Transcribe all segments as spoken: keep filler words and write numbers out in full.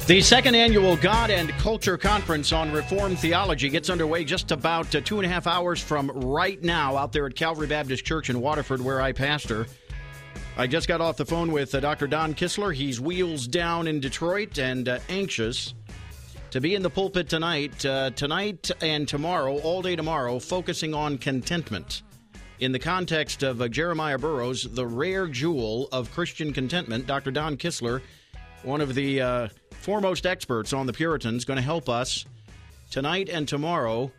The second annual God and Culture Conference on Reformed Theology gets underway just about uh, two and a half hours from right now out there at Calvary Baptist Church in Waterford, where I pastor. I just got off the phone with uh, Doctor Don Kistler. He's wheels down in Detroit and uh, anxious to be in the pulpit tonight, uh, tonight and tomorrow, all day tomorrow, focusing on contentment in the context of uh, Jeremiah Burroughs, The Rare Jewel of Christian Contentment. Doctor Don Kistler, one of the uh, foremost experts on the Puritans, going to help us tonight and tomorrow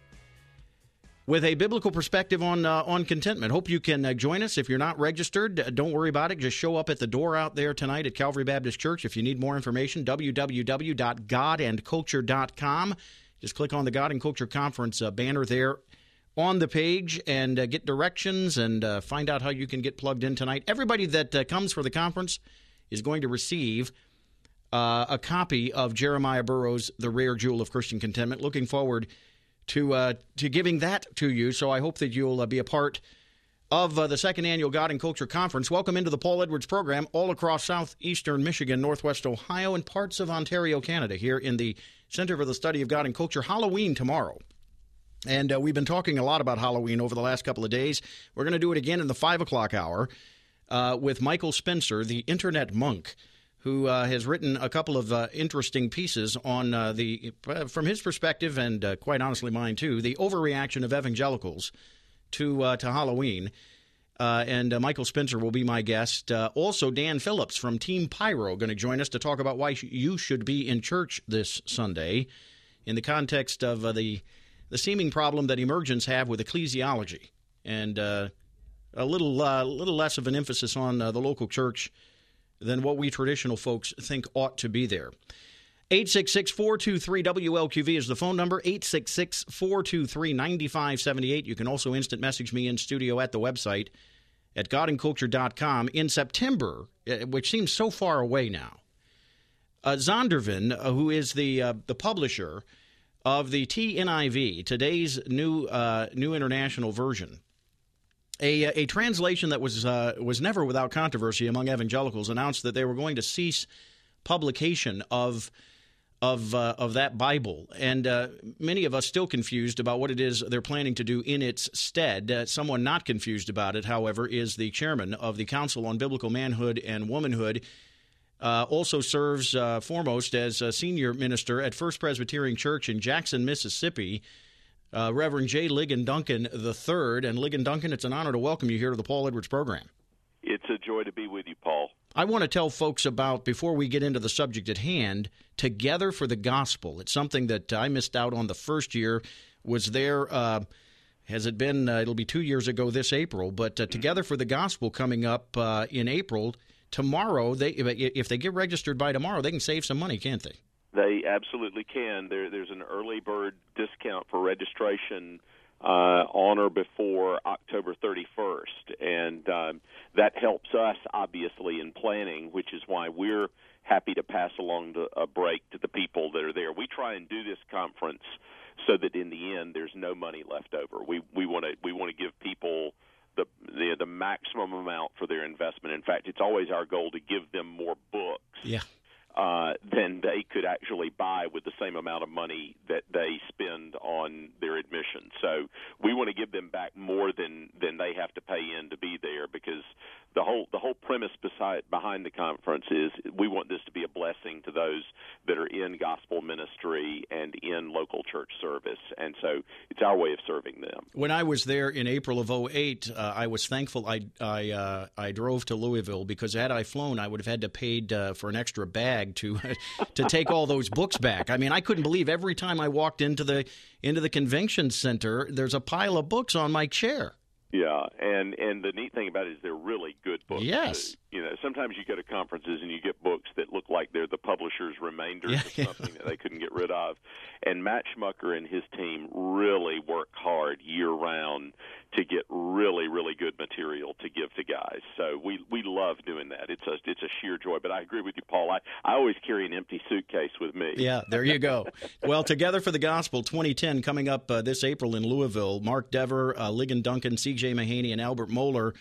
with a biblical perspective on uh, on contentment. Hope you can uh, join us. If you're not registered, uh, don't worry about it. Just show up at the door out there tonight at Calvary Baptist Church. If you need more information, w w w dot god and culture dot com. Just click on the God and Culture Conference uh, banner there on the page and uh, get directions and uh, find out how you can get plugged in tonight. Everybody that uh, comes for the conference is going to receive Uh, a copy of Jeremiah Burroughs' The Rare Jewel of Christian Contentment. Looking forward to uh, to giving that to you, so I hope that you'll uh, be a part of uh, the second annual God and Culture Conference. Welcome into the Paul Edwards program all across southeastern Michigan, northwest Ohio, and parts of Ontario, Canada, here in the Center for the Study of God and Culture. Halloween tomorrow. And uh, we've been talking a lot about Halloween over the last couple of days. We're going to do it again in the five o'clock hour uh, with Michael Spencer, the Internet Monk, who uh, has written a couple of uh, interesting pieces on uh, the, uh, from his perspective, and uh, quite honestly mine too, the overreaction of evangelicals to uh, to Halloween. Uh, and uh, Michael Spencer will be my guest. Uh, also, Dan Phillips from Team Pyro going to join us to talk about why sh- you should be in church this Sunday in the context of uh, the the seeming problem that emergents have with ecclesiology, and uh, a little uh, little less of an emphasis on uh, the local church than what we traditional folks think ought to be there. eight six six, four two three, W L Q V is the phone number, eight six six, four two three, nine five seven eight. You can also instant message me in studio at the website at god and culture dot com. In September, which seems so far away now, uh, Zondervan, uh, who is the uh, the publisher of the T N I V, today's new uh, new international version, A, a translation that was uh, was never without controversy among evangelicals, announced that they were going to cease publication of of uh, of that Bible, and uh, many of us still confused about what it is they're planning to do in its stead. Uh, someone not confused about it, however, is the chairman of the Council on Biblical Manhood and Womanhood. Uh, also serves uh, foremost as a senior minister at First Presbyterian Church in Jackson, Mississippi. Uh, Reverend J. Ligon Duncan the third. And Ligon Duncan, it's an honor to welcome you here to the Paul Edwards program. It's a joy to be with you, Paul. I want to tell folks about, before we get into the subject at hand, Together for the Gospel. It's something that I missed out on the first year, was there, uh, has it been, uh, it'll be two years ago this April, but uh, Together for the Gospel coming up uh, in April. Tomorrow, they if they get registered by tomorrow, they can save some money, can't they? They absolutely can. There, there's an early bird discount for registration uh, on or before October thirty-first, and um, that helps us, obviously, in planning, which is why we're happy to pass along the, a break to the people that are there. We try and do this conference so that in the end there's no money left over. We we want to we want to give people the, the the maximum amount for their investment. In fact, it's always our goal to give them more books. Yeah. Uh, than they could actually buy with the same amount of money that they spend on their admission. So we want to give them back more than, than they have to pay in to be there, because the whole the whole premise beside, behind the conference is we want this to be a blessing to those that are in gospel ministry and in local church service, and so it's our way of serving them. When I was there in April of oh eight, uh, I was thankful I I, uh, I drove to Louisville, because had I flown, I would have had to paid uh, for an extra bag to to take all those books back. I mean, I couldn't believe every time I walked into the into the convention center, there's a pile of books on my chair. Yeah, and, and the neat thing about it is they're really good books. Yes. You know, sometimes you go to conferences and you get books that look like they're the publisher's remainders yeah. of something that they couldn't get rid of. And Matt Schmucker and his team really work hard year-round to get really, really good material to give to guys. So we we love doing that. It's a it's a sheer joy. But I agree with you, Paul. I, I always carry an empty suitcase with me. Yeah, there you go. Well, Together for the Gospel twenty ten coming up uh, this April in Louisville. Mark Dever, uh, Ligon Duncan, C J Mahaney, and Albert Moeller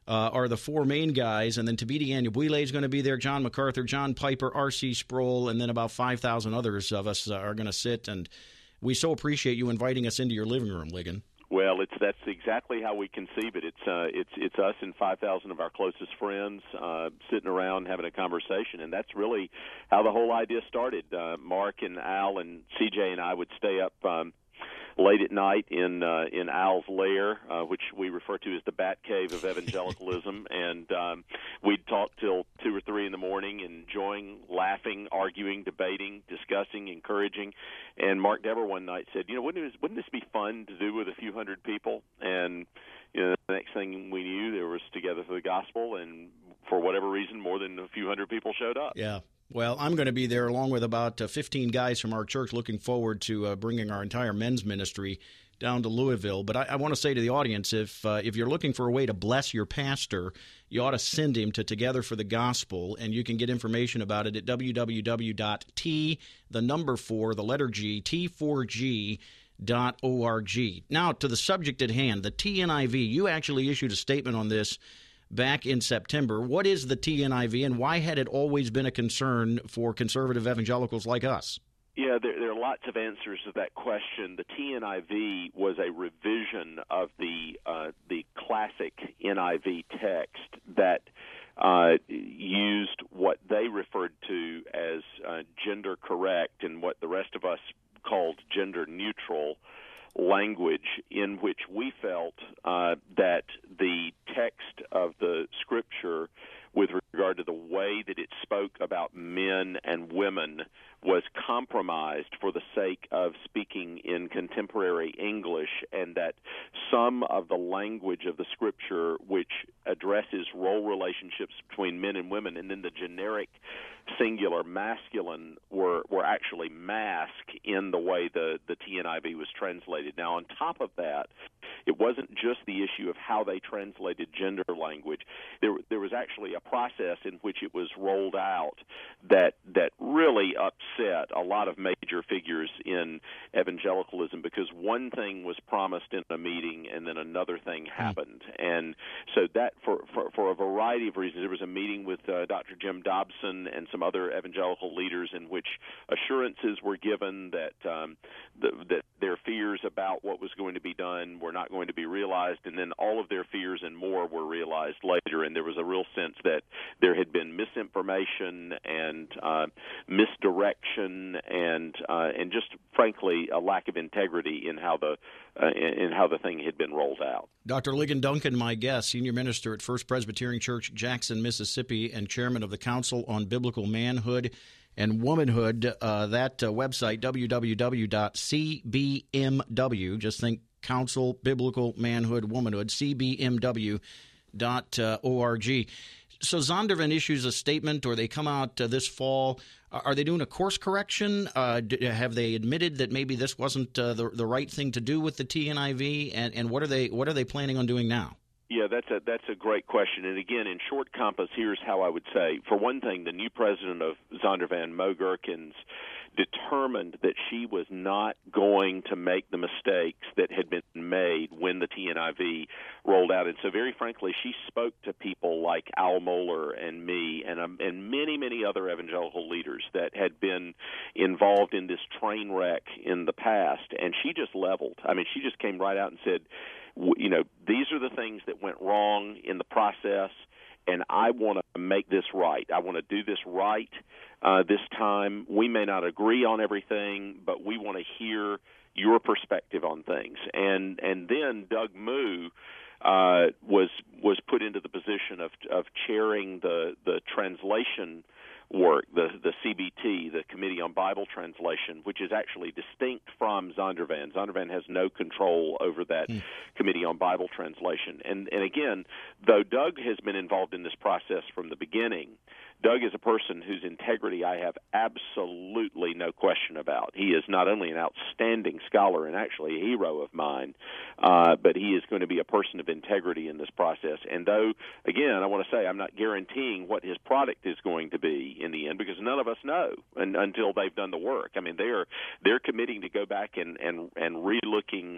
uh, are the four main guys, and then Tabiti Anyabwile is going to be there, John MacArthur, John Piper, R C Sproul, and then about five thousand others of us uh, are going to sit, and we so appreciate you inviting us into your living room, Ligon. Well, it's that's exactly how we conceive it. It's uh, it's it's us and five thousand of our closest friends uh, sitting around having a conversation, and that's really how the whole idea started. Uh, Mark and Al and C J and I would stay up um, late at night in uh, in Al's lair, uh, which we refer to as the Bat Cave of evangelicalism, and um, we'd talk till two or three in the morning, enjoying, laughing, arguing, debating, discussing, encouraging. And Mark Dever one night said, "You know, wouldn't this, wouldn't this be fun to do with a few hundred people?" And you know, the next thing we knew, there was Together for the Gospel, and for whatever reason, more than a few hundred people showed up. Yeah. Well, I'm going to be there along with about uh, fifteen guys from our church, looking forward to uh, bringing our entire men's ministry down to Louisville. But I, I want to say to the audience, if uh, if you're looking for a way to bless your pastor, you ought to send him to Together for the Gospel, and you can get information about it at w w w dot t, the number four, the letter G, T four G dot org. Now, to the subject at hand, the T N I V. You actually issued a statement on this back in September. What is the T N I V, and why had it always been a concern for conservative evangelicals like us? Yeah, there, there are lots of answers to that question. The T N I V was a revision of the uh, the classic N I V text that uh, used what they referred to as uh, gender correct and what the rest of us called gender neutral language, in which we felt uh, that the text of the Scripture with regard to the way that it spoke about men and women was compromised for the sake of speaking in contemporary English, and that some of the language of the Scripture which addresses role relationships between men and women and then the generic singular masculine were were actually masked in the way the, the T N I V was translated. Now, on top of that, it wasn't just the issue of how they translated gender language. There, there was actually a process in which it was rolled out that that really upset a lot of major figures in evangelicalism, because one thing was promised in a meeting and then another thing happened. And so that, for, for, for a variety of reasons, there was a meeting with uh, Doctor Jim Dobson and some other evangelical leaders in which assurances were given that um, the, that their fears about what was going to be done were not going to be realized, and then all of their fears and more were realized later. And there was a real sense that there had been misinformation and uh, misdirection and uh, and just frankly a lack of integrity in how the uh, in, in how the thing had been rolled out. Doctor Ligon Duncan, my guest, senior minister at First Presbyterian Church, Jackson, Mississippi, and chairman of the Council on Biblical Manhood and Womanhood. Uh, that uh, website, w w w dot c b m w, just think Council, Biblical Manhood, Womanhood, c b m w dot org. So Zondervan issues a statement, or they come out uh, this fall. Are they doing a course correction? Uh, do, have they admitted that maybe this wasn't uh, the the right thing to do with the T N I V? And, and what are they what are they planning on doing now? Yeah, that's a that's a great question. And again, in short compass, here's how I would say. For one thing, the new president of Zondervan, Mo Gerkens, determined that she was not going to make the mistakes that had been made when the T N I V rolled out. And so, very frankly, she spoke to people like Al Mohler and me and um, and many, many other evangelical leaders that had been involved in this train wreck in the past, and she just leveled. I mean, she just came right out and said, you know, these are the things that went wrong in the process, and I want to make this right. I want to do this right uh, this time. We may not agree on everything, but we want to hear your perspective on things. And and then Doug Moo uh, was was put into the position of of chairing the the translation work, the the C B T, the Committee on Bible Translation, which is actually distinct from Zondervan. Zondervan has no control over that mm. Committee on Bible Translation. And and again, though Doug has been involved in this process from the beginning, Doug is a person whose integrity I have absolutely no question about. He is not only an outstanding scholar and actually a hero of mine, uh, but he is going to be a person of integrity in this process. And though, again, I want to say I'm not guaranteeing what his product is going to be in the end, because none of us know and, until they've done the work. I mean, they're they're committing to go back and and and re-looking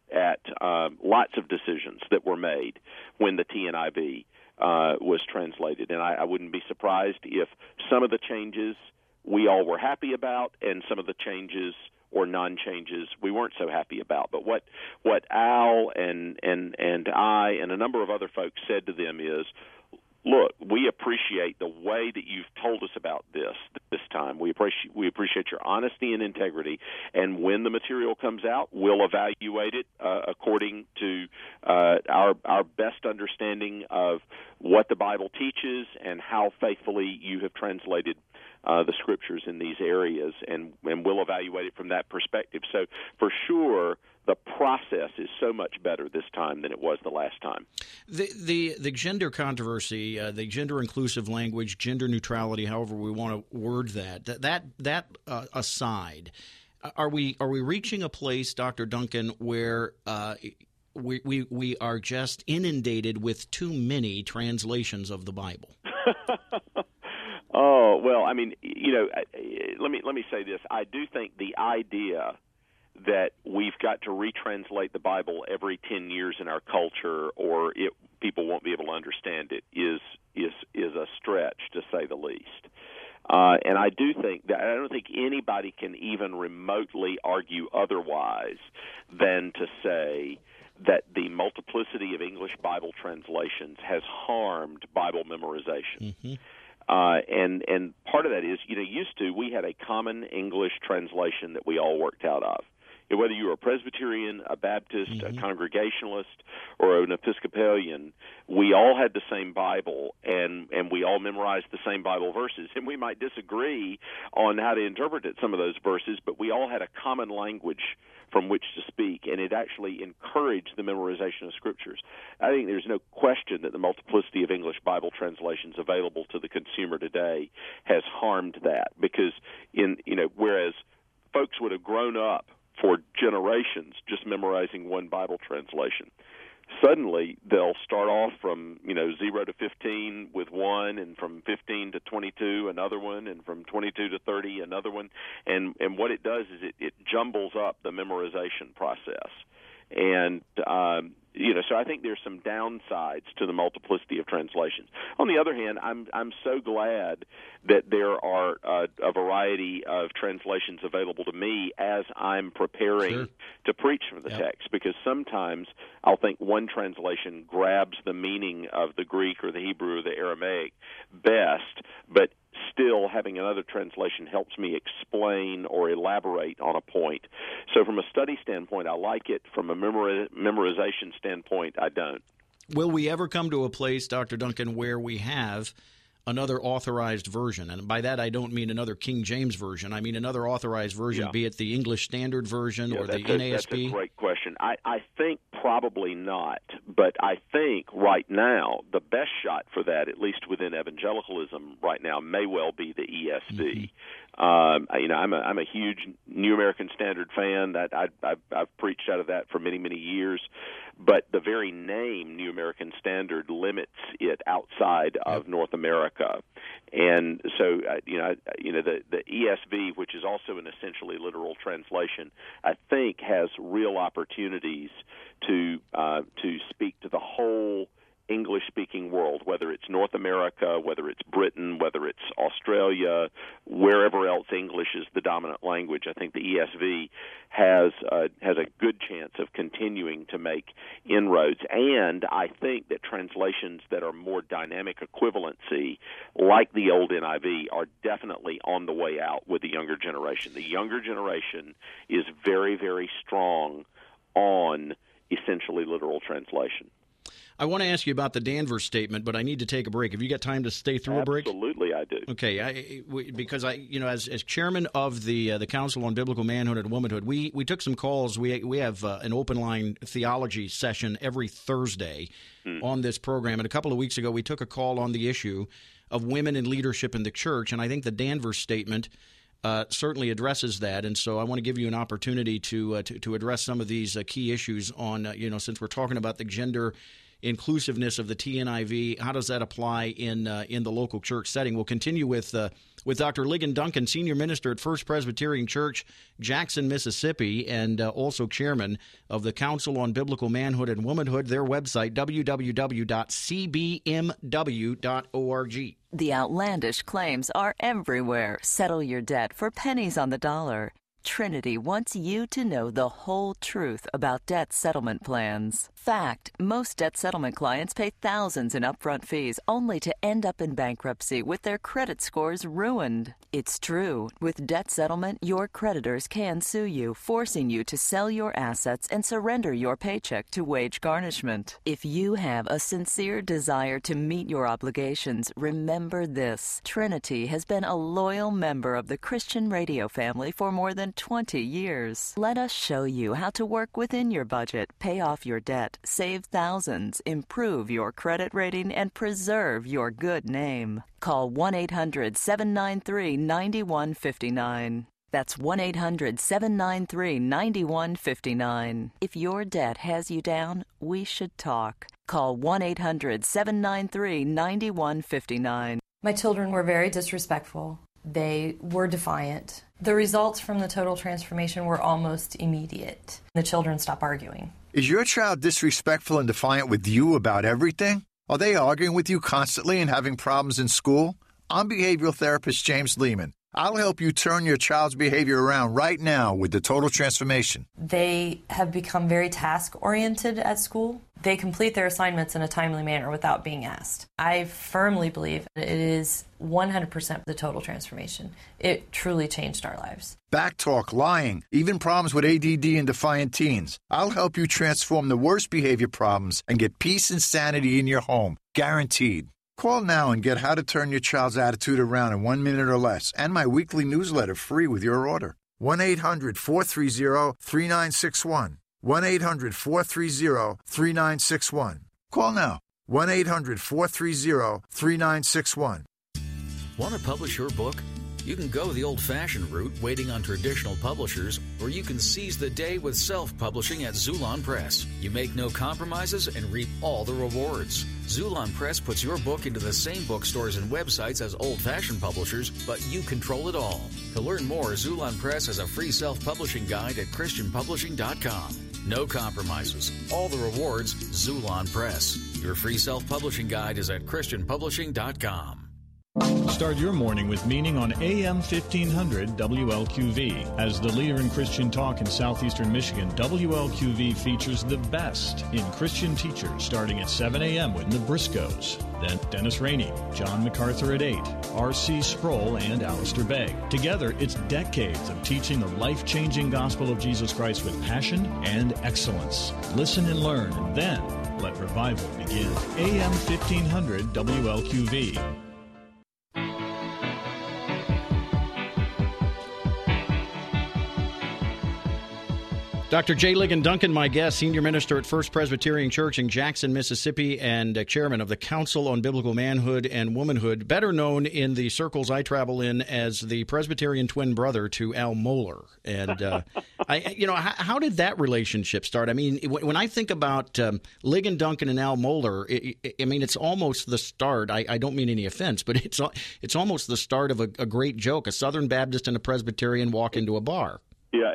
at um, lots of decisions that were made when the T N I V uh, was translated. And I, I wouldn't be surprised if some of the changes we all were happy about and some of the changes or non-changes we weren't so happy about. But what what Al and, and, and I and a number of other folks said to them is, look, we appreciate the way that you've told us about this this time. We appreciate we appreciate your honesty and integrity. And when the material comes out, we'll evaluate it uh, according to uh, our our best understanding of what the Bible teaches and how faithfully you have translated uh, the Scriptures in these areas, and, and we'll evaluate it from that perspective. So, for sure, the process is so much better this time than it was the last time. The the, the gender controversy, uh, the gender-inclusive language, gender neutrality, however we want to word that, that that, that uh, aside, are we are we reaching a place, Doctor Duncan, where uh, we, we we are just inundated with too many translations of the Bible? Oh, well, I mean, you know, let me let me say this. I do think the idea that we've got to retranslate the Bible every ten years in our culture, or it, people won't be able to understand it, is is is a stretch, to say the least. Uh, and I do think that I don't think anybody can even remotely argue otherwise than to say that the multiplicity of English Bible translations has harmed Bible memorization. Mm-hmm. Uh, and and part of that is, you know, used to we had a common English translation that we all worked out of. Whether you were a Presbyterian, a Baptist, mm-hmm. a Congregationalist, or an Episcopalian, we all had the same Bible, and, and we all memorized the same Bible verses. And we might disagree on how to interpret some of those verses, but we all had a common language from which to speak, and it actually encouraged the memorization of Scriptures. I think there's no question that the multiplicity of English Bible translations available to the consumer today has harmed that, because in you know whereas folks would have grown up for generations just memorizing one Bible translation, suddenly they'll start off from, you know, zero to fifteen with one, and from fifteen to twenty-two another one, and from twenty-two to thirty another one. And, and what it does is it, it jumbles up the memorization process. And, um, you know, so I think there's some downsides to the multiplicity of translations. On the other hand, I'm I'm so glad that there are uh, a variety of translations available to me as I'm preparing sure. to preach from the yep. text, because sometimes I'll think one translation grabs the meaning of the Greek or the Hebrew or the Aramaic best, but still having another translation helps me explain or elaborate on a point. So from a study standpoint, I like it. From a memori- memorization standpoint, I don't. Will we ever come to a place, Doctor Duncan, where we have another authorized version? And by that, I don't mean another King James version. I mean another authorized version, yeah. be it the English Standard Version yeah, or the a, N A S B? That's a great question. I, I think probably not, but I think right now the best shot for that, at least within evangelicalism right now, may well be the E S V. Mm-hmm. Um, you know, I'm a I'm a huge New American Standard fan. That I, I've, I've preached out of that for many many years, but the very name New American Standard limits it outside of yep. North America, and so uh, you know you know the the E S V, which is also an essentially literal translation, I think has real opportunities to uh, to speak to the whole English-speaking world, whether it's North America, whether it's Britain, whether it's Australia, wherever else English is the dominant language. I think the E S V has uh, has a good chance of continuing to make inroads. And I think that translations that are more dynamic equivalency, like the old N I V, are definitely on the way out with the younger generation. The younger generation is very, very strong on essentially literal translation. I want to ask you about the Danvers statement, but I need to take a break. Have you got time to stay through Absolutely, a break? Absolutely, I do. Okay, I, we, because I, you know, as as chairman of the uh, the Council on Biblical Manhood and Womanhood, we, we took some calls. We we have uh, an open line theology session every Thursday hmm. on this program, and a couple of weeks ago we took a call on the issue of women in leadership in the church, and I think the Danvers statement Uh, certainly addresses that, and so I want to give you an opportunity to uh, to, to address some of these uh, key issues on, uh, you know, since we're talking about the gender inclusiveness of the T N I V. How does that apply in uh, in the local church setting? We'll continue with uh, with Doctor Ligon Duncan, Senior Minister at First Presbyterian Church, Jackson, Mississippi, and uh, also Chairman of the Council on Biblical Manhood and Womanhood. Their website, w w w dot c b m w dot org. The outlandish claims are everywhere. Settle your debt for pennies on the dollar. Trinity wants you to know the whole truth about debt settlement plans. Fact, most debt settlement clients pay thousands in upfront fees only to end up in bankruptcy with their credit scores ruined. It's true. With debt settlement, your creditors can sue you, forcing you to sell your assets and surrender your paycheck to wage garnishment. If you have a sincere desire to meet your obligations, remember this. Trinity has been a loyal member of the Christian radio family for more than twenty years. Let us show you how to work within your budget, pay off your debt, save thousands, improve your credit rating, and preserve your good name. Call one eight hundred seven nine three nine one five nine. That's one eight hundred seven nine three nine one five nine. If your debt has you down, we should talk. Call one eight hundred seven nine three nine one five nine. My children were very disrespectful. They were defiant. The results from the total transformation were almost immediate. The children stopped arguing. Is your child disrespectful and defiant with you about everything? Are they arguing with you constantly and having problems in school? I'm behavioral therapist James Lehman. I'll help you turn your child's behavior around right now with the Total Transformation. They have become very task-oriented at school. They complete their assignments in a timely manner without being asked. I firmly believe it is one hundred percent the Total Transformation. It truly changed our lives. Backtalk, lying, even problems with A D D and defiant teens. I'll help you transform the worst behavior problems and get peace and sanity in your home. Guaranteed. Call now and get how to turn your child's attitude around in one minute or less, and my weekly newsletter free with your order. one eight hundred four three zero three nine six one. one eight hundred four three zero three nine six one. Call now. one eight hundred four three zero three nine six one. Want to publish your book? You can go the old-fashioned route, waiting on traditional publishers, or you can seize the day with self-publishing at Zulon Press. You make no compromises and reap all the rewards. Zulon Press puts your book into the same bookstores and websites as old-fashioned publishers, but you control it all. To learn more, Zulon Press has a free self-publishing guide at christian publishing dot com. No compromises. All the rewards, Zulon Press. Your free self-publishing guide is at christian publishing dot com. Start your morning with meaning on A M fifteen hundred W L Q V. As the leader in Christian talk in southeastern Michigan, W L Q V features the best in Christian teachers starting at seven a.m. with the Briscoes. Then Dennis Rainey, John MacArthur at eight, R C Sproul, and Alistair Begg. Together, it's decades of teaching the life-changing gospel of Jesus Christ with passion and excellence. Listen and learn, and then let revival begin. A M fifteen hundred W L Q V. Doctor J. Ligon Duncan, my guest, Senior Minister at First Presbyterian Church in Jackson, Mississippi, and uh, Chairman of the Council on Biblical Manhood and Womanhood, better known in the circles I travel in as the Presbyterian twin brother to Al Mohler. And, uh, I, you know, how, how did that relationship start? I mean, when I think about um, Ligon Duncan and Al Mohler, it, it, I mean, it's almost the start. I, I don't mean any offense, but it's it's almost the start of a, a great joke. A Southern Baptist and a Presbyterian walk into a bar. Yeah.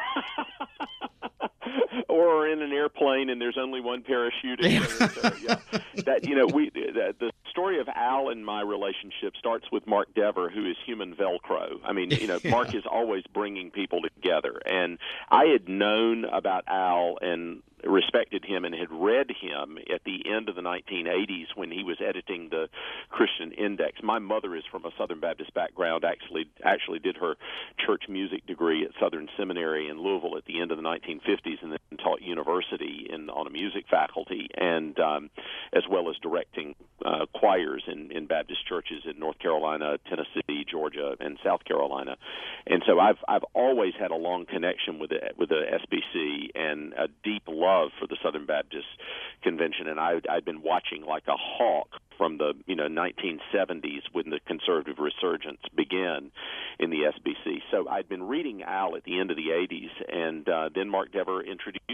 Or in an airplane and there's only one parachute. Yeah. So, yeah. That you know, we that, the story of Al and my relationship starts with Mark Dever, who is human Velcro. I mean, you know, yeah. Mark is always bringing people together, and I had known about Al and respected him and had read him at the end of the nineteen eighties when he was editing the Christian Index. My mother is from a Southern Baptist background, actually actually did her church music degree at Southern Seminary in Louisville at the end of the nineteen fifties, and then taught university in on a music faculty, and um, as well as directing uh, choirs in, in Baptist churches in North Carolina, Tennessee, Georgia, and South Carolina. And so I've I've always had a long connection with the, with the S B C and a deep love for the Southern Baptist Convention, and I, I'd been watching like a hawk from the you know nineteen seventies when the conservative resurgence began in the S B C. So I'd been reading Al at the end of the eighties, and uh, then Mark Dever introduced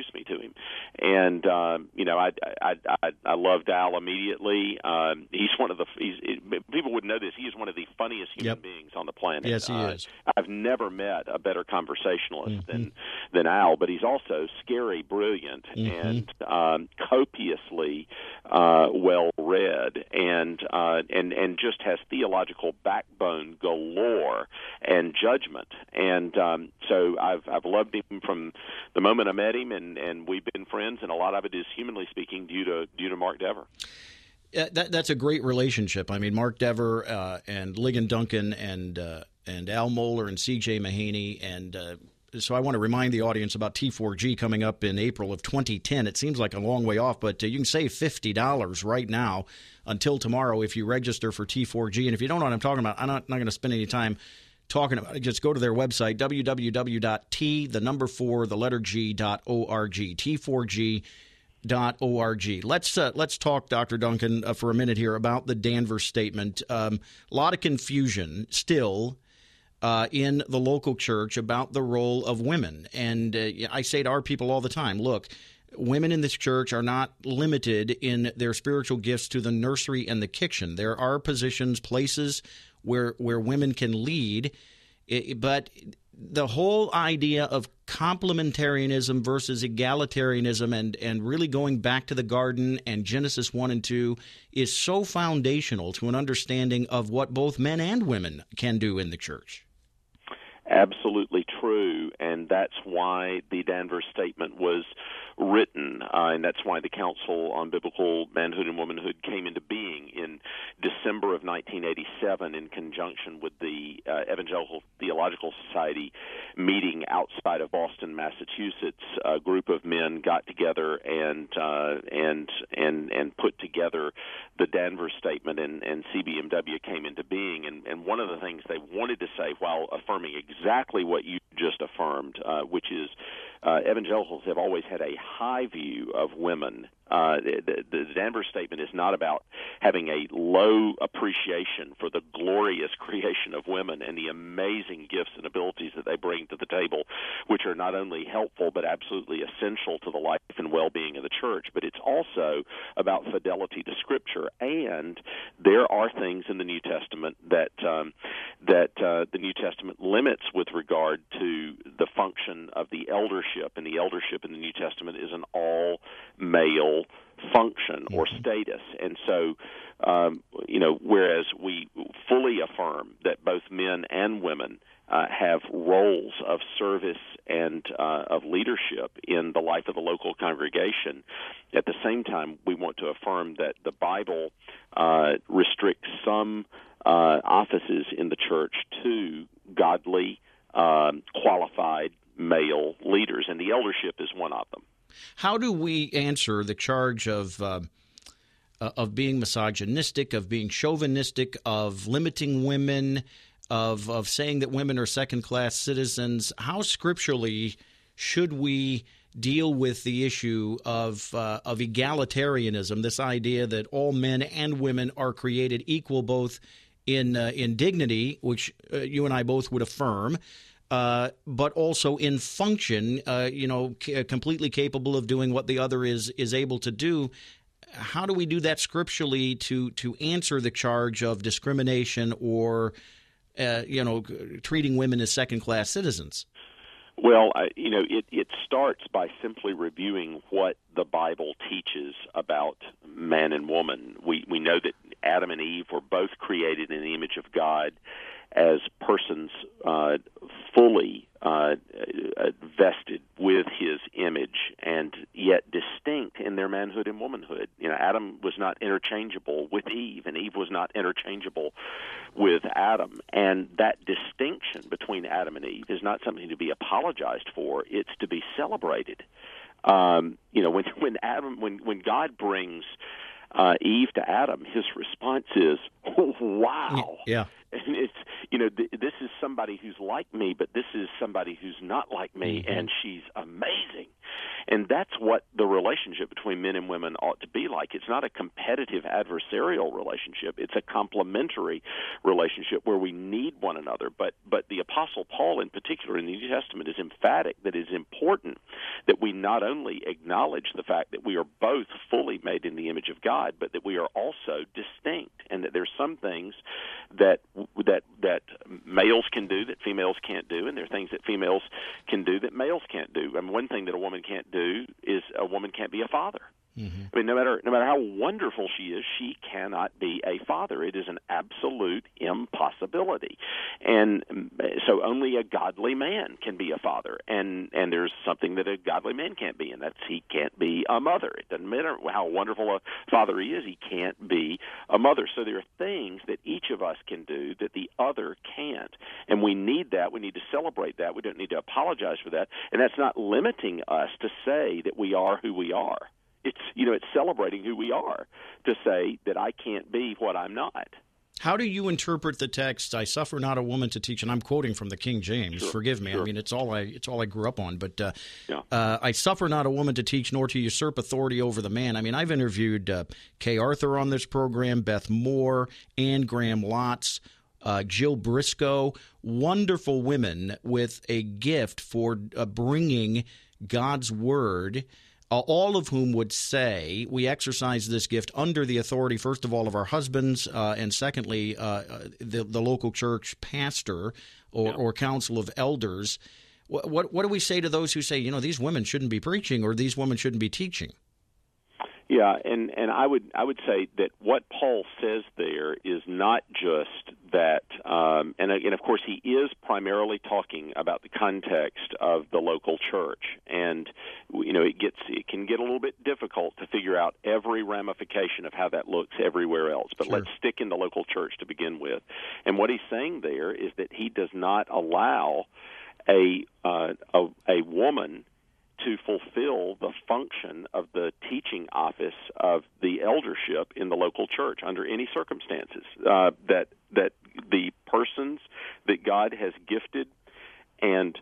introduced me to him. And um, you know, I, I I I loved Al immediately. Um, he's one of the he's, it, people would know this. He is one of the funniest human yep. beings on the planet. Yes, he uh, is. I've never met a better conversationalist mm-hmm. than than Al. But he's also scary, brilliant, mm-hmm. and um, copiously uh, well read, and uh, and and just has theological backbone galore and judgment. And um, so I've I've loved him from the moment I met him, and, and we've been friends. And a lot of it is, humanly speaking, due to due to Mark Dever. Uh, that, that's a great relationship. I mean, Mark Dever uh, and Ligon Duncan and uh, and Al Mohler and C J Mahaney. And uh, so I want to remind the audience about T four G coming up in April of twenty ten. It seems like a long way off, but uh, you can save fifty dollars right now until tomorrow if you register for T four G. And if you don't know what I'm talking about, I'm not, not going to spend any time talking about it. Just go to their website, w w w dot t, the number four, the letter G, dot org, T four G dot org. Let's uh, let's talk, Doctor Duncan, uh, for a minute here about the Danvers Statement. Um, a lot of confusion still uh, in the local church about the role of women. And uh, I say to our people all the time, look, women in this church are not limited in their spiritual gifts to the nursery and the kitchen. There are positions, places where where women can lead, but the whole idea of complementarianism versus egalitarianism and, and really going back to the garden and Genesis one and two is so foundational to an understanding of what both men and women can do in the church. Absolutely true, and that's why the Danvers Statement was written, uh, and that's why the Council on Biblical Manhood and Womanhood came into being in December of nineteen eighty-seven in conjunction with the uh, Evangelical Theological Society meeting outside of Boston, Massachusetts. A group of men got together and uh, and and and put together the Danvers Statement, and, and C B M W came into being. And, and one of the things they wanted to say, while affirming exactly what you just affirmed, uh, which is uh, evangelicals have always had a high view of women. Uh, the, the Danvers Statement is not about having a low appreciation for the glorious creation of women and the amazing gifts and abilities that they bring to the table, which are not only helpful but absolutely essential to the life and well-being of the church. But it's also about fidelity to Scripture, and there are things in the New Testament that um, that uh, the New Testament limits with regard to the function of the eldership, and the eldership in the New Testament is an all-male function or status. And so, um, you know, whereas we fully affirm that both men and women uh, have roles of service and uh, of leadership in the life of the local congregation, at the same time, we want to affirm that the Bible uh, restricts some uh, offices in the church to godly, um, qualified male leaders, and the eldership is one of them. How do we answer the charge of uh, of being misogynistic, of being chauvinistic, of limiting women, of of saying that women are second-class citizens? How scripturally should we deal with the issue of uh, of egalitarianism, this idea that all men and women are created equal both in uh, in dignity, which uh, you and I both would affirm, Uh, but also in function, uh, you know, c- completely capable of doing what the other is is able to do. How do we do that scripturally to to answer the charge of discrimination or, uh, you know, treating women as second-class citizens? Well, I, you know, it, it starts by simply reviewing what the Bible teaches about man and woman. We we know that Adam and Eve were both created in the image of God as persons uh, fully uh, vested with his image and yet distinct in their manhood and womanhood. You know, Adam was not interchangeable with Eve, and Eve was not interchangeable with Adam. And that distinction between Adam and Eve is not something to be apologized for. It's to be celebrated. Um, you know, when when Adam, when when God brings uh, Eve to Adam, his response is, oh, "Wow!" Yeah. And it's, you know, th- this is somebody who's like me, but this is somebody who's not like me, mm-hmm. and she's amazing. And that's what the relationship between men and women ought to be like. It's not a competitive adversarial relationship. It's a complementary relationship where we need one another. But but the Apostle Paul in particular in the New Testament is emphatic that it is important that we not only acknowledge the fact that we are both fully made in the image of God, but that we are also distinct, and that there's some things that that that males can do that females can't do, and there are things that females can do that males can't do. I mean, one thing that a woman can't do is a woman can't be a father. Mm-hmm. I mean, no matter no matter how wonderful she is, she cannot be a father. It is an absolute impossibility, and so only a godly man can be a father. And and there's something that a godly man can't be, and that's he can't be a mother. It doesn't matter how wonderful a father he is; he can't be a mother. So there are things that each of us can do that the other can't, and we need that. We need to celebrate that. We don't need to apologize for that, and that's not limiting us to say that we are who we are. It's, you know, it's celebrating who we are to say that I can't be what I'm not. How do you interpret the text, I suffer not a woman to teach, and I'm quoting from the King James, sure, forgive me, sure. I mean, it's all I it's all I grew up on, but uh, yeah. uh, I suffer not a woman to teach nor to usurp authority over the man. I mean, I've interviewed uh, Kay Arthur on this program, Beth Moore, Anne Graham Lotz, uh, Jill Briscoe, wonderful women with a gift for uh, bringing God's Word, Uh, all of whom would say we exercise this gift under the authority, first of all, of our husbands, uh, and secondly, uh, the, the local church pastor or, yeah. or council of elders. What, what, what do we say to those who say, you know, these women shouldn't be preaching or these women shouldn't be teaching? Yeah, and, and I would I would say that what Paul says there is not just that, um, and, and of course he is primarily talking about the context of the local church, and you know it gets it can get a little bit difficult to figure out every ramification of how that looks everywhere else. But Sure. let's stick in the local church to begin with, and what he's saying there is that he does not allow a uh, a, a woman to fulfill the function of the teaching office of the eldership in the local church under any circumstances. Uh, that that the persons that God has gifted and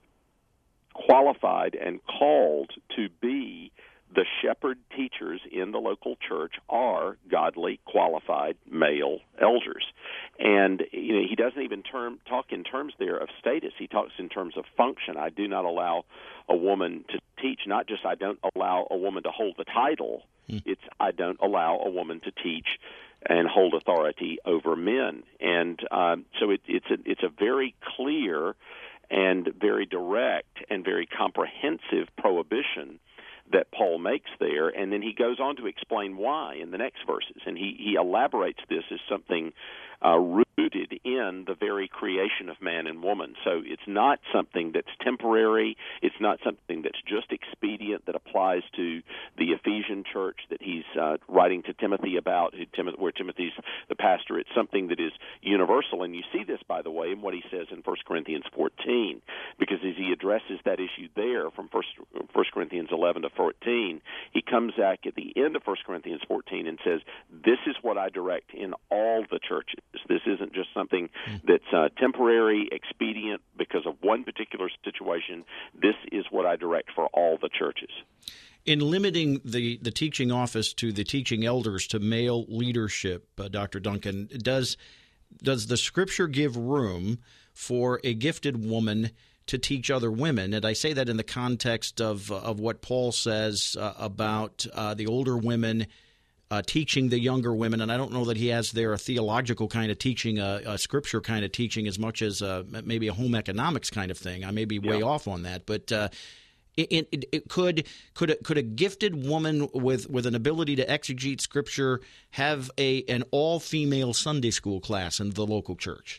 qualified and called to be the shepherd teachers in the local church are godly, qualified male elders. And you know, he doesn't even term, talk in terms there of status. He talks in terms of function. I do not allow a woman to teach, not just I don't allow a woman to hold the title. Hmm. It's I don't allow a woman to teach and hold authority over men. And um, so it, it's a, it's a very clear and very direct and very comprehensive prohibition that Paul makes there, and then he goes on to explain why in the next verses, and he, he elaborates this as something uh, rooted in the very creation of man and woman. So it's not something that's temporary. It's not something that's just expedient that applies to the Ephesian church that he's uh, writing to Timothy about, who, Tim, where Timothy's the pastor. It's something that is universal, and you see this, by the way, in what he says in First Corinthians fourteen, because as he addresses that issue there from First Corinthians eleven to fourteen, he comes back at the end of First Corinthians fourteen and says, this is what I direct in all the churches. This isn't just something that's uh, temporary, expedient because of one particular situation. This is what I direct for all the churches. In limiting the, the teaching office to the teaching elders to male leadership, uh, Doctor Duncan, does does the Scripture give room for a gifted woman to teach other women? And I say that in the context of of what Paul says uh, about uh, the older women uh, teaching the younger women. And I don't know that he has there a theological kind of teaching, a, a Scripture kind of teaching, as much as uh, maybe a home economics kind of thing. I may be way yeah. off on that, but uh, it, it, it could could a, could a gifted woman with, with an ability to exegete Scripture have a an all female Sunday school class in the local church?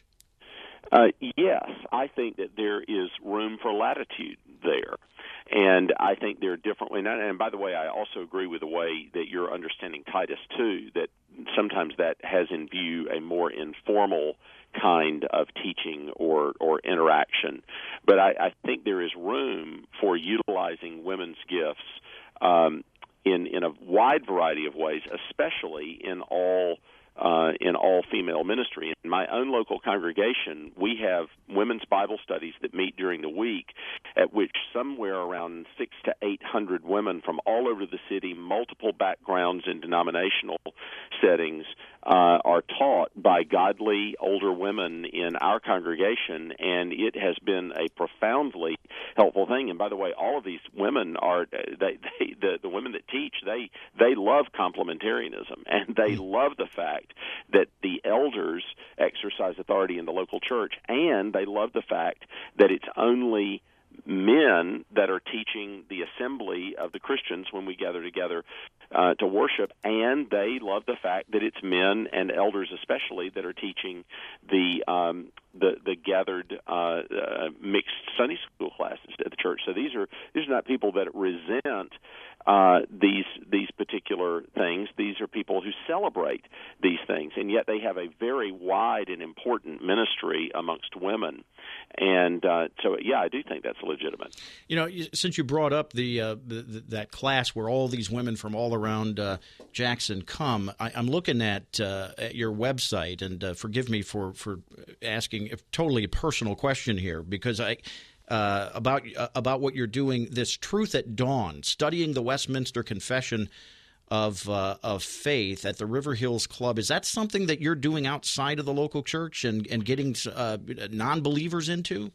Uh, yes, I think that there is room for latitude there. And I think there are different ways. And by the way, I also agree with the way that you're understanding Titus two, that sometimes that has in view a more informal kind of teaching or, or interaction. But I, I think there is room for utilizing women's gifts um, in, in a wide variety of ways, especially in all Uh, in all-female ministry. In my own local congregation, we have women's Bible studies that meet during the week, at which somewhere around six to eight hundred women from all over the city, multiple backgrounds in denominational settings, uh, are taught by godly older women in our congregation, and it has been a profoundly helpful thing. And by the way, all of these women are they, they the, the women that teach, they they love complementarianism, and they love the fact that the elders exercise authority in the local church, and they love the fact that it's only men that are teaching the assembly of the Christians when we gather together uh, to worship, and they love the fact that it's men and elders especially that are teaching the um, the, the gathered uh, uh, mixed Sunday school classes at the church. So these are these are not people that resent uh, these these particular things. These are people who celebrate these things, and yet they have a very wide and important ministry amongst women. And uh, so, yeah, I do think that's legitimate. You know, since you brought up the, uh, the, the that class where all these women from all around uh, Jackson come, I, I'm looking at, uh, at your website, and uh, forgive me for, for asking a totally personal question here, because I uh, about uh, about what you're doing. This Truth at Dawn, studying the Westminster Confession of uh, of Faith at the River Hills Club. Is that something that you're doing outside of the local church and, and getting uh, non-believers into?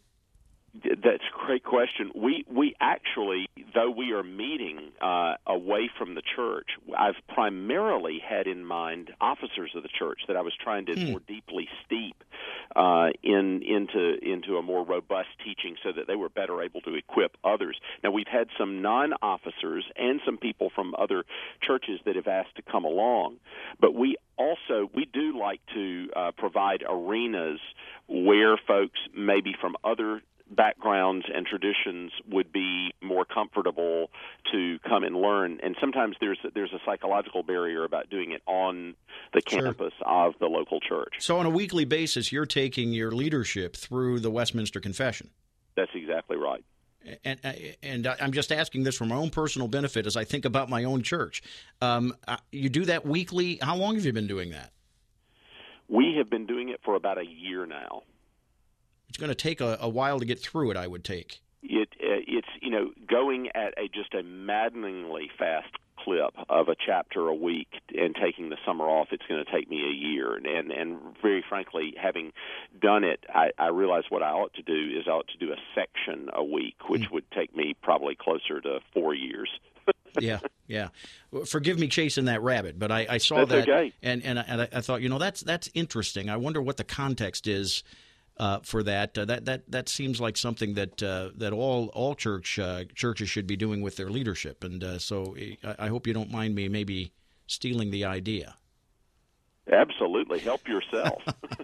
That's a great question. We we actually, though we are meeting uh, away from the church, I've primarily had in mind officers of the church that I was trying to hmm. more deeply steep uh, in into into a more robust teaching so that they were better able to equip others. Now, we've had some non-officers and some people from other churches that have asked to come along, but we also, we do like to uh, provide arenas where folks maybe from other backgrounds and traditions would be more comfortable to come and learn. And sometimes there's there's a psychological barrier about doing it on the campus sure. of the local church. So on a weekly basis, you're taking your leadership through the Westminster Confession. That's exactly right. And, and I'm just asking this for my own personal benefit as I think about my own church. Um, you do that weekly. How long have you been doing that? We have been doing it for about a year now. It's going to take a, a while to get through it, I would take. It uh, it's you know going at a just a maddeningly fast clip of a chapter a week and taking the summer off. It's going to take me a year, and and, and very frankly, having done it, I, I realize what I ought to do is I ought to do a section a week, which mm. would take me probably closer to four years. yeah, yeah. Forgive me chasing that rabbit, but I, I saw that's that, okay. and and I, and I thought, you know, that's that's interesting. I wonder what the context is. Uh, for that, uh, that that that seems like something that uh, that all all church uh, churches should be doing with their leadership, and uh, so I, I hope you don't mind me maybe stealing the idea. Absolutely, help yourself.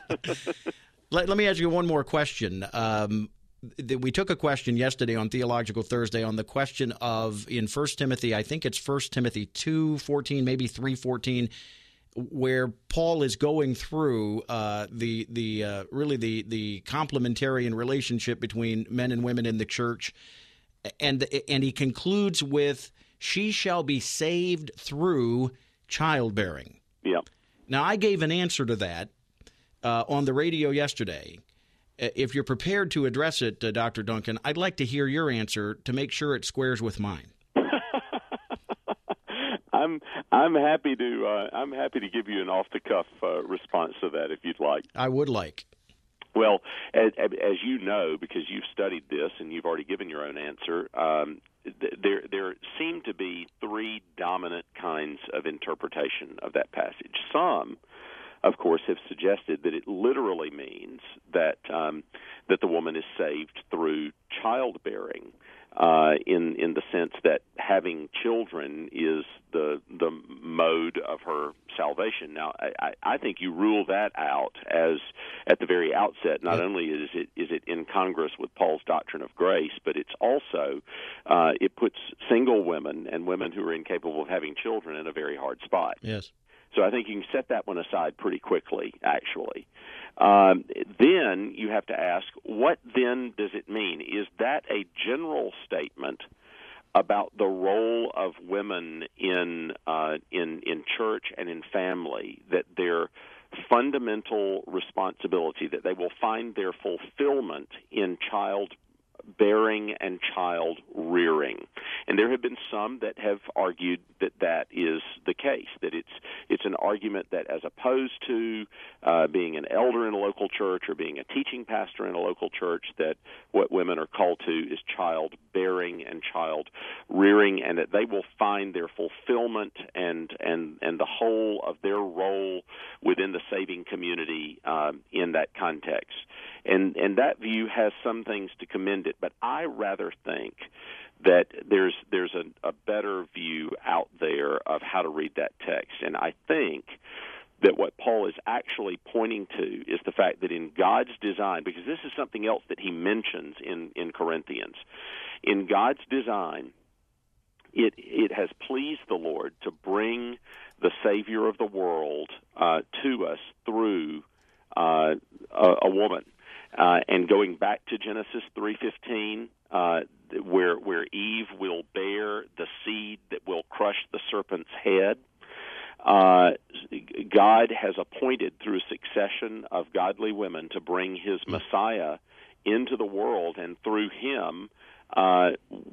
let, let me ask you one more question. Um, th- we took a question yesterday on Theological Thursday on the question of in First Timothy, I think it's First Timothy two fourteen, maybe three fourteen. Where Paul is going through uh, the the uh, really the the complementarian relationship between men and women in the church, and and he concludes with "she shall be saved through childbearing." Yeah. Now I gave an answer to that uh, on the radio yesterday. If you're prepared to address it, uh, Doctor Duncan, I'd like to hear your answer to make sure it squares with mine. I'm I'm happy to uh, I'm happy to give you an off the cuff uh, response to that if you'd like. I would like. Well, as, as you know, because you've studied this and you've already given your own answer, um, th- there there seem to be three dominant kinds of interpretation of that passage. Some, of course, have suggested that it literally means that um, that the woman is saved through childbearing. Uh, in in the sense that having children is the the mode of her salvation. Now, I, I think you rule that out as at the very outset. Not yeah. only is it is it incongruous with Paul's doctrine of grace, but it's also uh, it puts single women and women who are incapable of having children in a very hard spot. Yes. So I think you can set that one aside pretty quickly, actually. Um, then you have to ask, what then does it mean? Is that a general statement about the role of women in uh, in in church and in family, that their fundamental responsibility, that they will find their fulfillment in child bearing and child rearing. And there have been some that have argued that that is the case, that it's it's an argument that as opposed to uh, being an elder in a local church or being a teaching pastor in a local church, that what women are called to is child bearing and child rearing, and that they will find their fulfillment and and, and the whole of their role within the saving community um, in that context. And and that view has some things to commend it, but I rather think that there's there's a, a better view out there of how to read that text. And I think that what Paul is actually pointing to is the fact that in God's design, because this is something else that he mentions in, in Corinthians, in God's design, it it has pleased the Lord to bring the Savior of the world uh, to us through uh, a, a woman. Uh, and going back to Genesis three fifteen, uh, where where Eve will bear the seed that will crush the serpent's head, uh, God has appointed through a succession of godly women to bring his Messiah into the world, and through him uh,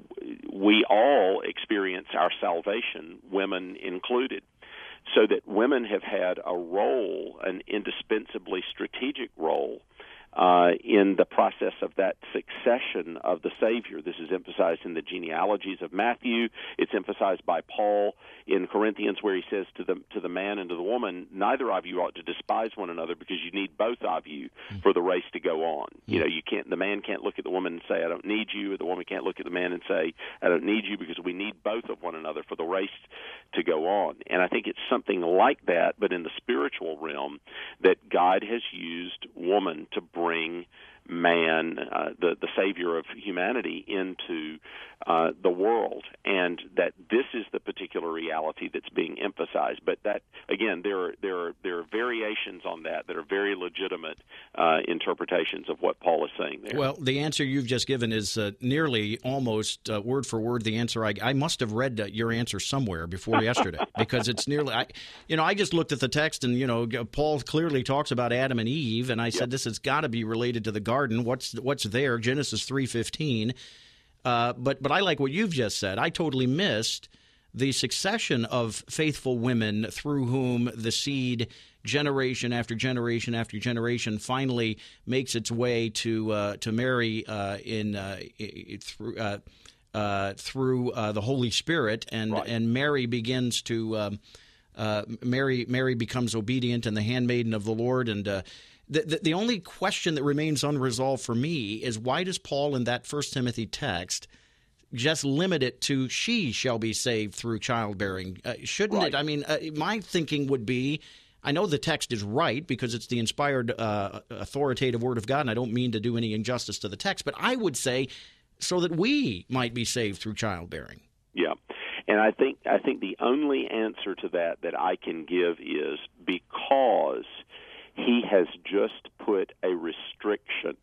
we all experience our salvation, women included. So that women have had a role, an indispensably strategic role, Uh, in the process of that succession of the Savior. This is emphasized in the genealogies of Matthew. It's emphasized by Paul in Corinthians, where he says to the to the man and to the woman, neither of you ought to despise one another, because you need both of you for the race to go on. You know, you can't. The man can't look at the woman and say, I don't need you, or the woman can't look at the man and say, I don't need you, because we need both of one another for the race to go on. And I think it's something like that, but in the spiritual realm, that God has used woman to bring bring man, uh, the, the Savior of humanity, into uh, the world, and that this is the particular reality that's being emphasized. But that, again, there are there are there are variations on that that are very legitimate uh, interpretations of what Paul is saying there. Well, the answer you've just given is uh, nearly almost uh, word for word the answer I, I must have read uh, your answer somewhere before yesterday, because it's nearly, I, you know, I just looked at the text, and you know, Paul clearly talks about Adam and Eve, and I said, yep, this has got to be related to the garden. What's what's there? Genesis three fifteen. Uh, but but I like what you've just said. I totally missed the succession of faithful women through whom the seed, generation after generation after generation, finally makes its way to uh, to Mary uh, in uh, through uh, uh, through uh, the Holy Spirit, and right. and Mary begins to um, uh, Mary Mary becomes obedient and the handmaiden of the Lord. And uh, The, the the only question that remains unresolved for me is, why does Paul in that First Timothy text just limit it to she shall be saved through childbearing? Uh, shouldn't right. it? I mean, uh, my thinking would be, I know the text is right because it's the inspired, uh, authoritative Word of God, and I don't mean to do any injustice to the text, but I would say so that we might be saved through childbearing. Yeah. And I think I think the only answer to that that I can give is because he has just put a restriction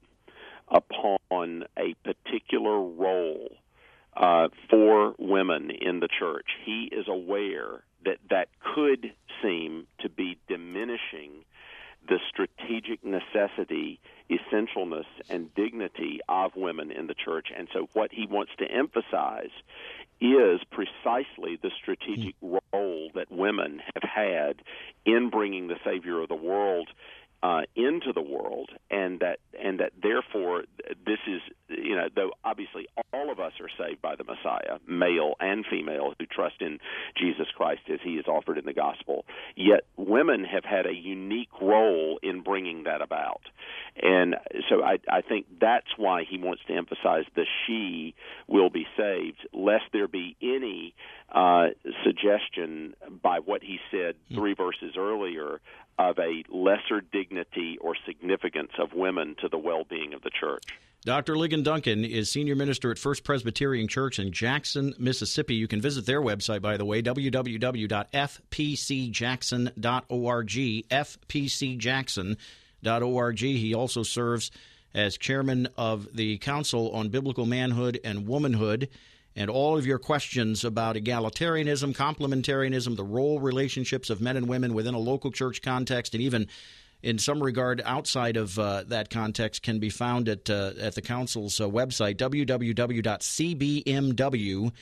upon a particular role uh, for women in the church. He is aware that that could seem to be diminishing the strategic necessity, essentialness, and dignity of women in the church. And so what he wants to emphasize is precisely the strategic role that women have had in bringing the Savior of the world uh, into the world, and that and that therefore this is, you know, though obviously all of us are saved by the Messiah, male and female, who trust in Jesus Christ as he is offered in the gospel, yet women have had a unique role in bringing that about. And so I, I think that's why he wants to emphasize the she will be saved, lest there be any uh, suggestion by what he said three verses earlier of a lesser dignity or significance of women to the well-being of the church. Doctor Ligon Duncan is senior minister at First Presbyterian Church in Jackson, Mississippi. You can visit their website, by the way, w w w dot f p c jackson dot org, f p c jackson dot org. He also serves as chairman of the Council on Biblical Manhood and Womanhood. And all of your questions about egalitarianism, complementarianism, the role relationships of men and women within a local church context, and even in some regard outside of uh, that context can be found at uh, at the council's uh, website, w w w dot c b m w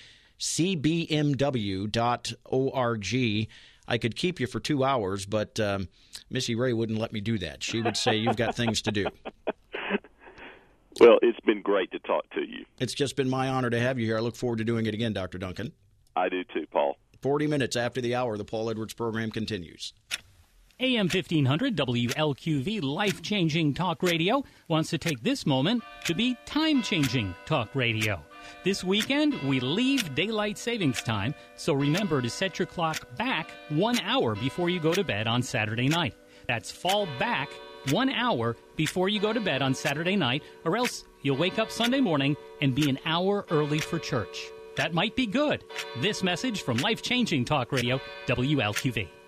dot org. I could keep you for two hours, but um, Missy Ray wouldn't let me do that. She would say you've got things to do. Well, it's been great to talk to you. It's just been my honor to have you here. I look forward to doing it again, Doctor Duncan. I do too, Paul. forty minutes after the hour, the Paul Edwards program continues. A M fifteen hundred W L Q V, life-changing talk radio, wants to take this moment to be time-changing talk radio. This weekend, we leave daylight savings time, so remember to set your clock back one hour before you go to bed on Saturday night. That's fall back one hour before you go to bed on Saturday night, or else you'll wake up Sunday morning and be an hour early for church. That might be good. This message from life-changing talk radio, W L Q V.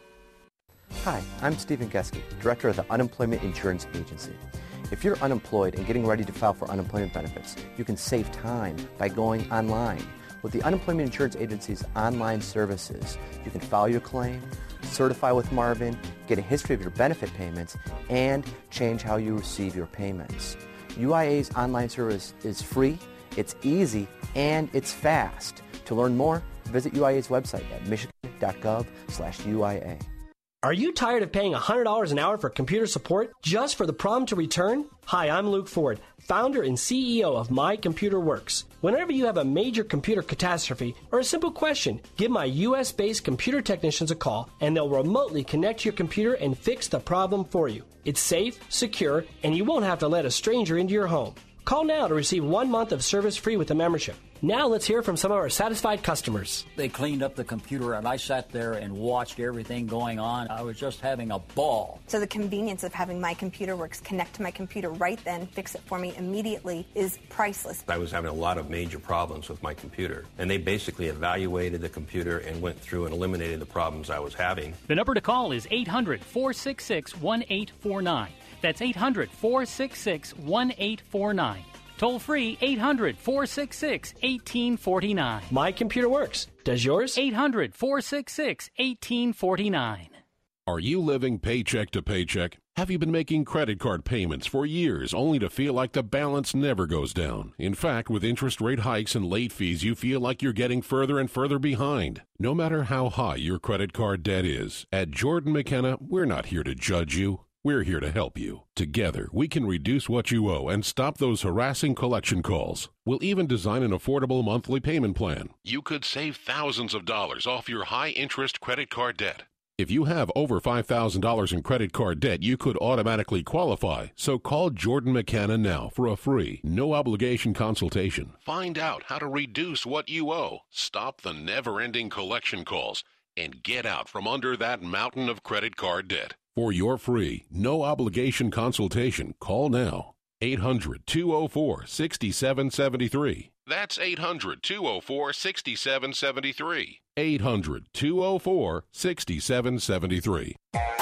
Hi, I'm Stephen Geske, Director of the Unemployment Insurance Agency. If you're unemployed and getting ready to file for unemployment benefits, you can save time by going online. With the Unemployment Insurance Agency's online services, you can file your claim, certify with Marvin, get a history of your benefit payments, and change how you receive your payments. U I A's online service is free, it's easy, and it's fast. To learn more, visit U I A's website at michigan dot gov slash U I A. Are you tired of paying one hundred dollars an hour for computer support just for the problem to return? Hi, I'm Luke Ford, founder and C E O of My Computer Works. Whenever you have a major computer catastrophe or a simple question, give my U S-based computer technicians a call and they'll remotely connect your computer and fix the problem for you. It's safe, secure, and you won't have to let a stranger into your home. Call now to receive one month of service free with a membership. Now let's hear from some of our satisfied customers. They cleaned up the computer and I sat there and watched everything going on. I was just having a ball. So the convenience of having My Computer Works connect to my computer right then, fix it for me immediately is priceless. I was having a lot of major problems with my computer, and they basically evaluated the computer and went through and eliminated the problems I was having. The number to call is eight hundred, four six six, one eight four nine. That's eight hundred, four six six, one eight four nine. Toll free, eight hundred, four six six, one eight four nine. My Computer Works. Does yours? eight hundred, four six six, one eight four nine. Are you living paycheck to paycheck? Have you been making credit card payments for years only to feel like the balance never goes down? In fact, with interest rate hikes and late fees, you feel like you're getting further and further behind. No matter how high your credit card debt is, at Jordan McKenna, we're not here to judge you. We're here to help you. Together, we can reduce what you owe and stop those harassing collection calls. We'll even design an affordable monthly payment plan. You could save thousands of dollars off your high-interest credit card debt. If you have over five thousand dollars in credit card debt, you could automatically qualify. So call Jordan McKenna now for a free, no-obligation consultation. Find out how to reduce what you owe, stop the never-ending collection calls, and get out from under that mountain of credit card debt. For your free, no-obligation consultation, call now. eight hundred, two oh four, six seven seven three. That's eight hundred, two oh four, six seven seven three. eight hundred, two oh four, six seven seven three.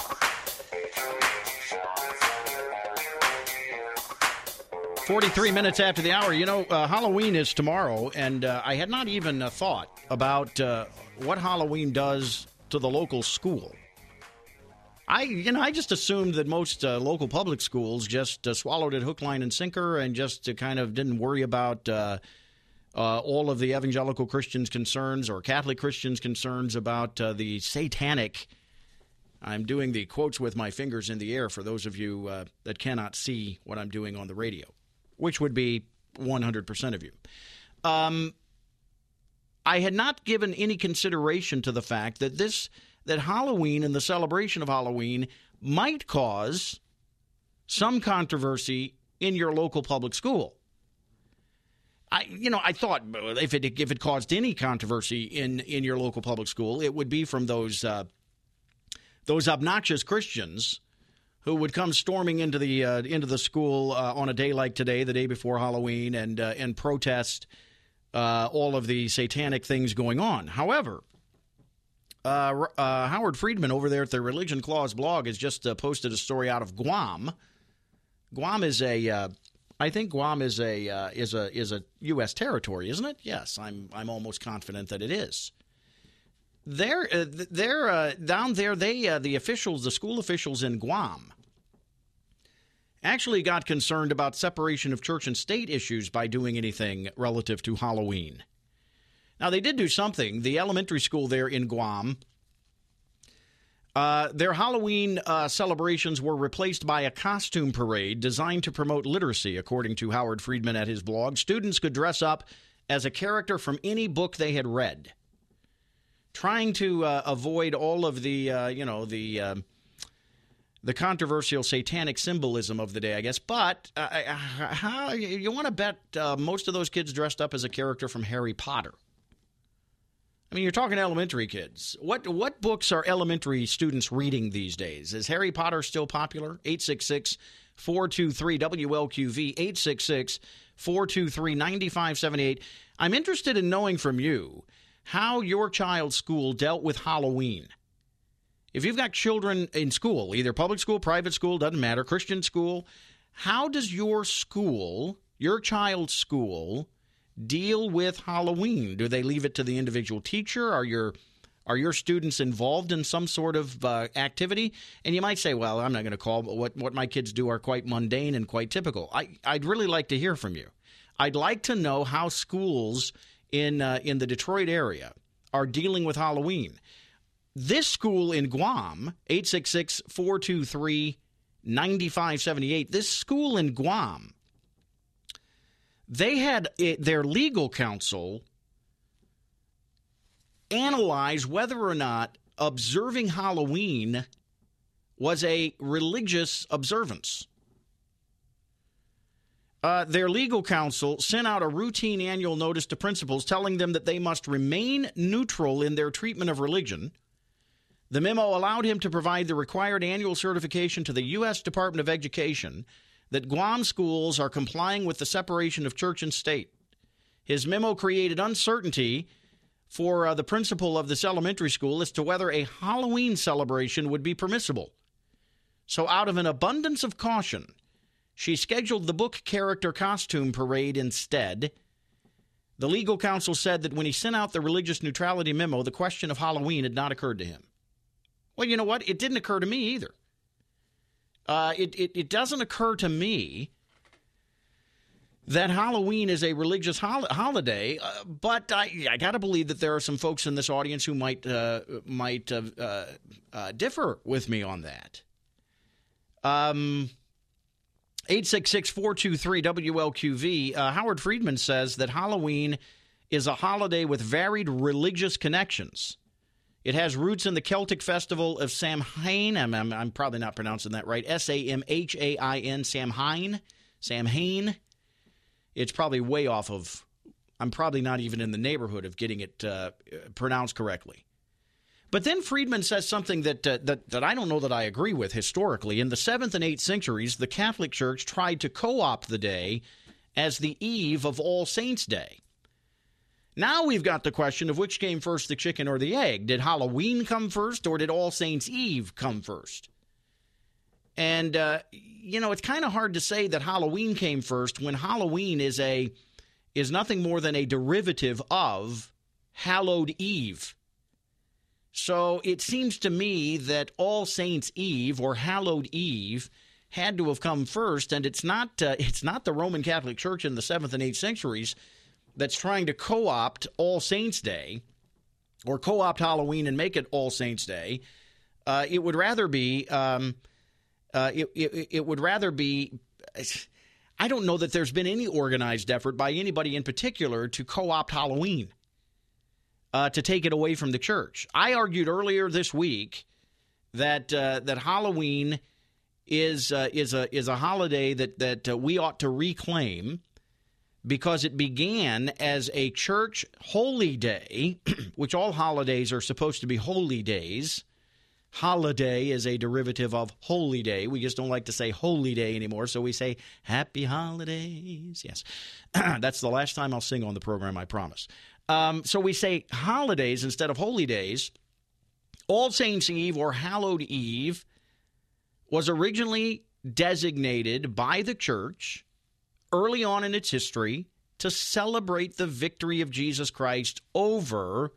forty-three minutes after the hour. You know, uh, Halloween is tomorrow, and uh, I had not even uh, thought about uh, what Halloween does to the local school. I, you know, I just assumed that most uh, local public schools just uh, swallowed it hook, line, and sinker, and just uh, kind of didn't worry about uh, uh, all of the evangelical Christians' concerns or Catholic Christians' concerns about uh, the satanic. I'm doing the quotes with my fingers in the air for those of you uh, that cannot see what I'm doing on the radio, which would be one hundred percent of you. Um, I had not given any consideration to the fact that this. that Halloween and the celebration of Halloween might cause some controversy in your local public school. I, you know, I thought if it if it caused any controversy in, in your local public school, it would be from those uh, those obnoxious Christians who would come storming into the uh, into the school uh, on a day like today, the day before Halloween, and uh, and protest uh, all of the satanic things going on. However, Uh, uh, Howard Friedman over there at the Religion Clause blog has just uh, posted a story out of Guam. Guam is a, uh, I think Guam is a uh, is a is a U S territory, isn't it? Yes, I'm I'm almost confident that it is. They're uh, they're uh, down there. They uh, the officials, the school officials in Guam, actually got concerned about separation of church and state issues by doing anything relative to Halloween. Now, they did do something. The elementary school there in Guam, uh, their Halloween uh, celebrations were replaced by a costume parade designed to promote literacy, according to Howard Friedman at his blog. Students could dress up as a character from any book they had read, trying to uh, avoid all of the, uh, you know, the... Uh, the controversial satanic symbolism of the day, I guess. But uh, how, you want to bet uh, most of those kids dressed up as a character from Harry Potter. I mean, you're talking elementary kids. What what books are elementary students reading these days? Is Harry Potter still popular? eight six six, four two three, W L Q V, eight six six, four two three, nine five seven eight. I'm interested in knowing from you how your child's school dealt with Halloween. If you've got children in school, either public school, private school, doesn't matter, Christian school, how does your school, your child's school, deal with Halloween? Do they leave it to the individual teacher? Are your are your students involved in some sort of uh, activity? And you might say, well, I'm not going to call, but what, what my kids do are quite mundane and quite typical. I, I'd really like to hear from you. I'd like to know how schools in uh, in the Detroit area are dealing with Halloween. This school in Guam, eight six six, four two three, nine five seven eight, this school in Guam, they had it, their legal counsel analyze whether or not observing Halloween was a religious observance. Uh, their legal counsel sent out a routine annual notice to principals telling them that they must remain neutral in their treatment of religion. The memo allowed him to provide the required annual certification to the U S Department of Education that Guam schools are complying with the separation of church and state. His memo created uncertainty for uh, the principal of this elementary school as to whether a Halloween celebration would be permissible. So out of an abundance of caution, she scheduled the book character costume parade instead. The legal counsel said that when he sent out the religious neutrality memo, the question of Halloween had not occurred to him. Well, you know what? It didn't occur to me either. Uh, it, it, it doesn't occur to me that Halloween is a religious hol- holiday, uh, but I, I got to believe that there are some folks in this audience who might uh, might uh, uh, uh, differ with me on that. Um, eight six six, four two three, W L Q V. Uh, Howard Friedman says that Halloween is a holiday with varied religious connections. It has roots in the Celtic festival of Samhain. I'm, I'm, I'm probably not pronouncing that right. S A M H A I N, Samhain. Samhain. It's probably way off of, I'm probably not even in the neighborhood of getting it uh, pronounced correctly. But then Friedman says something that, uh, that, that I don't know that I agree with historically. In the seventh and eighth centuries, the Catholic Church tried to co-opt the day as the eve of All Saints' Day. Now we've got the question of which came first, the chicken or the egg. Did Halloween come first, or did All Saints' Eve come first? And, uh, you know, it's kind of hard to say that Halloween came first when Halloween is a is nothing more than a derivative of Hallowed Eve. So it seems to me that All Saints' Eve or Hallowed Eve had to have come first, and it's not uh, it's not the Roman Catholic Church in the seventh and eighth centuries that's trying to co-opt All Saints' Day or co-opt Halloween and make it All Saints' Day. Uh, it would rather be, um, uh, it, it, it would rather be, I don't know that there's been any organized effort by anybody in particular to co-opt Halloween, uh, to take it away from the church. I argued earlier this week that uh, that Halloween is uh, is a is a holiday that that uh, we ought to reclaim, because it began as a church holy day, which all holidays are supposed to be holy days. Holiday is a derivative of holy day. We just don't like to say holy day anymore, so we say happy holidays. Yes, that's the last time I'll sing on the program, I promise. Um, so we say holidays instead of holy days. All Saints' Eve or Hallowed Eve was originally designated by the church early on in its history to celebrate the victory of Jesus Christ over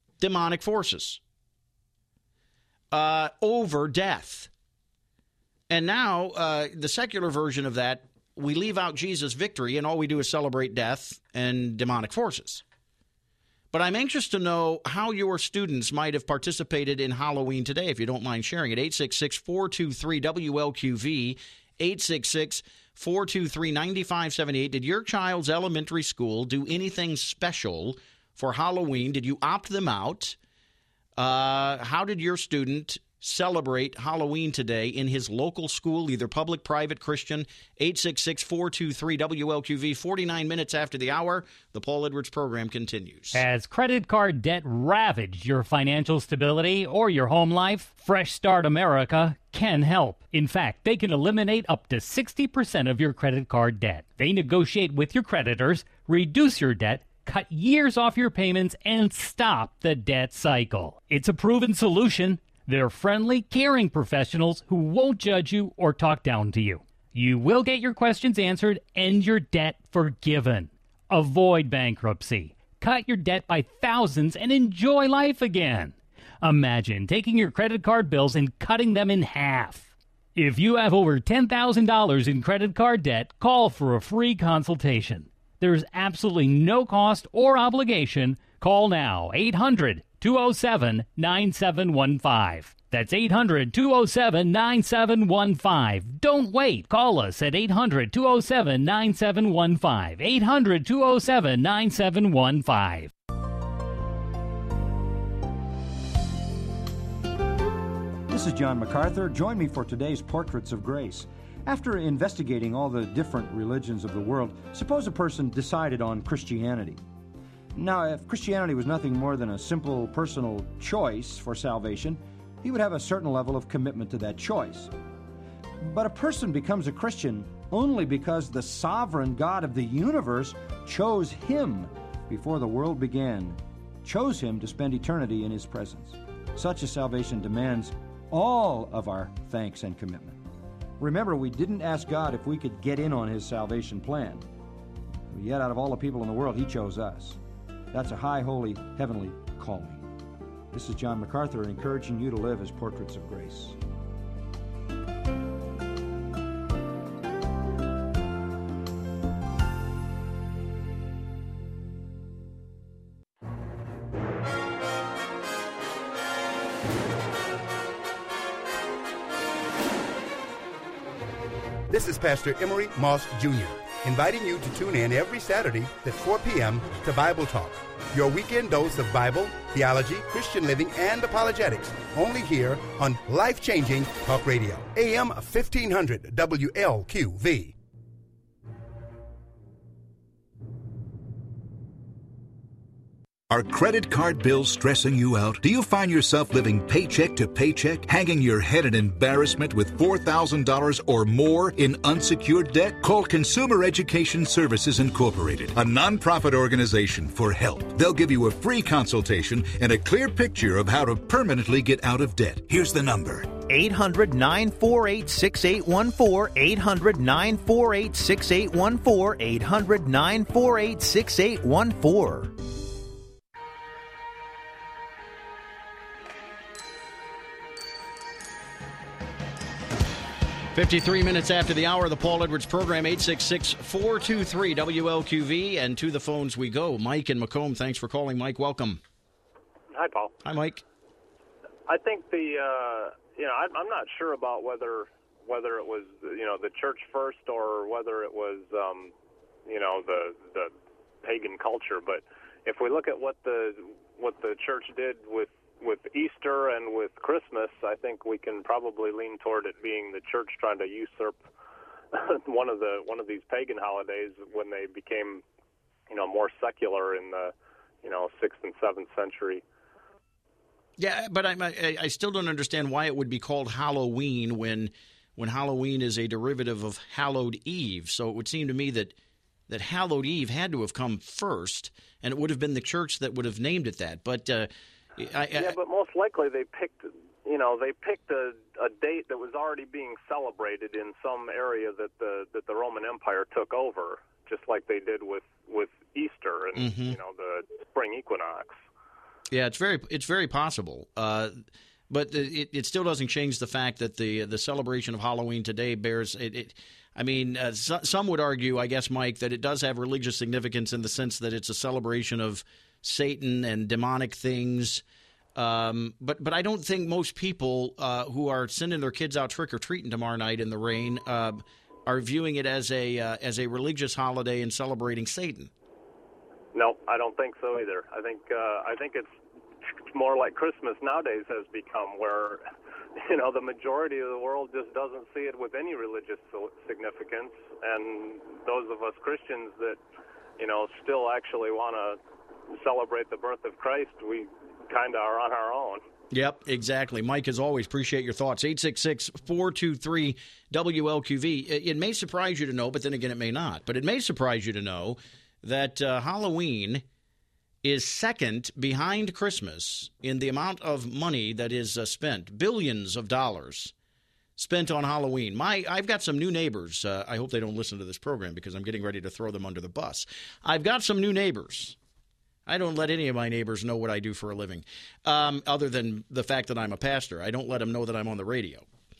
demonic forces, uh, over death. And now uh, the secular version of that, we leave out Jesus' victory, and all we do is celebrate death and demonic forces. But I'm anxious to know how your students might have participated in Halloween today, if you don't mind sharing it. eight six six, four two three, W L Q V, eight six six, four two three, nine five seven eight. Did your child's elementary school do anything special for Halloween? Did you opt them out? Uh, how did your student celebrate Halloween today in his local school, either public, private, Christian? Eight six six, four two three, W L Q V. forty-nine minutes after the hour, the Paul Edwards program continues. Has credit card debt ravaged your financial stability or your home life? Fresh Start America can help. In fact, they can eliminate up to sixty percent of your credit card debt. They negotiate with your creditors, reduce your debt, cut years off your payments, and stop the debt cycle. It's a proven solution. They're friendly, caring professionals who won't judge you or talk down to you. You will get your questions answered and your debt forgiven. Avoid bankruptcy. Cut your debt by thousands and enjoy life again. Imagine taking your credit card bills and cutting them in half. If you have over ten thousand dollars in credit card debt, call for a free consultation. There's absolutely no cost or obligation. Call now, eight hundred, two oh seven, nine seven one five. That's eight hundred, two oh seven, nine seven one five. Don't wait. Call us at eight hundred, two oh seven, nine seven one five. eight hundred, two oh seven, nine seven one five. This is John MacArthur. Join me for today's Portraits of Grace. After investigating all the different religions of the world, suppose a person decided on Christianity. Now, if Christianity was nothing more than a simple personal choice for salvation, he would have a certain level of commitment to that choice. But a person becomes a Christian only because the sovereign God of the universe chose him before the world began, chose him to spend eternity in his presence. Such a salvation demands all of our thanks and commitment. Remember, we didn't ask God if we could get in on his salvation plan. Yet out of all the people in the world, he chose us. That's a high, holy, heavenly calling. This is John MacArthur encouraging you to live as Portraits of Grace. This is Pastor Emery Moss Junior, inviting you to tune in every Saturday at four p.m. to Bible Talk, your weekend dose of Bible, theology, Christian living, and apologetics, only here on Life-Changing Talk Radio, A M fifteen hundred W L Q V. Are credit card bills stressing you out? Do you find yourself living paycheck to paycheck, hanging your head in embarrassment with four thousand dollars or more in unsecured debt? Call Consumer Education Services Incorporated, a nonprofit organization, for help. They'll give you a free consultation and a clear picture of how to permanently get out of debt. Here's the number. eight hundred, nine four eight, six eight one four, eight hundred, nine four eight, six eight one four, eight hundred, nine four eight, six eight one four. fifty-three minutes after the hour of the Paul Edwards program, eight six six, four two three, W L Q V. And to the phones we go. Mike in Macomb, thanks for calling. Mike, welcome. Hi, Paul. Hi, Mike. I think the, uh, you know, I'm, I'm not sure about whether whether it was, you know, the church first or whether it was, um, you know, the the pagan culture. But if we look at what the what the church did with with Easter and with Christmas, I think we can probably lean toward it being the church trying to usurp one of the one of these pagan holidays when they became, you know, more secular in the, you know, sixth and seventh century. Yeah, but I, I, I still don't understand why it would be called Halloween when when Halloween is a derivative of Hallowed Eve. So it would seem to me that that Hallowed Eve had to have come first, and it would have been the church that would have named it that. But uh, I, I, yeah, but most likely they picked, you know, they picked a, a date that was already being celebrated in some area that the that the Roman Empire took over, just like they did with, with Easter and mm-hmm. you know the spring equinox. Yeah, it's very it's very possible. Uh, But it, it still doesn't change the fact that the the celebration of Halloween today bears it. it I mean, uh, so, some would argue, I guess, Mike, that it does have religious significance in the sense that it's a celebration of Satan and demonic things. Um, but but I don't think most people uh, who are sending their kids out trick or treating tomorrow night in the rain uh, are viewing it as a uh, as a religious holiday and celebrating Satan. No, I don't think so either. I think uh, I think it's more like Christmas nowadays has become, where, you know, the majority of the world just doesn't see it with any religious significance, and those of us Christians that, you know, still actually want to celebrate the birth of Christ, we kind of are on our own. Yep, exactly. Mike, as always, appreciate your thoughts. eight six six, four two three, W L Q V. It may surprise you to know, but then again, it may not. But it may surprise you to know that uh, Halloween is second behind Christmas in the amount of money that is uh, spent. Billions of dollars spent on Halloween. My, I've got some new neighbors. Uh, I hope they don't listen to this program because I'm getting ready to throw them under the bus. I've got some new neighbors. I don't let any of my neighbors know what I do for a living, um, other than the fact that I'm a pastor. I don't let them know that I'm on the radio,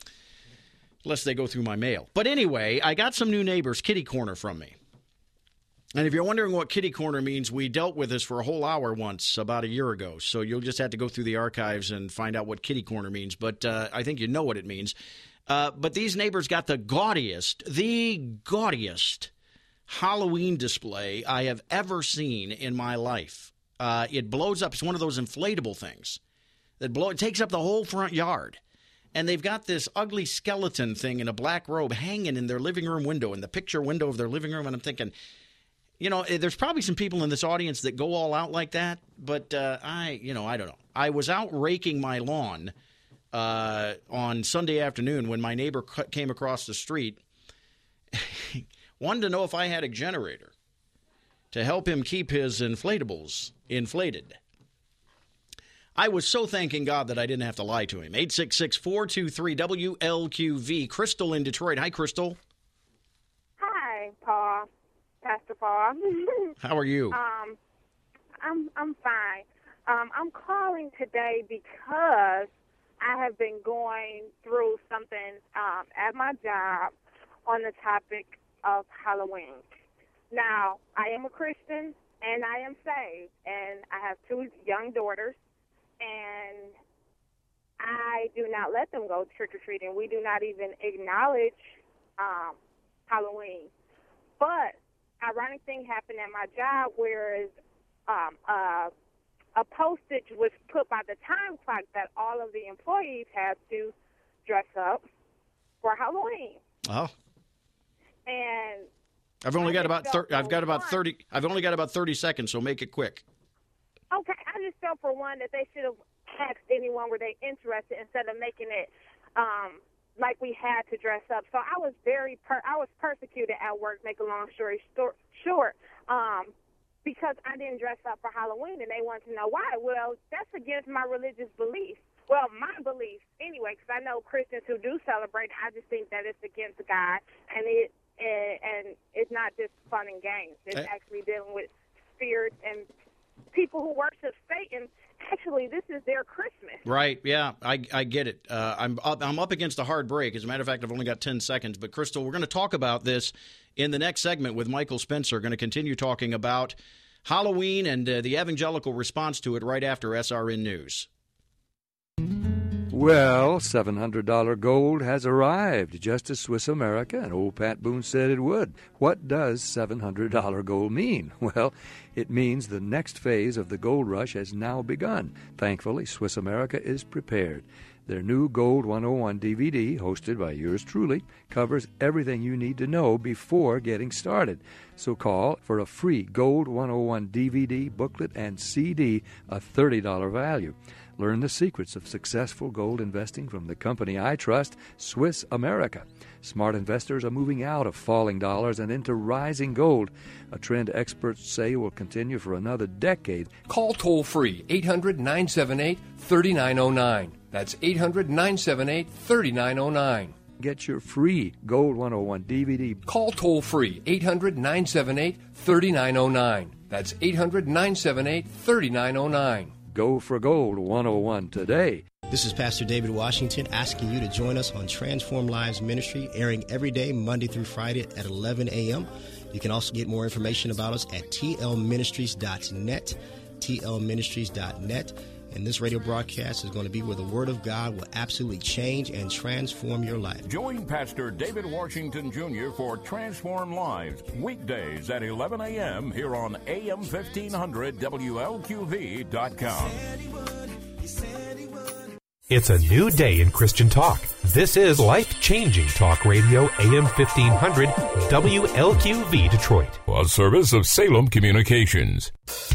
unless they go through my mail. But anyway, I got some new neighbors kitty corner from me. And if you're wondering what kitty corner means, we dealt with this for a whole hour once about a year ago. So you'll just have to go through the archives and find out what kitty corner means. But uh, I think you know what it means. Uh, but these neighbors got the gaudiest, the gaudiest Halloween display I have ever seen in my life. Uh, it blows up. It's one of those inflatable things that blow. It takes up the whole front yard. And they've got this ugly skeleton thing in a black robe hanging in their living room window, in the picture window of their living room. And I'm thinking, you know, there's probably some people in this audience that go all out like that, but uh, I, you know, I don't know. I was out raking my lawn uh, on Sunday afternoon when my neighbor came across the street, wanted to know if I had a generator to help him keep his inflatables inflated. I was so thanking God that I didn't have to lie to him. eight six six, four two three, W L Q V. Crystal in Detroit. Hi, Crystal. Hi, Paul. Pastor Paul. How are you? Um, I'm I'm fine. Um, I'm calling today because I have been going through something um, at my job on the topic of Halloween. Now, I am a Christian and I am saved, and I have two young daughters, and I do not let them go trick-or-treating. We do not even acknowledge um, Halloween. But ironic thing happened at my job, whereas um, uh, a postage was put by the time clock that all of the employees have to dress up for Halloween. Oh. And I've only got about thir- I've got about thirty. I've only got about thirty seconds, so make it quick. Okay, I just felt for one that they should have asked anyone were they interested instead of making it um, like we had to dress up. So I was very per- I was persecuted at work. Make a long story sto- short, um, because I didn't dress up for Halloween, and they wanted to know why. Well, that's against my religious beliefs. Well, my beliefs anyway, because I know Christians who do celebrate. I just think that it's against God, and it and, and it's not just fun and games. It's uh, actually dealing with spirits and people who worship Satan. Actually, this is their Christmas. Right, yeah, I, I get it. Uh, I'm, up, I'm up against a hard break. As a matter of fact, I've only got ten seconds. But, Crystal, we're going to talk about this in the next segment with Michael Spencer. Going to continue talking about Halloween and uh, the evangelical response to it right after S R N News. Well, seven hundred dollars gold has arrived, just as Swiss America and old Pat Boone said it would. What does seven hundred dollars gold mean? Well, it means the next phase of the gold rush has now begun. Thankfully, Swiss America is prepared. Their new Gold one oh one D V D, hosted by yours truly, covers everything you need to know before getting started. So call for a free Gold one oh one D V D, booklet, and C D, a thirty dollars value. Learn the secrets of successful gold investing from the company I trust, Swiss America. Smart investors are moving out of falling dollars and into rising gold, a trend experts say will continue for another decade. Call toll-free eight hundred, nine seven eight, three nine zero nine. That's eight hundred, nine seven eight, three nine zero nine. Get your free Gold one oh one D V D. Call toll-free eight hundred, nine seven eight, three nine zero nine. That's eight hundred, nine seven eight, three nine zero nine. Go for Gold one oh one today. This is Pastor David Washington asking you to join us on Transform Lives Ministry, airing every day, Monday through Friday at eleven a.m. You can also get more information about us at t l ministries dot net, t l ministries dot net. And this radio broadcast is going to be where the Word of God will absolutely change and transform your life. Join Pastor David Washington Junior for Transform Lives, weekdays at eleven a.m. here on A M fifteen hundred W L Q V dot com. It's a new day in Christian talk. This is life-changing talk radio, A M fifteen hundred W L Q V Detroit. A service of Salem Communications.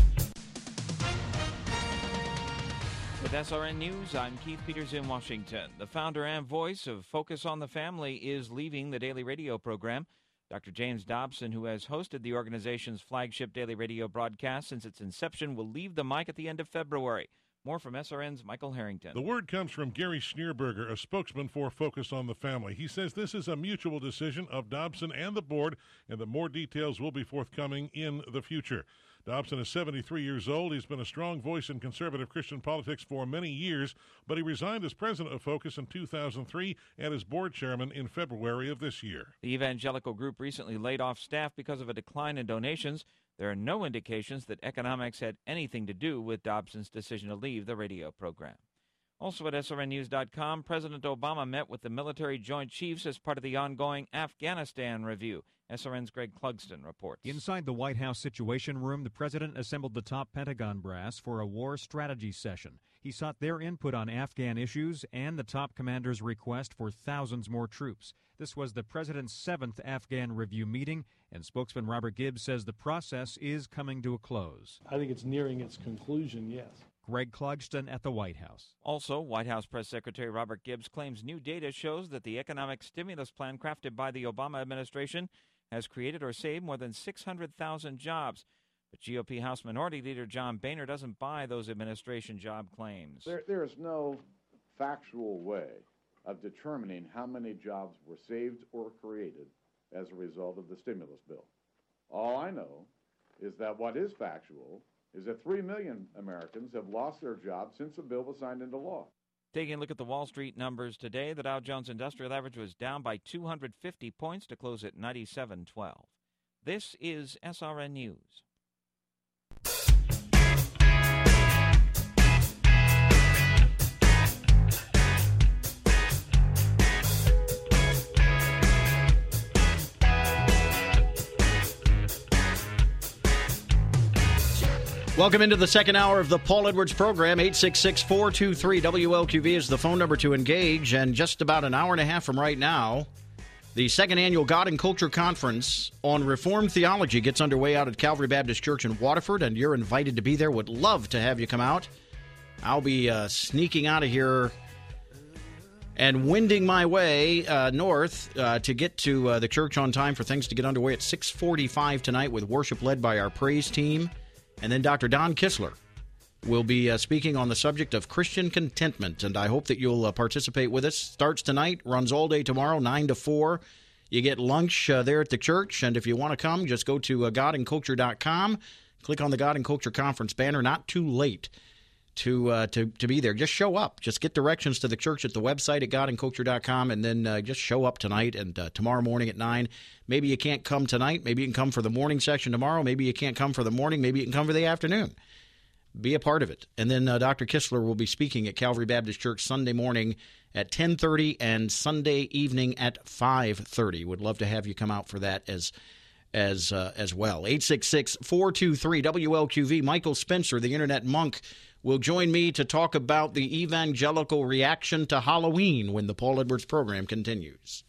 With S R N News, I'm Keith Peters in Washington. The founder and voice of Focus on the Family is leaving the daily radio program. Doctor James Dobson, who has hosted the organization's flagship daily radio broadcast since its inception, will leave the mic at the end of February. More from S R N's Michael Harrington. The word comes from Gary Schneerberger, a spokesman for Focus on the Family. He says this is a mutual decision of Dobson and the board, and that more details will be forthcoming in the future. Dobson is seventy-three years old. He's been a strong voice in conservative Christian politics for many years, but he resigned as president of Focus in two thousand three and as board chairman in February of this year. The evangelical group recently laid off staff because of a decline in donations. There are no indications that economics had anything to do with Dobson's decision to leave the radio program. Also at S R N news dot com, President Obama met with the military Joint Chiefs as part of the ongoing Afghanistan review. S R N's Greg Clugston reports. Inside the White House Situation Room, the president assembled the top Pentagon brass for a war strategy session. He sought their input on Afghan issues and the top commander's request for thousands more troops. This was the president's seventh Afghan review meeting, and spokesman Robert Gibbs says the process is coming to a close. I think it's nearing its conclusion, yes. Greg Clugston at the White House. Also, White House Press Secretary Robert Gibbs claims new data shows that the economic stimulus plan crafted by the Obama administration has created or saved more than six hundred thousand jobs. But G O P House Minority Leader John Boehner doesn't buy those administration job claims. There, there is no factual way of determining how many jobs were saved or created as a result of the stimulus bill. All I know is that what is factual is that three million Americans have lost their jobs since the bill was signed into law. Taking a look at the Wall Street numbers today, the Dow Jones Industrial Average was down by two hundred fifty points to close at ninety-seven twelve. This is S R N News. Welcome into the second hour of the Paul Edwards program. eight six six, four two three, W L Q V is the phone number to engage. And just about an hour and a half from right now, the second annual God and Culture Conference on Reformed Theology gets underway out at Calvary Baptist Church in Waterford, and you're invited to be there. Would love to have you come out. I'll be uh, sneaking out of here and winding my way uh, north uh, to get to uh, the church on time for things to get underway at six forty-five tonight with worship led by our praise team. And then Doctor Don Kistler will be uh, speaking on the subject of Christian contentment, and I hope that you'll uh, participate with us. Starts tonight, runs all day tomorrow, nine to four. You get lunch uh, there at the church, and if you want to come, just go to uh, god and culture dot com, click on the God and Culture Conference banner. Not too late to uh, to to be there. Just show up. Just get directions to the church at the website at god and culture dot com, and then uh, just show up tonight and uh, tomorrow morning at nine. Maybe you can't come tonight. Maybe you can come for the morning session tomorrow. Maybe you can't come for the morning. Maybe you can come for the afternoon. Be a part of it. And then uh, Doctor Kistler will be speaking at Calvary Baptist Church Sunday morning at ten thirty and Sunday evening at five thirty. Would love to have you come out for that as as uh, as well. eight six six, four two three, W L Q V. Michael Spencer, the Internet Monk, will join me to talk about the evangelical reaction to Halloween when the Paul Edwards program continues.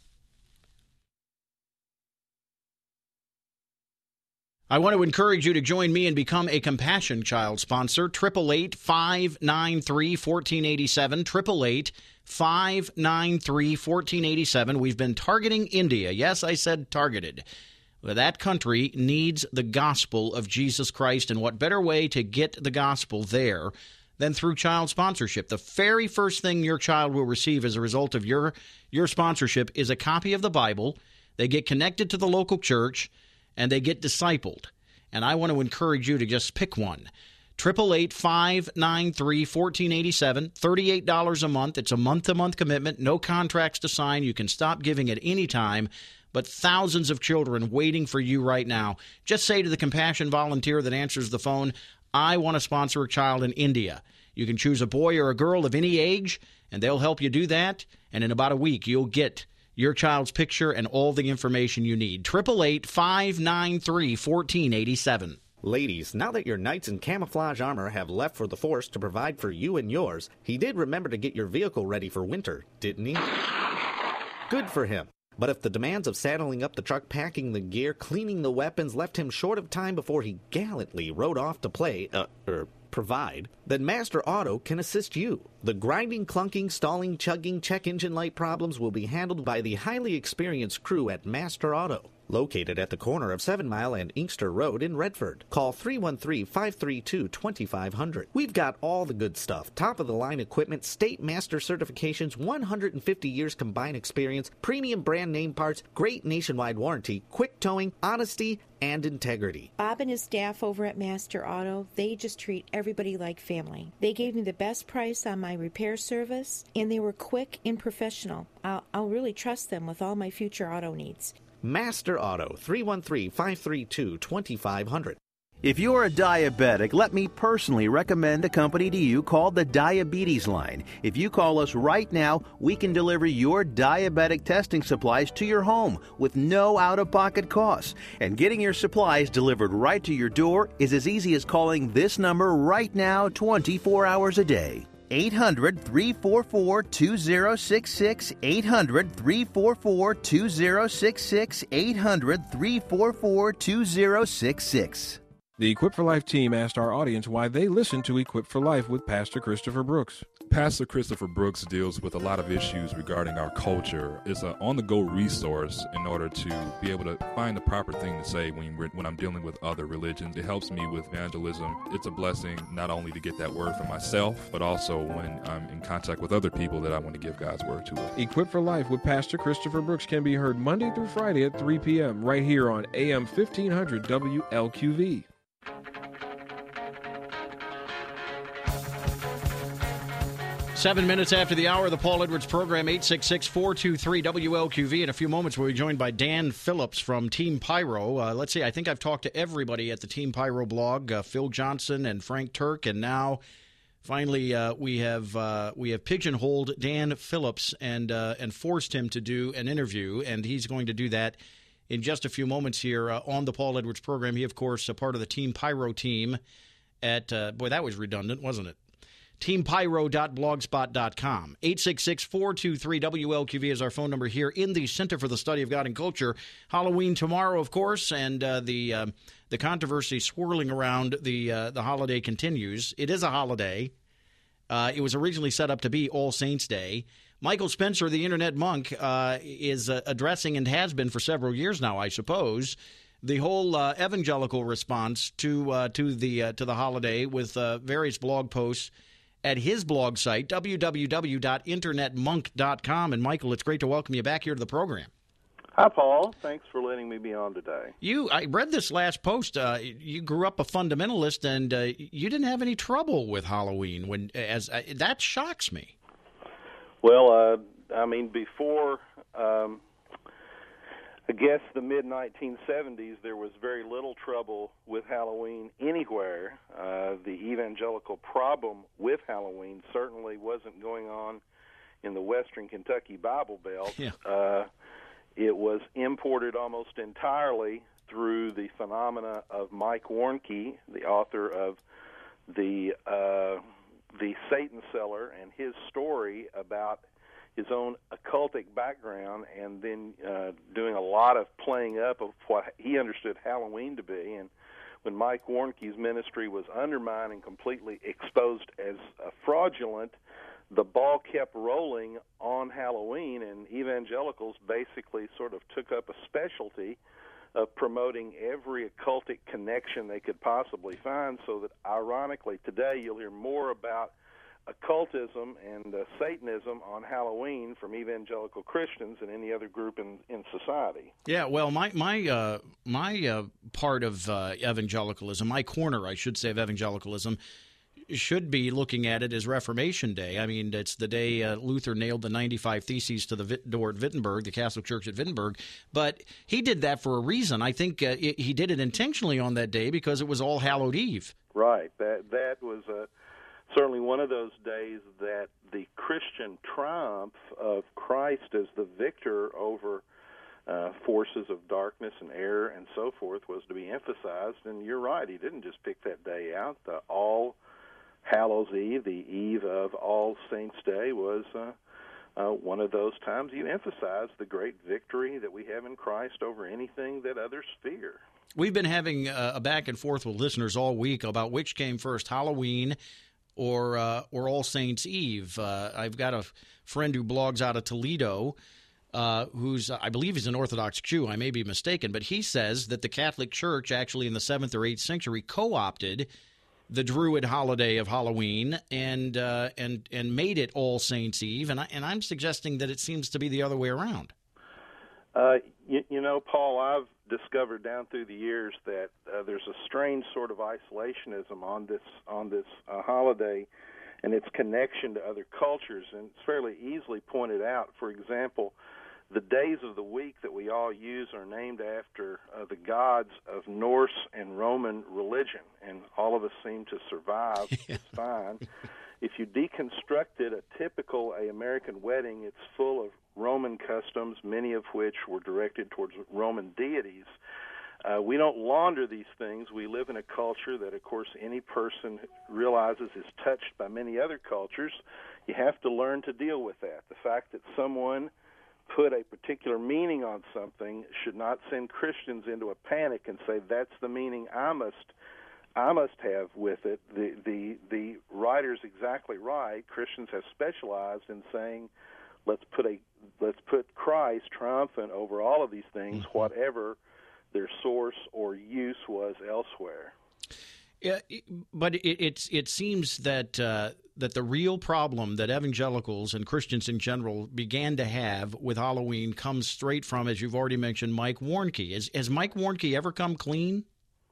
I want to encourage you to join me and become a Compassion Child sponsor. eight eight eight, five nine three, one four eight seven. eight eight eight, five nine three, one four eight seven. We've been targeting India. Yes, I said targeted. Well, that country needs the gospel of Jesus Christ, and what better way to get the gospel there than through child sponsorship? The very first thing your child will receive as a result of your, your sponsorship is a copy of the Bible. They get connected to the local church, and they get discipled. And I want to encourage you to just pick one. eight eight eight, five nine three, one four eight seven, thirty-eight dollars a month. It's a month-to-month commitment, no contracts to sign. You can stop giving at any time, but thousands of children waiting for you right now. Just say to the compassion volunteer that answers the phone, I want to sponsor a child in India. You can choose a boy or a girl of any age, and they'll help you do that. And in about a week, you'll get your child's picture and all the information you need. eight eight eight, five nine three, one four eight seven. Ladies, now that your knights in camouflage armor have left for the Force to provide for you and yours, he did remember to get your vehicle ready for winter, didn't he? Good for him. But if the demands of saddling up the truck, packing the gear, cleaning the weapons left him short of time before he gallantly rode off to play, uh, er, provide, then Master Auto can assist you. The grinding, clunking, stalling, chugging, check engine light problems will be handled by the highly experienced crew at Master Auto, located at the corner of Seven Mile and Inkster Road in Redford. Call three one three, five three two, two five zero zero. We've got all the good stuff. Top-of-the-line equipment, state master certifications, one hundred fifty years combined experience, premium brand name parts, great nationwide warranty, quick towing, honesty, and integrity. Bob and his staff over at Master Auto, they just treat everybody like family. They gave me the best price on my repair service, and they were quick and professional. I'll, I'll really trust them with all my future auto needs. Master Auto, three one three, five three two, two five zero zero. If you're a diabetic, let me personally recommend a company to you called the Diabetes Line. If you call us right now, we can deliver your diabetic testing supplies to your home with no out-of-pocket costs. And getting your supplies delivered right to your door is as easy as calling this number right now, twenty-four hours a day. eight hundred, three four four, two zero six six, eight hundred, three four four, two zero six six, eight hundred, three four four, two zero six six. The Equip for Life team asked our audience why they listen to Equip for Life with Pastor Christopher Brooks. Pastor Christopher Brooks deals with a lot of issues regarding our culture. It's an on-the-go resource in order to be able to find the proper thing to say when, when I'm dealing with other religions. It helps me with evangelism. It's a blessing not only to get that word for myself, but also when I'm in contact with other people that I want to give God's word to. Equip for Life with Pastor Christopher Brooks can be heard Monday through Friday at three p.m. right here on A M fifteen hundred W L Q V. Seven minutes after the hour of the Paul Edwards program, eight six six, four two three, W L Q V. In a few moments, we'll be joined by Dan Phillips from Team Pyro. Uh, let's see, I think I've talked to everybody at the Team Pyro blog, uh, Phil Johnson and Frank Turk, and now finally uh, we have uh, we have pigeonholed Dan Phillips and uh, and forced him to do an interview, and he's going to do that in just a few moments here uh, on the Paul Edwards program. He, of course, a part of the Team Pyro team at, uh, boy, that was redundant, wasn't it? team pyro dot blogspot dot com. eight six six, four two three, W L Q V is our phone number here in the Center for the Study of God and Culture. Halloween tomorrow, of course, and uh, the uh, the controversy swirling around the uh, the holiday continues. It is a holiday. Uh, it was originally set up to be All Saints Day. Michael Spencer, the Internet Monk, uh, is uh, addressing, and has been for several years now, I suppose, the whole uh, evangelical response to uh, to the uh, to the holiday with uh, various blog posts at his blog site, w w w dot internet monk dot com. And, Michael, it's great to welcome you back here to the program. Hi, Paul. Thanks for letting me be on today. You, I read this last post. Uh, you grew up a fundamentalist, and uh, you didn't have any trouble with Halloween. When as uh, that shocks me. Well, uh, I mean, before, um, I guess, the mid nineteen seventies, there was very little trouble with Halloween anywhere. Uh, the evangelical problem with Halloween certainly wasn't going on in the western Kentucky Bible Belt. Yeah. Uh, it was imported almost entirely through the phenomena of Mike Warnke, the author of the uh, the Satan Seller, and his story about his own occultic background, and then uh, doing a lot of playing up of what he understood Halloween to be. And when Mike Warnke's ministry was undermined and completely exposed as uh, fraudulent, the ball kept rolling on Halloween, and evangelicals basically sort of took up a specialty of promoting every occultic connection they could possibly find, so that, ironically, today you'll hear more about occultism and uh, Satanism on Halloween from evangelical Christians and any other group in, in society. Yeah, well, my my uh, my uh, part of uh, evangelicalism, my corner, I should say, of evangelicalism, should be looking at it as Reformation Day. I mean, it's the day uh, Luther nailed the ninety-five Theses to the Wit- door at Wittenberg, the Catholic Church at Wittenberg. But he did that for a reason. I think uh, it, he did it intentionally on that day because it was All Hallowed Eve. Right. That that was uh, certainly one of those days that the Christian triumph of Christ as the victor over uh, forces of darkness and error and so forth was to be emphasized. And you're right. He didn't just pick that day out. The All Hallows Eve, the eve of All Saints' Day, was uh, uh, one of those times you emphasize the great victory that we have in Christ over anything that others fear. We've been having uh, a back and forth with listeners all week about which came first, Halloween or uh, or All Saints' Eve. Uh, I've got a friend who blogs out of Toledo uh, who's, I believe he's an Orthodox Jew. I may be mistaken, but he says that the Catholic Church actually in the seventh or eighth century co-opted the Druid holiday of Halloween and uh, and and made it All Saints' Eve, and I, and I'm suggesting that it seems to be the other way around. Uh, you, you know, Paul, I've discovered down through the years that uh, there's a strange sort of isolationism on this on this uh, holiday and its connection to other cultures, and it's fairly easily pointed out. For example, the days of the week that we all use are named after uh, the gods of Norse and Roman religion, and all of us seem to survive just fine. If you deconstructed a typical a American wedding, it's full of Roman customs, many of which were directed towards Roman deities. Uh, we don't launder these things. We live in a culture that, of course, any person realizes is touched by many other cultures. You have to learn to deal with that. The fact that someone put a particular meaning on something should not send Christians into a panic and say that's the meaning I must I must have with it. The the the writer's exactly right. Christians have specialized in saying let's put a let's put Christ triumphant over all of these things, mm-hmm. whatever their source or use was elsewhere. Yeah, but it it's, it seems that uh, that the real problem that evangelicals and Christians in general began to have with Halloween comes straight from, as you've already mentioned, Mike Warnke. Has, has Mike Warnke ever come clean?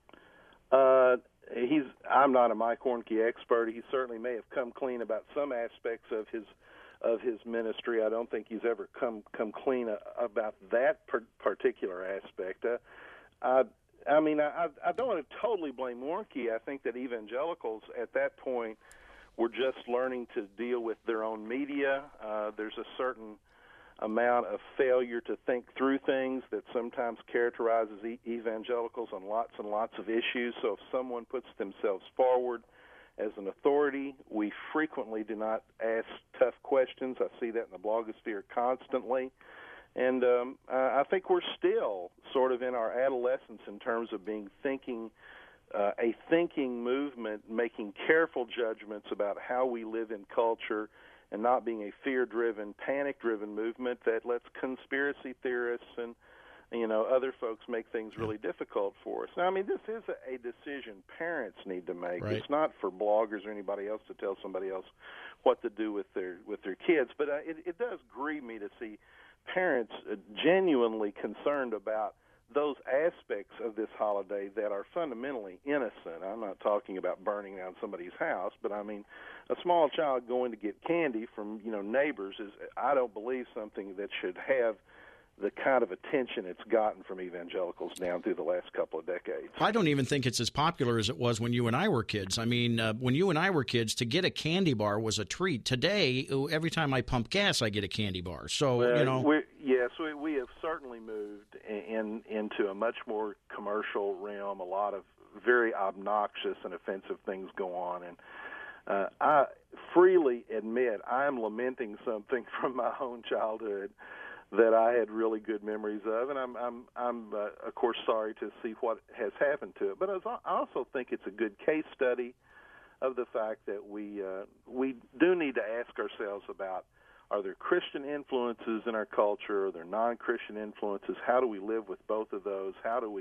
Uh, he's. I'm not a Mike Warnke expert. He certainly may have come clean about some aspects of his of his ministry. I don't think he's ever come come clean about that per, particular aspect. Uh, I, I mean, I, I don't want to totally blame Warnke. I think that evangelicals at that point were just learning to deal with their own media. Uh, there's a certain amount of failure to think through things that sometimes characterizes e- evangelicals on lots and lots of issues. So if someone puts themselves forward as an authority, we frequently do not ask tough questions. I see that in the blogosphere constantly. And um, I think we're still sort of in our adolescence in terms of being thinking, uh, a thinking movement, making careful judgments about how we live in culture and not being a fear-driven, panic-driven movement that lets conspiracy theorists and, you know, other folks make things really difficult for us. Now, I mean, this is a, a decision parents need to make. Right. It's not for bloggers or anybody else to tell somebody else what to do with their with their kids. But uh, it, it does grieve me to see parents uh, genuinely concerned about those aspects of this holiday that are fundamentally innocent. I'm not talking about burning down somebody's house, but I mean a small child going to get candy from, you know, neighbors is, I don't believe, something that should have the kind of attention it's gotten from evangelicals down through the last couple of decades. I don't even think it's as popular as it was when you and I were kids. I mean, uh, when you and I were kids, to get a candy bar was a treat. Today, every time I pump gas, I get a candy bar. So, well, you know. We're, yes, we, we have certainly moved in, into a much more commercial realm. A lot of very obnoxious and offensive things go on. And uh, I freely admit I'm lamenting something from my own childhood that I had really good memories of, and I'm, I'm, I'm uh, of course, sorry to see what has happened to it. But I also think it's a good case study of the fact that we uh, we do need to ask ourselves about, are there Christian influences in our culture? Are there non-Christian influences? How do we live with both of those? How do we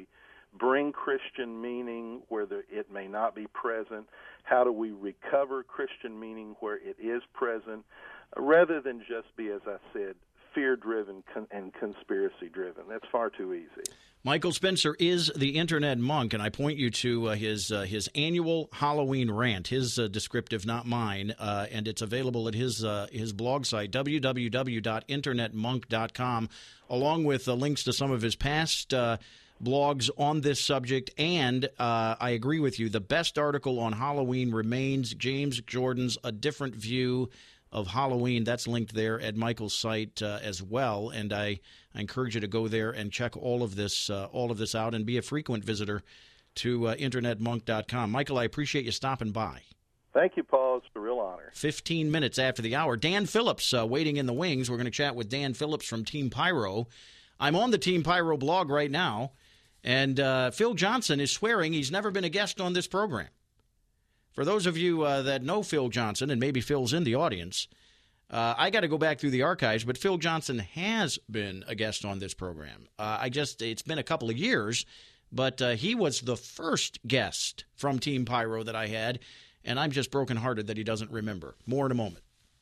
bring Christian meaning where the, it may not be present? How do we recover Christian meaning where it is present, uh, rather than just be, as I said, fear-driven con- and conspiracy-driven? That's far too easy. Michael Spencer is the Internet Monk, and I point you to uh, his uh, his annual Halloween rant, his uh, descriptive, not mine, uh, and it's available at his uh, his blog site, w w w dot internet monk dot com, along with uh, links to some of his past uh, blogs on this subject. And uh, I agree with you, the best article on Halloween remains James Jordan's A Different View of Halloween. That's linked there at Michael's site uh, as well, and I, I encourage you to go there and check all of this uh, all of this out and be a frequent visitor to uh, internet monk dot com. Michael, I appreciate you stopping by. Thank you, Paul. It's a real honor. Fifteen minutes after the hour, Dan Phillips uh, waiting in the wings. We're going to chat with Dan Phillips from Team Pyro. I'm on the Team Pyro blog right now, and uh, Phil Johnson is swearing he's never been a guest on this program. For those of you uh, that know Phil Johnson, and maybe Phil's in the audience, uh, I got to go back through the archives, but Phil Johnson has been a guest on this program. Uh, I just, it's been a couple of years, but uh, he was the first guest from Team Pyro that I had, and I'm just brokenhearted that he doesn't remember. More in a moment.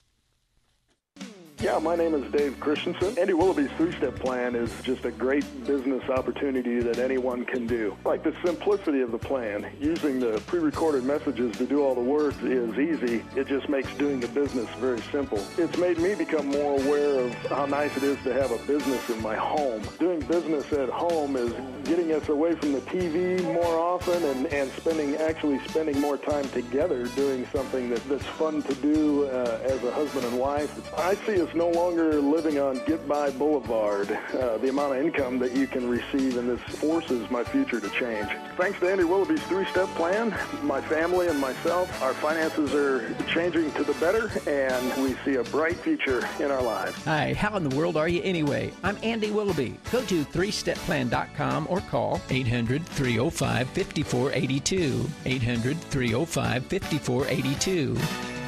Yeah, my name is Dave Christensen. Andy Willoughby's three-step plan is just a great business opportunity that anyone can do. Like the simplicity of the plan, using the pre-recorded messages to do all the work is easy. It just makes doing the business very simple. It's made me become more aware of how nice it is to have a business in my home. Doing business at home is getting us away from the T V more often and, and spending actually spending more time together doing something that, that's fun to do uh, as a husband and wife. I see us no longer living on Get-By Boulevard. Uh, the amount of income that you can receive in this forces my future to change. Thanks to Andy Willoughby's three-step plan, my family and myself, our finances are changing to the better, and we see a bright future in our lives. Hi, how in the world are you anyway? I'm Andy Willoughby. Go to three step plan dot com or call eight hundred, three oh five, five four eight two. eight hundred, three oh five, five four eight two.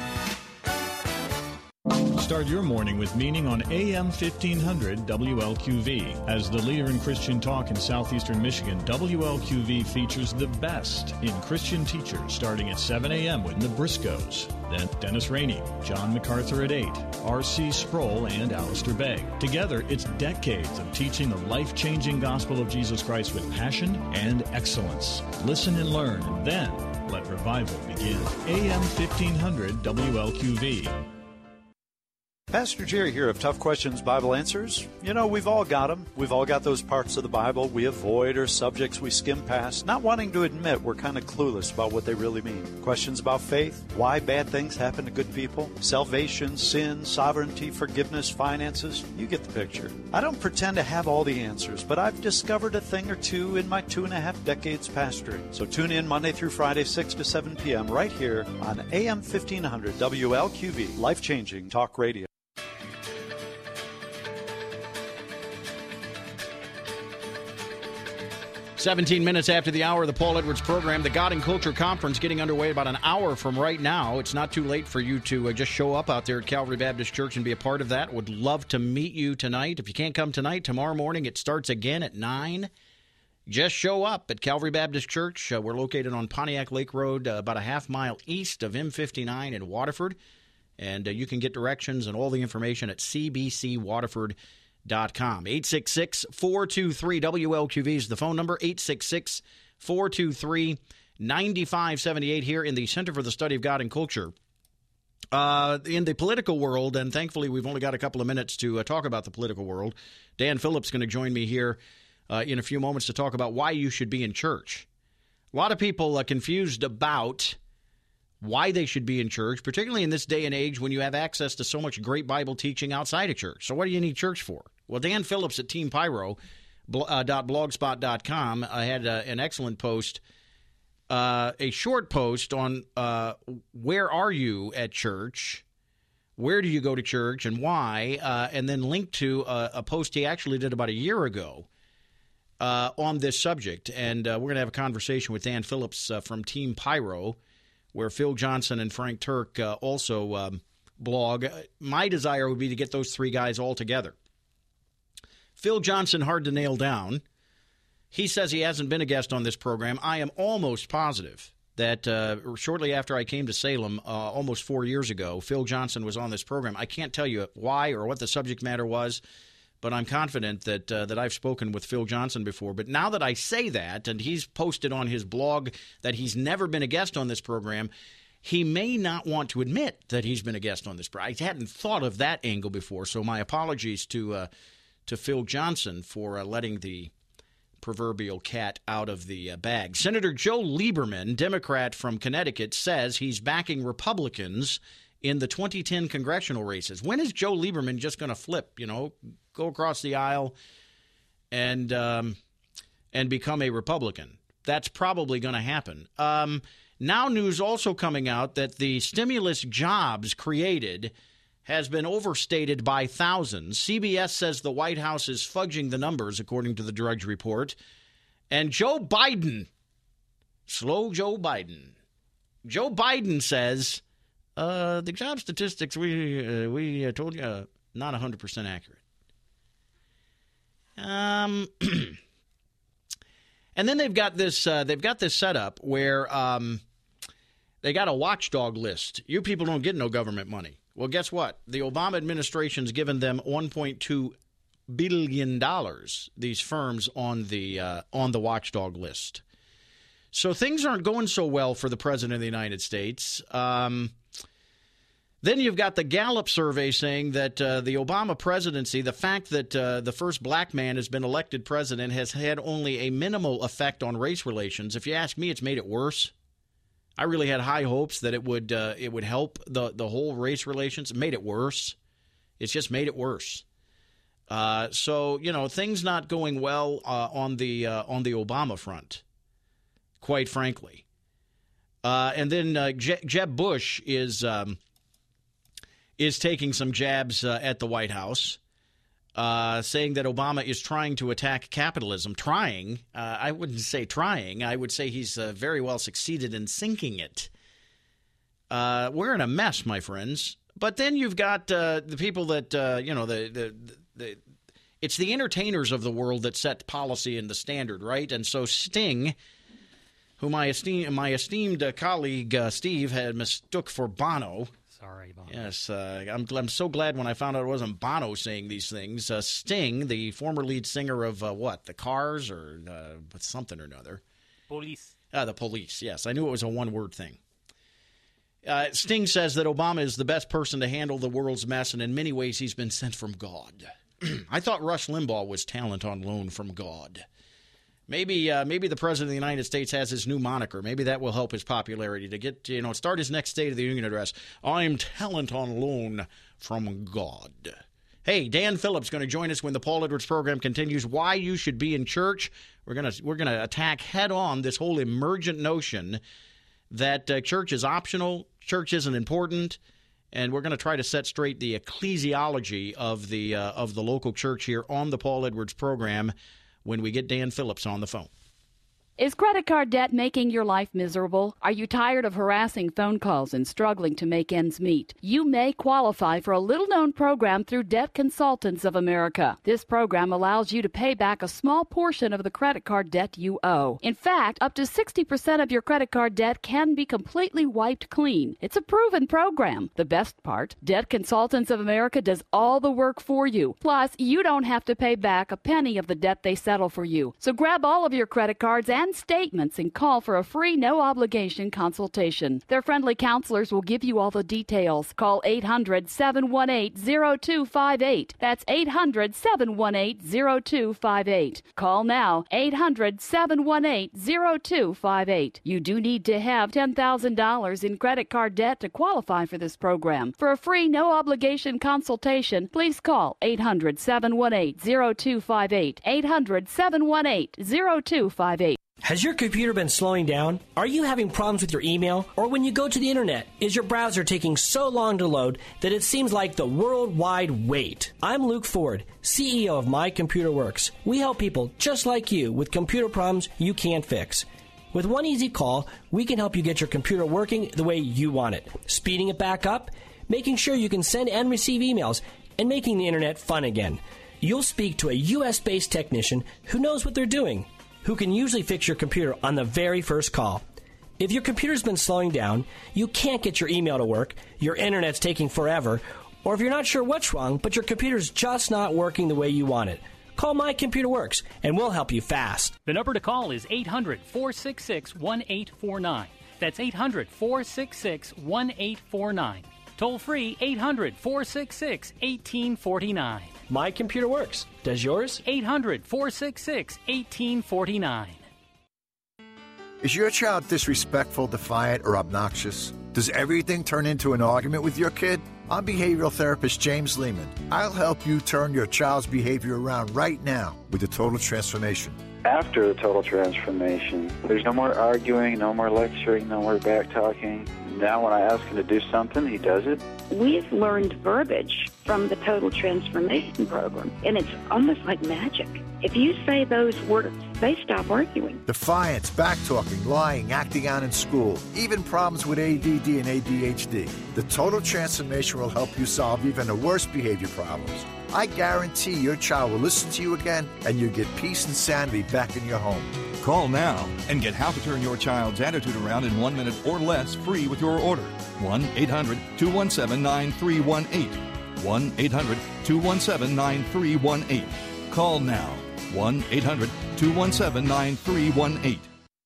Start your morning with meaning on A M fifteen hundred W L Q V. As the leader in Christian talk in southeastern Michigan, W L Q V features the best in Christian teachers starting at seven a.m. with the Briscoes. Then Dennis Rainey, John MacArthur at eight, R C Sproul, and Alistair Begg. Together, it's decades of teaching the life-changing gospel of Jesus Christ with passion and excellence. Listen and learn, and then let revival begin. A M fifteen hundred W L Q V. Pastor Jerry here of Tough Questions Bible Answers. You know, we've all got them. We've all got those parts of the Bible we avoid or subjects we skim past, not wanting to admit we're kind of clueless about what they really mean. Questions about faith, why bad things happen to good people, salvation, sin, sovereignty, forgiveness, finances. You get the picture. I don't pretend to have all the answers, but I've discovered a thing or two in my two and a half decades pastoring. So tune in Monday through Friday, six to seven p.m. right here on A M fifteen hundred W L Q V, life-changing talk radio. seventeen minutes after the hour of the Paul Edwards program, the God and Culture Conference getting underway about an hour from right now. It's not too late for you to uh, just show up out there at Calvary Baptist Church and be a part of that. Would love to meet you tonight. If you can't come tonight, tomorrow morning it starts again at nine. Just show up at Calvary Baptist Church. Uh, we're located on Pontiac Lake Road, uh, about a half mile east of M fifty-nine in Waterford. And uh, you can get directions and all the information at c b c waterford dot com. eight six six, four two three, W L Q V is the phone number, eight six six, four two three, nine five seven eight here in the Center for the Study of God and Culture. Uh, in the political world, and thankfully we've only got a couple of minutes to uh, talk about the political world, Dan Phillips is going to join me here uh, in a few moments to talk about why you should be in church. A lot of people are confused about why they should be in church, particularly in this day and age when you have access to so much great Bible teaching outside of church. So what do you need church for? Well, Dan Phillips at Team Pyro dot blogspot dot com uh, had uh, an excellent post, uh, a short post on uh, where are you at church, where do you go to church, and why, uh, and then linked to a, a post he actually did about a year ago uh, on this subject. And uh, we're going to have a conversation with Dan Phillips uh, from Team Pyro, where Phil Johnson and Frank Turk uh, also um, blog. My desire would be to get those three guys all together. Phil Johnson, hard to nail down. He says he hasn't been a guest on this program. I am almost positive that uh, shortly after I came to Salem, uh, almost four years ago, Phil Johnson was on this program. I can't tell you why or what the subject matter was, but I'm confident that uh, that I've spoken with Phil Johnson before. But now that I say that, and he's posted on his blog that he's never been a guest on this program, he may not want to admit that he's been a guest on this program. I hadn't thought of that angle before, so my apologies to uh, to Phil Johnson for uh, letting the proverbial cat out of the uh, bag. Senator Joe Lieberman, Democrat from Connecticut, says he's backing Republicans in the twenty ten congressional races. When is Joe Lieberman just going to flip, you know, go across the aisle and um, and become a Republican? That's probably going to happen. Um, now news also coming out that the stimulus jobs created has been overstated by thousands. C B S says the White House is fudging the numbers, according to the Drudge Report. And Joe Biden, slow Joe Biden, Joe Biden says uh, the job statistics we uh, we uh, told you uh, not one hundred percent accurate. Um, and then they've got this uh, they've got this setup where um, they got a watchdog list. You people don't get no government money. Well, guess what? The Obama administration's given them one point two billion dollars, these firms on the uh, on the watchdog list. So things aren't going so well for the President of the United States. Um, then you've got the Gallup survey saying that uh, the Obama presidency, the fact that uh, the first black man has been elected president, has had only a minimal effect on race relations. If you ask me, it's made it worse. I really had high hopes that it would uh, it would help the, the whole race relations. It made it worse. It's just made it worse. Uh, so, you know, things not going well uh, on the uh, on the Obama front, quite frankly. Uh, and then uh, Je- Jeb Bush is um, is taking some jabs uh, at the White House. Uh, saying that Obama is trying to attack capitalism. Trying. Uh, I wouldn't say trying. I would say he's uh, very well succeeded in sinking it. Uh, we're in a mess, my friends. But then you've got uh, the people that, uh, you know, the, the, the it's the entertainers of the world that set policy and the standard, right? And so Sting, whom I esteem, my esteemed uh, colleague uh, Steve had mistook for Bono. Sorry, Bono. Yes, uh, I'm, I'm so glad when I found out it wasn't Bono saying these things. Uh, Sting, the former lead singer of uh, what, the Cars or uh, something or another. Police. Uh, the Police, yes. I knew it was a one-word thing. Uh, Sting says that Obama is the best person to handle the world's mess, and in many ways he's been sent from God. I thought Rush Limbaugh was talent on loan from God. Maybe uh, maybe the President of the United States has his new moniker. Maybe that will help his popularity to get, you know, start his next State of the Union address. I'm talent on loan from God. Hey, Dan Phillips going to join us when the Paul Edwards program continues. Why you should be in church. We're going to we're going to attack head on this whole emergent notion that uh, church is optional, church isn't important, and we're going to try to set straight the ecclesiology of the uh, of the local church here on the Paul Edwards program when we get Dan Phillips on the phone. Is credit card debt making your life miserable? Are you tired of harassing phone calls and struggling to make ends meet? You may qualify for a little-known program through Debt Consultants of America. This program allows you to pay back a small portion of the credit card debt you owe. In fact, up to sixty percent of your credit card debt can be completely wiped clean. It's a proven program. The best part, Debt Consultants of America does all the work for you. Plus, you don't have to pay back a penny of the debt they settle for you. So grab all of your credit cards and statements and call for a free no-obligation consultation. Their friendly counselors will give you all the details. Call eight hundred, seven one eight, zero two five eight. That's eight hundred, seven one eight, zero two five eight. Call now, eight hundred, seven one eight, zero two five eight. You do need to have ten thousand dollars in credit card debt to qualify for this program. For a free no-obligation consultation, please call eight hundred, seven one eight, zero two five eight. eight hundred, seven one eight, zero two five eight. Has your computer been slowing down? Are you having problems with your email? Or when you go to the internet, is your browser taking so long to load that it seems like the worldwide wait? I'm Luke Ford, C E O of My Computer Works. We help people just like you with computer problems you can't fix. With one easy call, we can help you get your computer working the way you want it, speeding it back up, making sure you can send and receive emails, and making the internet fun again. You'll speak to a U S-based technician who knows what they're doing, who can usually fix your computer on the very first call. If your computer's been slowing down, you can't get your email to work, your internet's taking forever, or if you're not sure what's wrong, but your computer's just not working the way you want it, call My Computer Works, and we'll help you fast. The number to call is eight hundred, four six six, one eight four nine. That's eight hundred, four six six, one eight four nine. Toll free, eight hundred, four six six, one eight four nine. My Computer Works. Does yours? eight hundred, four six six, one eight four nine. Is your child disrespectful, defiant, or obnoxious? Does everything turn into an argument with your kid? I'm behavioral therapist James Lehman. I'll help you turn your child's behavior around right now with the Total Transformation. After the Total Transformation, there's no more arguing, no more lecturing, no more back-talking. Now when I ask him to do something, he does it. We've learned verbiage from the Total Transformation Program, and it's almost like magic. If you say those words, they stop arguing. Defiance, back-talking, lying, acting out in school, even problems with A D D and A D H D. The Total Transformation will help you solve even the worst behavior problems. I guarantee your child will listen to you again, and you'll get peace and sanity back in your home. Call now and get how to turn your child's attitude around in one minute or less free with your order. one eight hundred, two one seven, nine three one eight. one eight hundred, two one seven, nine three one eight. Call now. one eight hundred, two one seven, nine three one eight.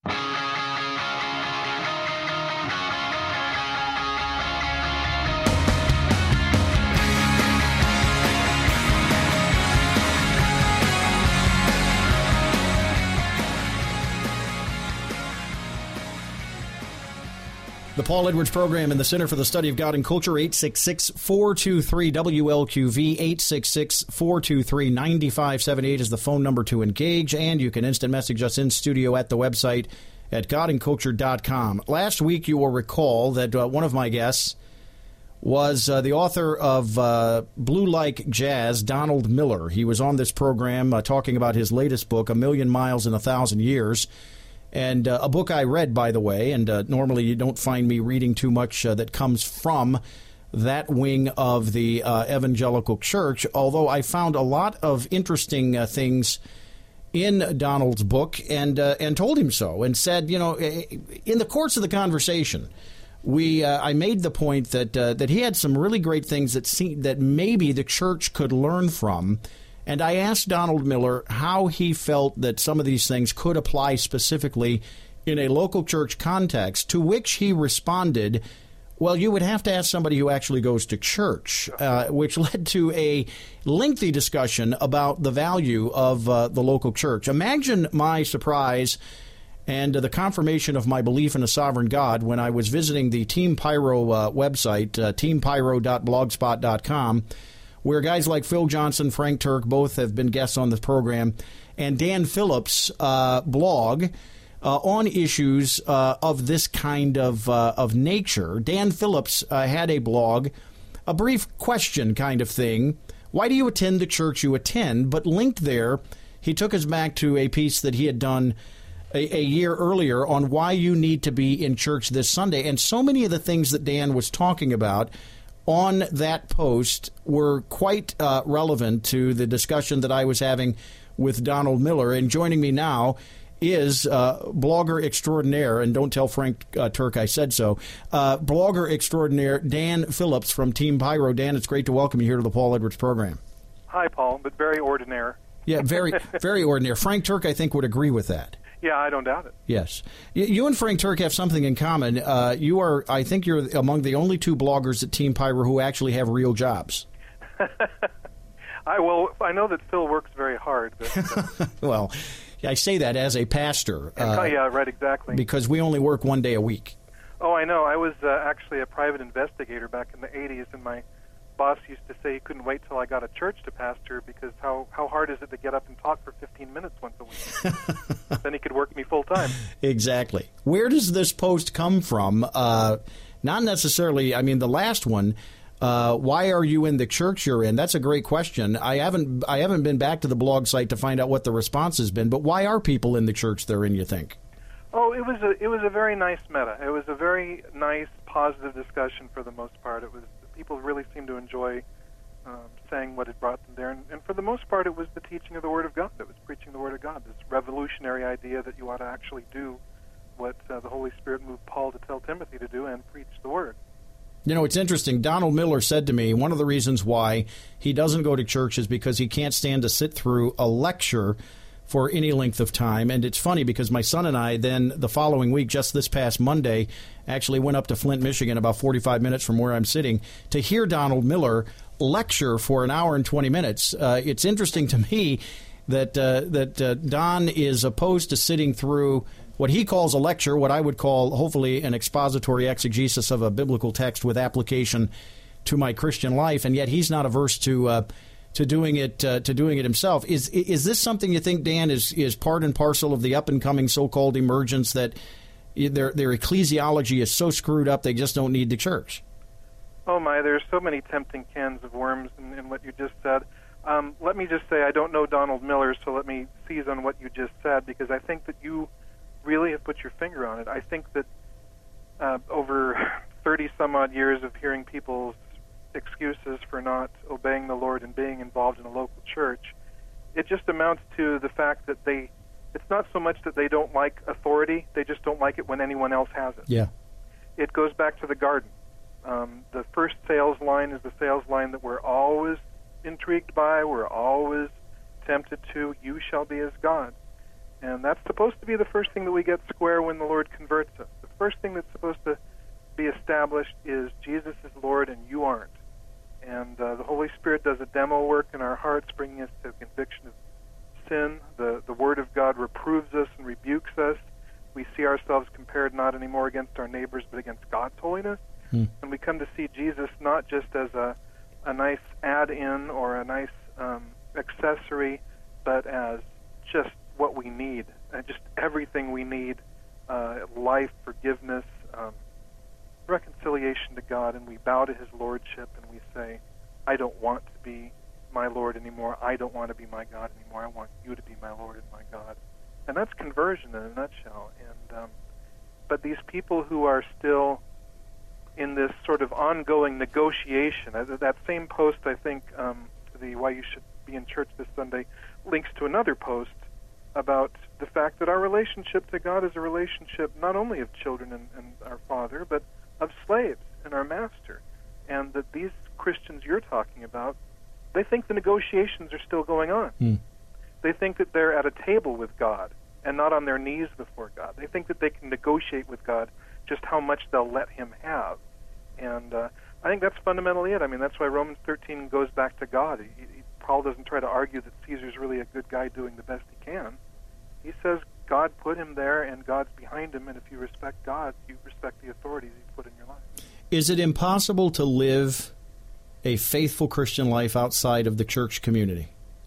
The Paul Edwards Program in the Center for the Study of God and Culture, eight six six, four two three, W L Q V, eight six six, four two three, nine five seven eight is the phone number to engage, and you can instant message us in studio at the website at god and culture dot com. Last week, you will recall that uh, one of my guests was uh, the author of uh, Blue Like Jazz, Donald Miller. He was on this program uh, talking about his latest book, A Million Miles in a Thousand Years. And uh, a book I read, by the way, and uh, normally you don't find me reading too much uh, that comes from that wing of the uh, evangelical church, although I found a lot of interesting uh, things in Donald's book and uh, and told him so and said, you know, in the course of the conversation, we uh, I made the point that uh, that he had some really great things that seemed, that maybe the church could learn from. And I asked Donald Miller how he felt that some of these things could apply specifically in a local church context, to which he responded, well, you would have to ask somebody who actually goes to church, uh, which led to a lengthy discussion about the value of uh, the local church. Imagine my surprise and uh, the confirmation of my belief in a sovereign God when I was visiting the Team Pyro uh, website, uh, team pyro dot blogspot dot com, where guys like Phil Johnson, Frank Turk, both have been guests on the program, and Dan Phillips' uh, blog uh, on issues uh, of this kind of uh, of nature. Dan Phillips uh, had a blog, a brief question kind of thing. Why do you attend the church you attend? But linked there, he took us back to a piece that he had done a, a year earlier on why you need to be in church this Sunday. And so many of the things that Dan was talking about on that post were quite uh, relevant to the discussion that I was having with Donald Miller. And joining me now is uh, blogger extraordinaire, and don't tell Frank uh, Turk I said so, uh, blogger extraordinaire Dan Phillips from Team Pyro. Dan, it's great to welcome you here to the Paul Edwards program. Hi, Paul, but very ordinary. Yeah, very, very ordinary. Frank Turk, I think, would agree with that. Yeah, I don't doubt it. Yes. You and Frank Turk have something in common. Uh, you are, I think you're among the only two bloggers at Team Pyro who actually have real jobs. I well, I know that Phil works very hard. But, uh, well, I say that as a pastor. Uh, yeah, right, exactly. Because we only work one day a week. Oh, I know. I was uh, actually a private investigator back in the eighties, and my boss used to say he couldn't wait till I got a church to pastor because how, how hard is it to get up and talk for fifteen minutes once a week? Then he could work me full time. Exactly. Where does this post come from? Uh, not necessarily, I mean, the last one, uh, why are you in the church you're in? That's a great question. I haven't I haven't been back to the blog site to find out what the response has been, but why are people in the church they're in, you think? Oh, it was a it was a very nice meta. It was a very nice, positive discussion for the most part. It was people really seemed to enjoy um, saying what had brought them there. And, and for the most part, it was the teaching of the Word of God. It was preaching the Word of God, this revolutionary idea that you ought to actually do what uh, the Holy Spirit moved Paul to tell Timothy to do and preach the Word. You know, it's interesting. Donald Miller said to me, one of the reasons why he doesn't go to church is because he can't stand to sit through a lecture for any length of time. And it's funny because my son and I then the following week, just this past Monday, actually went up to Flint, Michigan, about forty-five minutes from where I'm sitting, to hear Donald Miller lecture for an hour and twenty minutes. Uh, it's interesting to me that, uh, that uh, Don is opposed to sitting through what he calls a lecture, what I would call, hopefully, an expository exegesis of a biblical text with application to my Christian life, and yet he's not averse to uh, to doing it uh, to doing it himself. Is is this something you think, Dan, is is part and parcel of the up and coming so-called emergence, that their their ecclesiology is so screwed up they just don't need the church? Oh my, there's so many tempting cans of worms in, in what you just said. Um, let me just say I don't know Donald Miller, so let me seize on what you just said, because I think that you really have put your finger on it. I think that uh, over thirty-some-odd years of hearing people's excuses for not obeying the Lord and being involved in a local church, it just amounts to the fact that they, it's not so much that they don't like authority, they just don't like it when anyone else has it. Yeah. It goes back to the garden. Um, the first sales line is the sales line that we're always intrigued by, we're always tempted to, you shall be as God. And that's supposed to be the first thing that we get square when the Lord converts us. The first thing that's supposed to be established is Jesus is Lord and you aren't. And uh, the Holy Spirit does a demo work in our hearts, bringing us to a conviction of sin. The, the Word of God reproves us and rebukes us. We see ourselves compared not anymore against our neighbors, but against God's holiness. Hmm. And we come to see Jesus not just as a, a nice add-in or a nice um, accessory, but as just what we need, uh, just everything we need, uh, life, forgiveness, um, reconciliation to God, and we bow to His Lordship and we say, I don't want to be my Lord anymore, I don't want to be my God anymore, I want you to be my Lord and my God. And that's conversion in a nutshell. And um, but these people who are still in this sort of ongoing negotiation, uh, that same post, I think, um, the Why You Should Be in Church This Sunday, links to another post about the fact that our relationship to God is a relationship not only of children and, and our Father, but of slaves and our Master. And that these Christians you're talking about, they think the negotiations are still going on. Mm. They think that they're at a table with God and not on their knees before God. They think that they can negotiate with God just how much they'll let Him have. And uh, I think that's fundamentally it. I mean, that's why Romans thirteen goes back to God. He, he, Paul doesn't try to argue that Caesar's really a good guy doing the best he can. He says God put him there and God's behind him, and if you respect God, you respect the authorities He's put in your life. Is it impossible to live a faithful Christian life outside of the church community?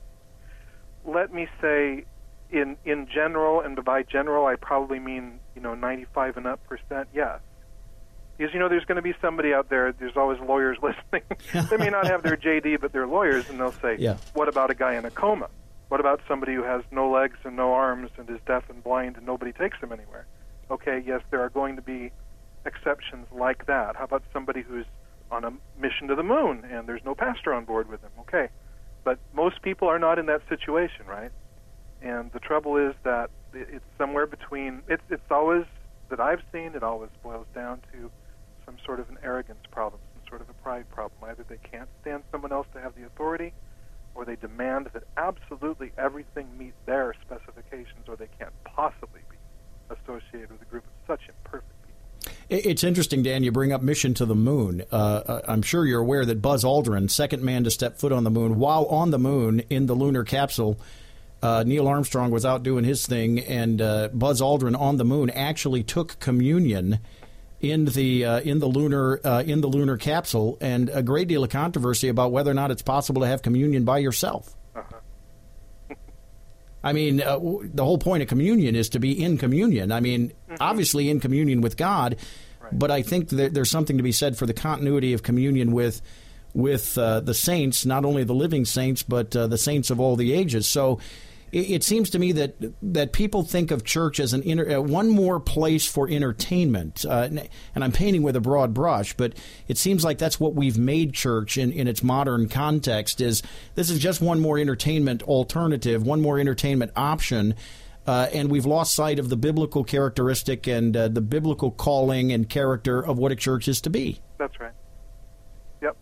Let me say, in in general, and by general I probably mean, you know, ninety-five and up percent, yes. Because, you know, there's going to be somebody out there, there's always lawyers listening. They may not have their J D, but they're lawyers, and they'll say, yeah. What about a guy in a coma? What about somebody who has no legs and no arms and is deaf and blind and nobody takes him anywhere? Okay, yes, there are going to be exceptions like that. How about somebody who's on a mission to the moon and there's no pastor on board with him? Okay, but most people are not in that situation, right? And the trouble is that it's somewhere between, it's, it's always, that I've seen, it always boils down to some sort of an arrogance problem, some sort of a pride problem. Either they can't stand someone else to have the authority, or they demand that absolutely everything meet their specifications, or they can't possibly be associated with a group of such imperfect people. It's interesting, Dan, you bring up mission to the moon. Uh, I'm sure you're aware that Buzz Aldrin, second man to step foot on the moon, while on the moon in the lunar capsule, uh, Neil Armstrong was out doing his thing, and uh, Buzz Aldrin on the moon actually took communion in the uh, in the lunar uh, in the lunar capsule, and a great deal of controversy about whether or not it's possible to have communion by yourself. Uh-huh. I mean, uh, the whole point of communion is to be in communion. I mean, mm-hmm. obviously in communion with God, right. But I think that there's something to be said for the continuity of communion with with uh, the saints, not only the living saints, but uh, the saints of all the ages. So it, it seems to me that that people think of church as an inter, uh, one more place for entertainment. Uh, and, and I'm painting with a broad brush, but it seems like that's what we've made church in, in its modern context. Is this is just one more entertainment alternative, one more entertainment option. Uh, and we've lost sight of the biblical characteristic and uh, the biblical calling and character of what a church is to be. That's right. Yep.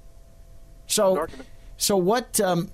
So, so what? Um,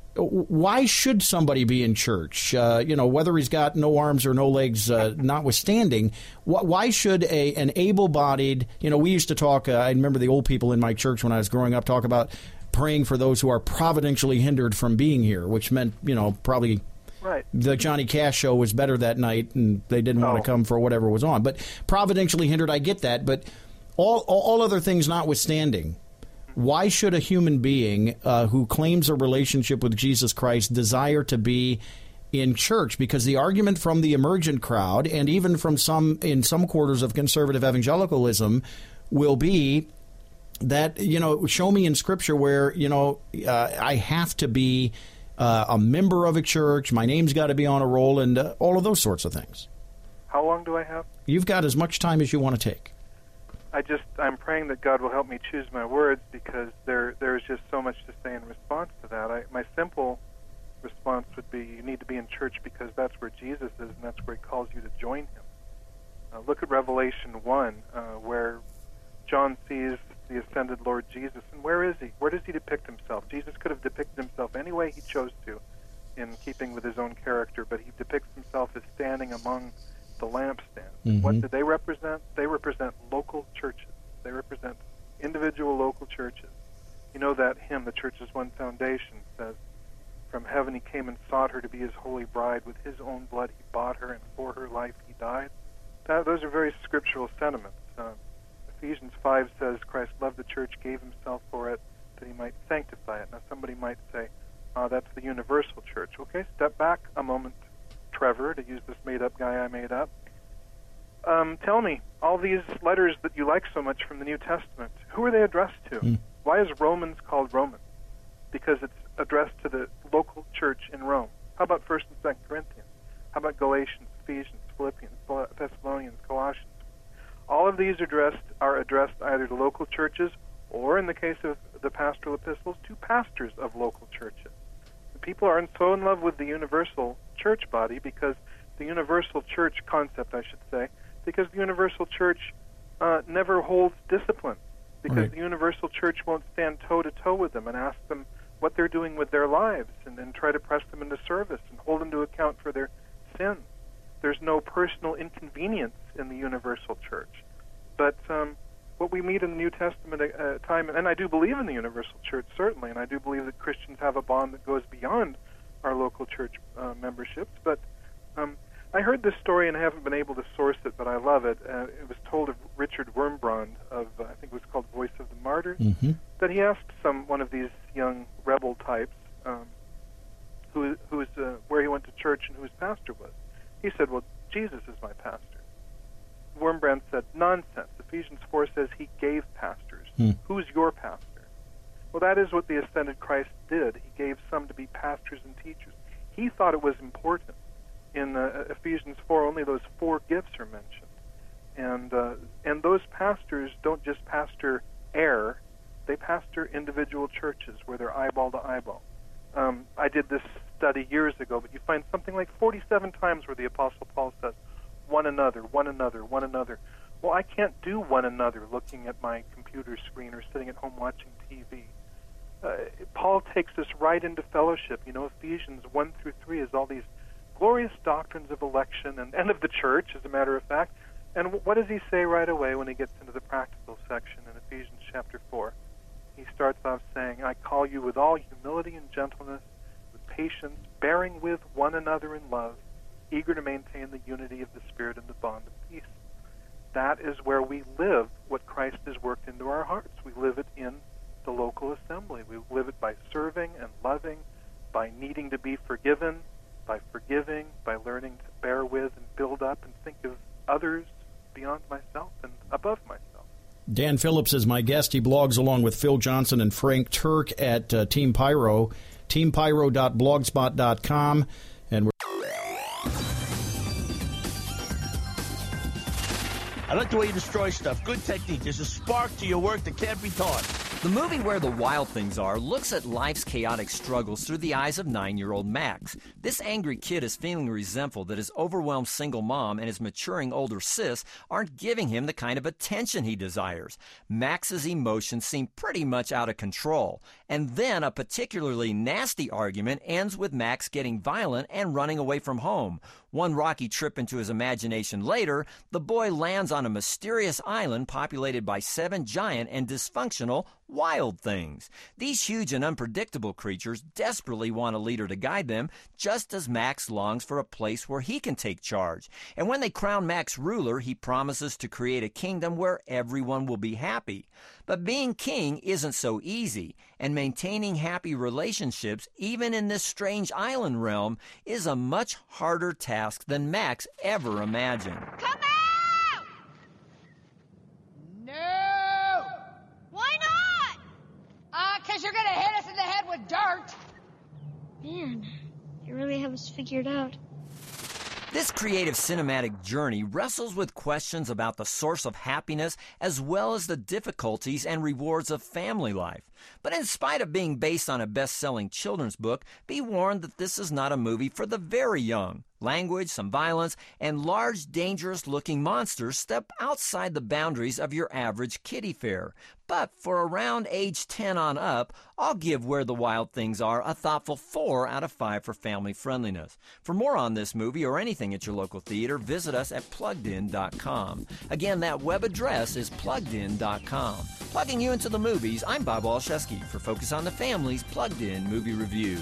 why should somebody be in church? Uh, you know, whether he's got no arms or no legs, uh, notwithstanding, wh- why should a an able-bodied? You know, we used to talk. Uh, I remember the old people in my church when I was growing up talk about praying for those who are providentially hindered from being here, which meant, you know, probably. Right. The Johnny Cash show was better that night, and they didn't want oh. to come for whatever was on. But providentially hindered, I get that. But all all, all other things notwithstanding, why should a human being uh, who claims a relationship with Jesus Christ desire to be in church? Because the argument from the emergent crowd, and even from some in some quarters of conservative evangelicalism, will be that, you know, show me in Scripture where, you know, uh, I have to be Uh, a member of a church, my name's got to be on a roll, and uh, all of those sorts of things. How long do I have? You've got as much time as you want to take. I just, I'm praying that God will help me choose my words, because there there's just so much to say in response to that. I, my simple response would be, you need to be in church because that's where Jesus is, and that's where he calls you to join him. Uh, look at Revelation one, uh, where John sees the ascended Lord Jesus. And where is he? Where does he depict himself? Jesus could have depicted himself any way he chose to, in keeping with his own character, but he depicts himself as standing among the lampstands. Mm-hmm. What do they represent? They represent local churches. They represent individual local churches. You know that hymn, The Church is One Foundation, says, from heaven he came and sought her to be his holy bride. With his own blood he bought her, and for her life he died. That, those are very scriptural sentiments. Uh, Ephesians five says Christ loved the church, gave himself for it, that he might sanctify it. Now somebody might say, uh, that's the universal church. Okay, step back a moment, Trevor, to use this made-up guy I made up. Um, tell me, all these letters that you like so much from the New Testament, who are they addressed to? Mm. Why is Romans called Romans? Because it's addressed to the local church in Rome. How about First and Second Corinthians? How about Galatians, Ephesians, Philippians, Thessalonians, Colossians? All of these addressed are addressed either to local churches or, in the case of the pastoral epistles, to pastors of local churches. The people are so in love with the universal church body because the universal church concept, I should say, because the universal church uh, never holds discipline, because right. the universal church won't stand toe-to-toe with them and ask them what they're doing with their lives and then try to press them into service and hold them to account for their sins. There's no personal inconvenience in the universal church. But um, what we meet in the New Testament uh, time, and I do believe in the universal church, certainly, and I do believe that Christians have a bond that goes beyond our local church uh, memberships. But um, I heard this story, and I haven't been able to source it, but I love it. Uh, it was told of Richard Wurmbrand of, uh, I think it was called Voice of the Martyrs, mm-hmm. that he asked some one of these young rebel types um, who, who was, uh, where he went to church and who his pastor was. He said, well, Jesus is my pastor. Wurmbrand said, nonsense. Ephesians four says he gave pastors. Hmm. Who's your pastor? Well, that is what the ascended Christ did. He gave some to be pastors and teachers. He thought it was important. In uh, Ephesians four, only those four gifts are mentioned. And, uh, and those pastors don't just pastor air, they pastor individual churches where they're eyeball to eyeball. Um, I did this study years ago, but you find something like forty-seven times where the Apostle Paul says, one another, one another, one another. Well, I can't do one another looking at my computer screen or sitting at home watching T V. Uh, Paul takes us right into fellowship. You know, Ephesians one through three is all these glorious doctrines of election and, and of the church, as a matter of fact. And what does he say right away when he gets into the practical section in Ephesians chapter four? He starts off saying, I call you with all humility and gentleness, with patience, bearing with one another in love, eager to maintain the unity of the Spirit and the bond of peace. That is where we live what Christ has worked into our hearts. We live it in the local assembly. We live it by serving and loving, by needing to be forgiven, by forgiving, by learning to bear with and build up and think of others beyond myself and above myself. Dan Phillips is my guest. He blogs along with Phil Johnson and Frank Turk at uh, Team Pyro, team pyro dot blogspot dot com. And we're I like the way you destroy stuff. Good technique. There's a spark to your work that can't be taught. The movie Where the Wild Things Are looks at life's chaotic struggles through the eyes of nine-year-old Max. This angry kid is feeling resentful that his overwhelmed single mom and his maturing older sis aren't giving him the kind of attention he desires. Max's emotions seem pretty much out of control. And then a particularly nasty argument ends with Max getting violent and running away from home. One rocky trip into his imagination later, the boy lands on a mysterious island populated by seven giant and dysfunctional wild things. These huge and unpredictable creatures desperately want a leader to guide them, just as Max longs for a place where he can take charge. And when they crown Max ruler, he promises to create a kingdom where everyone will be happy. But being king isn't so easy, and maintaining happy relationships, even in this strange island realm, is a much harder task than Max ever imagined. Come out! No! Why not? Uh, because you're going to hit us in the head with dirt. Man, you really have us figured out. This creative cinematic journey wrestles with questions about the source of happiness as well as the difficulties and rewards of family life. But in spite of being based on a best-selling children's book, be warned that this is not a movie for the very young. Language, some violence, and large, dangerous-looking monsters step outside the boundaries of your average kiddie fare. But for around age ten on up, I'll give Where the Wild Things Are a thoughtful four out of five for family friendliness. For more on this movie or anything at your local theater, visit us at plugged in dot com. Again, that web address is plugged in dot com. Plugging you into the movies, I'm Bob Olszewski for Focus on the Family's Plugged In Movie Review.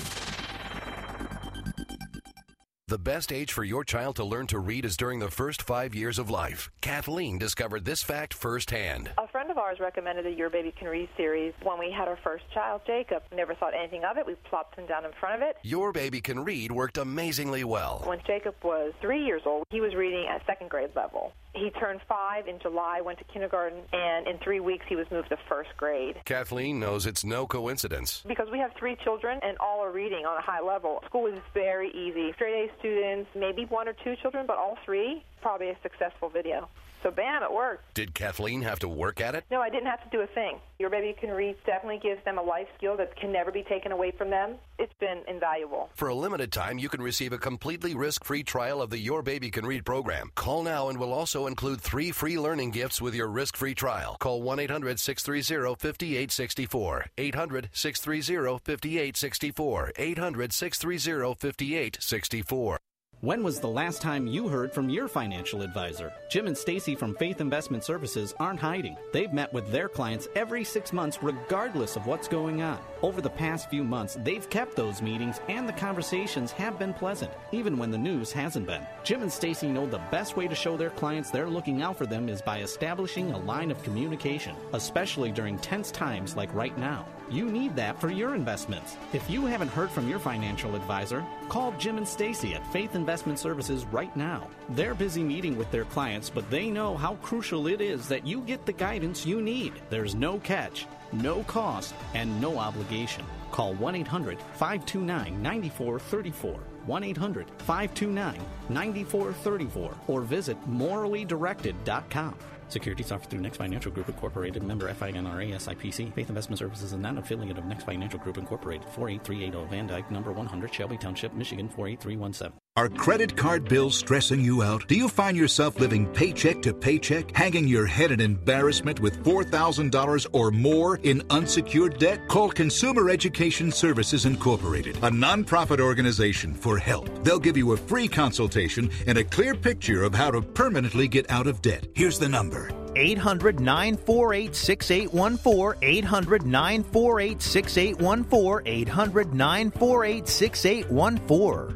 The best age for your child to learn to read is during the first five years of life. Kathleen discovered this fact firsthand. A friend of ours recommended the Your Baby Can Read series when we had our first child, Jacob. Never thought anything of it. We plopped him down in front of it. Your Baby Can Read worked amazingly well. When Jacob was three years old, he was reading at second grade level. He turned five in July, went to kindergarten, and in three weeks he was moved to first grade. Kathleen knows it's no coincidence. Because we have three children and all are reading on a high level, school is very easy. Straight A students, maybe one or two children, but all three, probably a successful video. So bam, it worked. Did Kathleen have to work at it? No, I didn't have to do a thing. Your Baby Can Read definitely gives them a life skill that can never be taken away from them. It's been invaluable. For a limited time, you can receive a completely risk-free trial of the Your Baby Can Read program. Call now and we'll also include three free learning gifts with your risk-free trial. Call one eight hundred six three zero five eight six four. eight hundred six three zero five eight six four. eight hundred six three zero five eight six four. When was the last time you heard from your financial advisor? Jim and Stacy from Faith Investment Services aren't hiding. They've met with their clients every six months regardless of what's going on. Over the past few months, they've kept those meetings and the conversations have been pleasant, even when the news hasn't been. Jim and Stacy know the best way to show their clients they're looking out for them is by establishing a line of communication, especially during tense times like right now. You need that for your investments. If you haven't heard from your financial advisor, call Jim and Stacy at Faith Investment Services right now. They're busy meeting with their clients, but they know how crucial it is that you get the guidance you need. There's no catch, no cost, and no obligation. Call one eight hundred five two nine nine four three four, one eight hundred five two nine nine four three four, or visit morally directed dot com. Securities offered through Next Financial Group Incorporated, member F I N R A S I P C. Faith Investment Services is not an affiliate of Next Financial Group Incorporated. four eight three eight zero Van Dyke, number one hundred, Shelby Township, Michigan, four eight three one seven. Are credit card bills stressing you out? Do you find yourself living paycheck to paycheck, hanging your head in embarrassment with four thousand dollars or more in unsecured debt? Call Consumer Education Services Incorporated, a nonprofit organization, for help. They'll give you a free consultation and a clear picture of how to permanently get out of debt. Here's the number. eight hundred nine four eight six eight one four, eight hundred nine four eight six eight one four, eight hundred nine four eight six eight one four.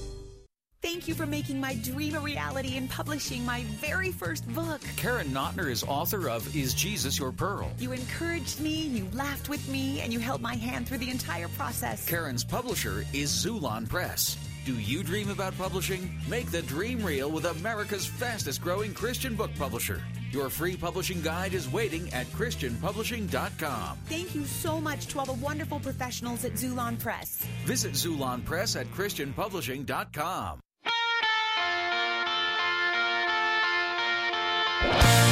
Thank you for making my dream a reality and publishing my very first book. Karen Notner is author of Is Jesus Your Pearl? You encouraged me, you laughed with me, and you held my hand through the entire process. Karen's publisher is Zulon Press. Do you dream about publishing? Make the dream real with America's fastest growing Christian book publisher. Your free publishing guide is waiting at Christian Publishing dot com. Thank you so much to all the wonderful professionals at Zulon Press. Visit Zulon Press at Christian Publishing dot com.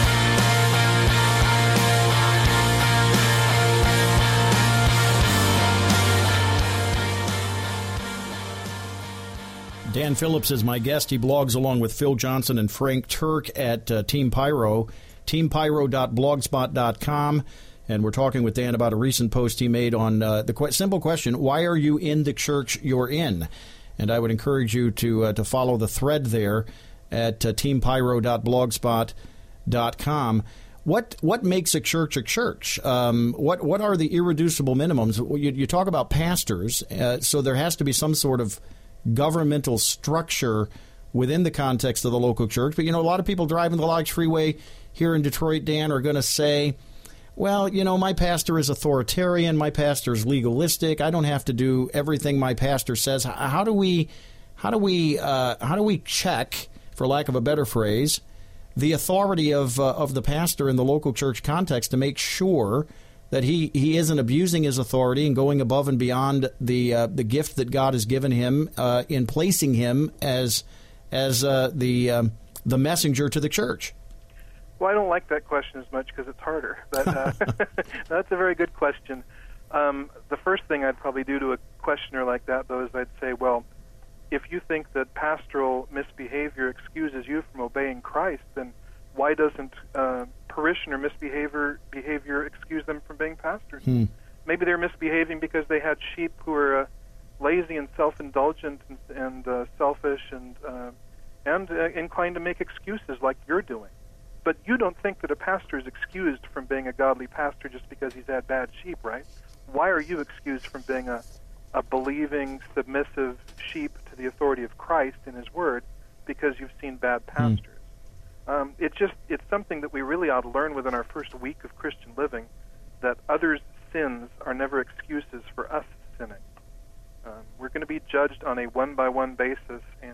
Dan Phillips is my guest. He blogs along with Phil Johnson and Frank Turk at uh, Team Pyro, team pyro dot blogspot dot com. And we're talking with Dan about a recent post he made on uh, the qu- simple question, why are you in the church you're in? And I would encourage you to uh, to follow the thread there at uh, team pyro dot blogspot dot com. What what makes a church a church? Um, what what are the irreducible minimums? You, you talk about pastors, uh, so there has to be some sort of governmental structure within the context of the local church. But, you know, a lot of people driving the Lodge Freeway here in Detroit, Dan, are going to say, well, you know, my pastor is authoritarian, my pastor is legalistic, I don't have to do everything my pastor says. How do we, how do we, uh, how do we check, for lack of a better phrase, the authority of uh, of the pastor in the local church context to make sure that he, he isn't abusing his authority and going above and beyond the uh, the gift that God has given him uh, in placing him as as uh, the um, the messenger to the church? Well, I don't like that question as much because it's harder. But uh, that's a very good question. Um, the first thing I'd probably do to a questioner like that, though, is I'd say, well, if you think that pastoral misbehavior excuses you from obeying Christ, then why doesn't uh, parishioner misbehavior behavior excuse them from being pastors? Hmm. Maybe they're misbehaving because they had sheep who were uh, lazy and self-indulgent and, and uh, selfish and uh, and uh, inclined to make excuses like you're doing. But you don't think that a pastor is excused from being a godly pastor just because he's had bad sheep, right? Why are you excused from being a, a believing, submissive sheep to the authority of Christ in His Word because you've seen bad pastors? Mm. Um, it just it's something that we really ought to learn within our first week of Christian living, that others' sins are never excuses for us sinning. Um, we're going to be judged on a one-by-one basis, and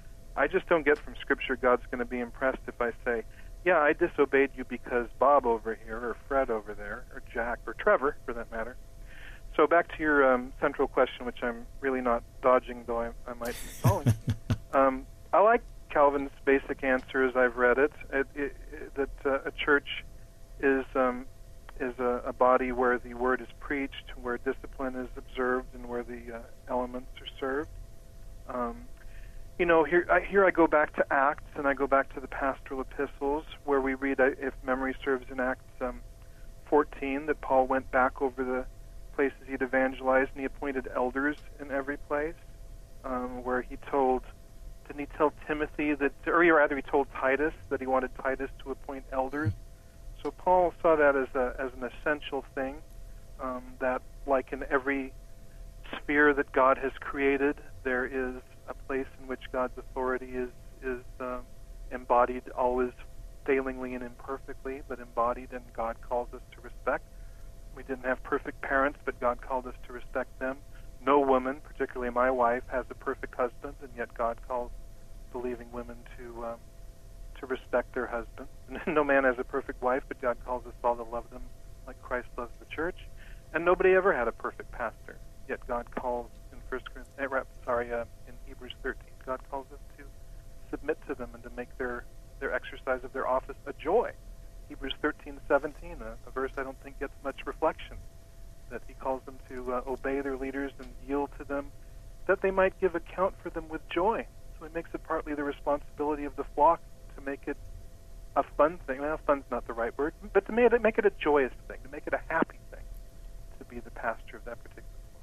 I just don't get from Scripture God's going to be impressed if I say, yeah, I disobeyed you because Bob over here, or Fred over there, or Jack, or Trevor, for that matter. So back to your um, central question, which I'm really not dodging, though I, I might be stalling. um, I like Calvin's basic answer as I've read it, it, it, it that uh, a church is um, is a, a body where the word is preached, where discipline is observed, and where the uh, elements are served. Um, You know, here I, here I go back to Acts, and I go back to the pastoral epistles, where we read, uh, if memory serves, in Acts um, fourteen, that Paul went back over the places he'd evangelized, and he appointed elders in every place, um, where he told, didn't he tell Timothy that, or rather he told Titus that he wanted Titus to appoint elders. So Paul saw that as a as an essential thing, um, that like in every sphere that God has created, there is a place in which God's authority is is uh, embodied, always failingly and imperfectly, but embodied, and God calls us to respect. We didn't have perfect parents, but God called us to respect them. No woman, particularly my wife, has a perfect husband, and yet God calls believing women to um, to respect their husband. No man has a perfect wife, but God calls us all to love them like Christ loves the church. And nobody ever had a perfect pastor, yet God calls in First Corinthians, sorry, uh, in Hebrews thirteen, God calls us to submit to them and to make their, their exercise of their office a joy. Hebrews thirteen seventeen, a, a verse I don't think gets much reflection, that he calls them to uh, obey their leaders and yield to them, that they might give account for them with joy. So he makes it partly the responsibility of the flock to make it a fun thing. Well, fun's not the right word, but to make it, make it a joyous thing, to make it a happy thing, to be the pastor of that particular.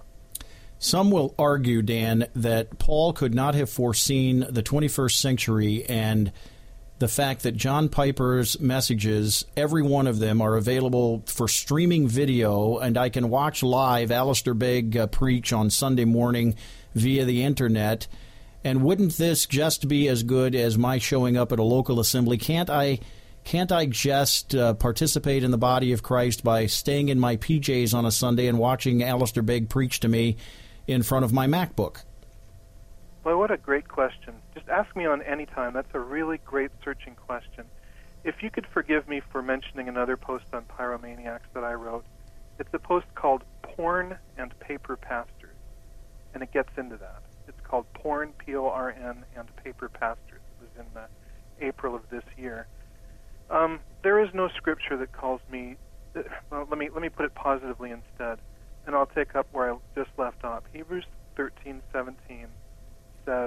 Some will argue, Dan, that Paul could not have foreseen the twenty-first century and the fact that John Piper's messages, every one of them, are available for streaming video, and I can watch live Alistair Begg uh, preach on Sunday morning via the Internet. And wouldn't this just be as good as my showing up at a local assembly? Can't I can't I just uh, participate in the body of Christ by staying in my P Js on a Sunday and watching Alistair Begg preach to me in front of my MacBook? Well, what a great question. Just ask me on any time. That's a really great searching question. If you could forgive me for mentioning another post on Pyromaniacs that I wrote, it's a post called Porn and Paper Pastors, and it gets into that. It's called Porn, P O R N, and Paper Pastors. It was in uh, April of this year. Um, there is no scripture that calls me, uh, well, let me, let me put it positively instead, and I'll take up where I just left off. Hebrews thirteen seventeen says,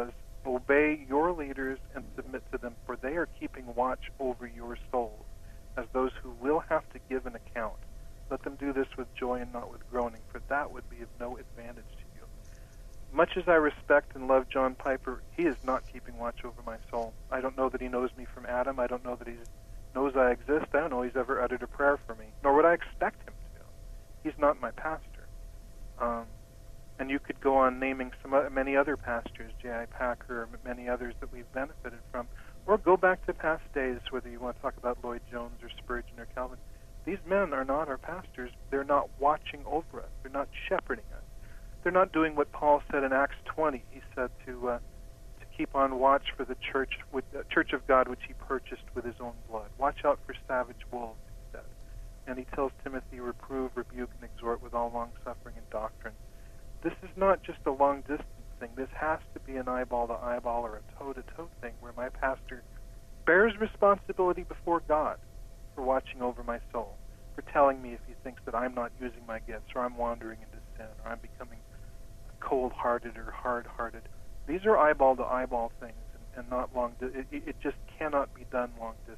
Obey your leaders and submit to them, for they are keeping watch over your souls, as those who will have to give an account. Let them do this with joy and not with groaning, for that would be of no advantage to you. Much as I respect and love John Piper, he is not keeping watch over my soul. I don't know that he knows me from Adam. I don't know that he knows I exist. I don't know he's ever uttered a prayer for me, nor would I expect him to. He's not my pastor. Um, and you could go on naming some uh, many other pastors, J I Packer, or many others that we've benefited from, or go back to past days, whether you want to talk about Lloyd Jones or Spurgeon or Calvin. These men are not our pastors. They're not watching over us. They're not shepherding us. They're not doing what Paul said in Acts twenty. He said to uh, to keep on watch for the church, with, uh, church of God, which he purchased with his own blood. Watch out for savage wolves, he said. And he tells Timothy, reprove, rebuke, and exhort with all long-suffering and doctrine. This is not just a long-distance thing. This has to be an eyeball-to-eyeball or a toe-to-toe thing where my pastor bears responsibility before God for watching over my soul, for telling me if he thinks that I'm not using my gifts, or I'm wandering into sin, or I'm becoming cold-hearted or hard-hearted. These are eyeball-to-eyeball things, and, and not long. It, it just cannot be done long distance.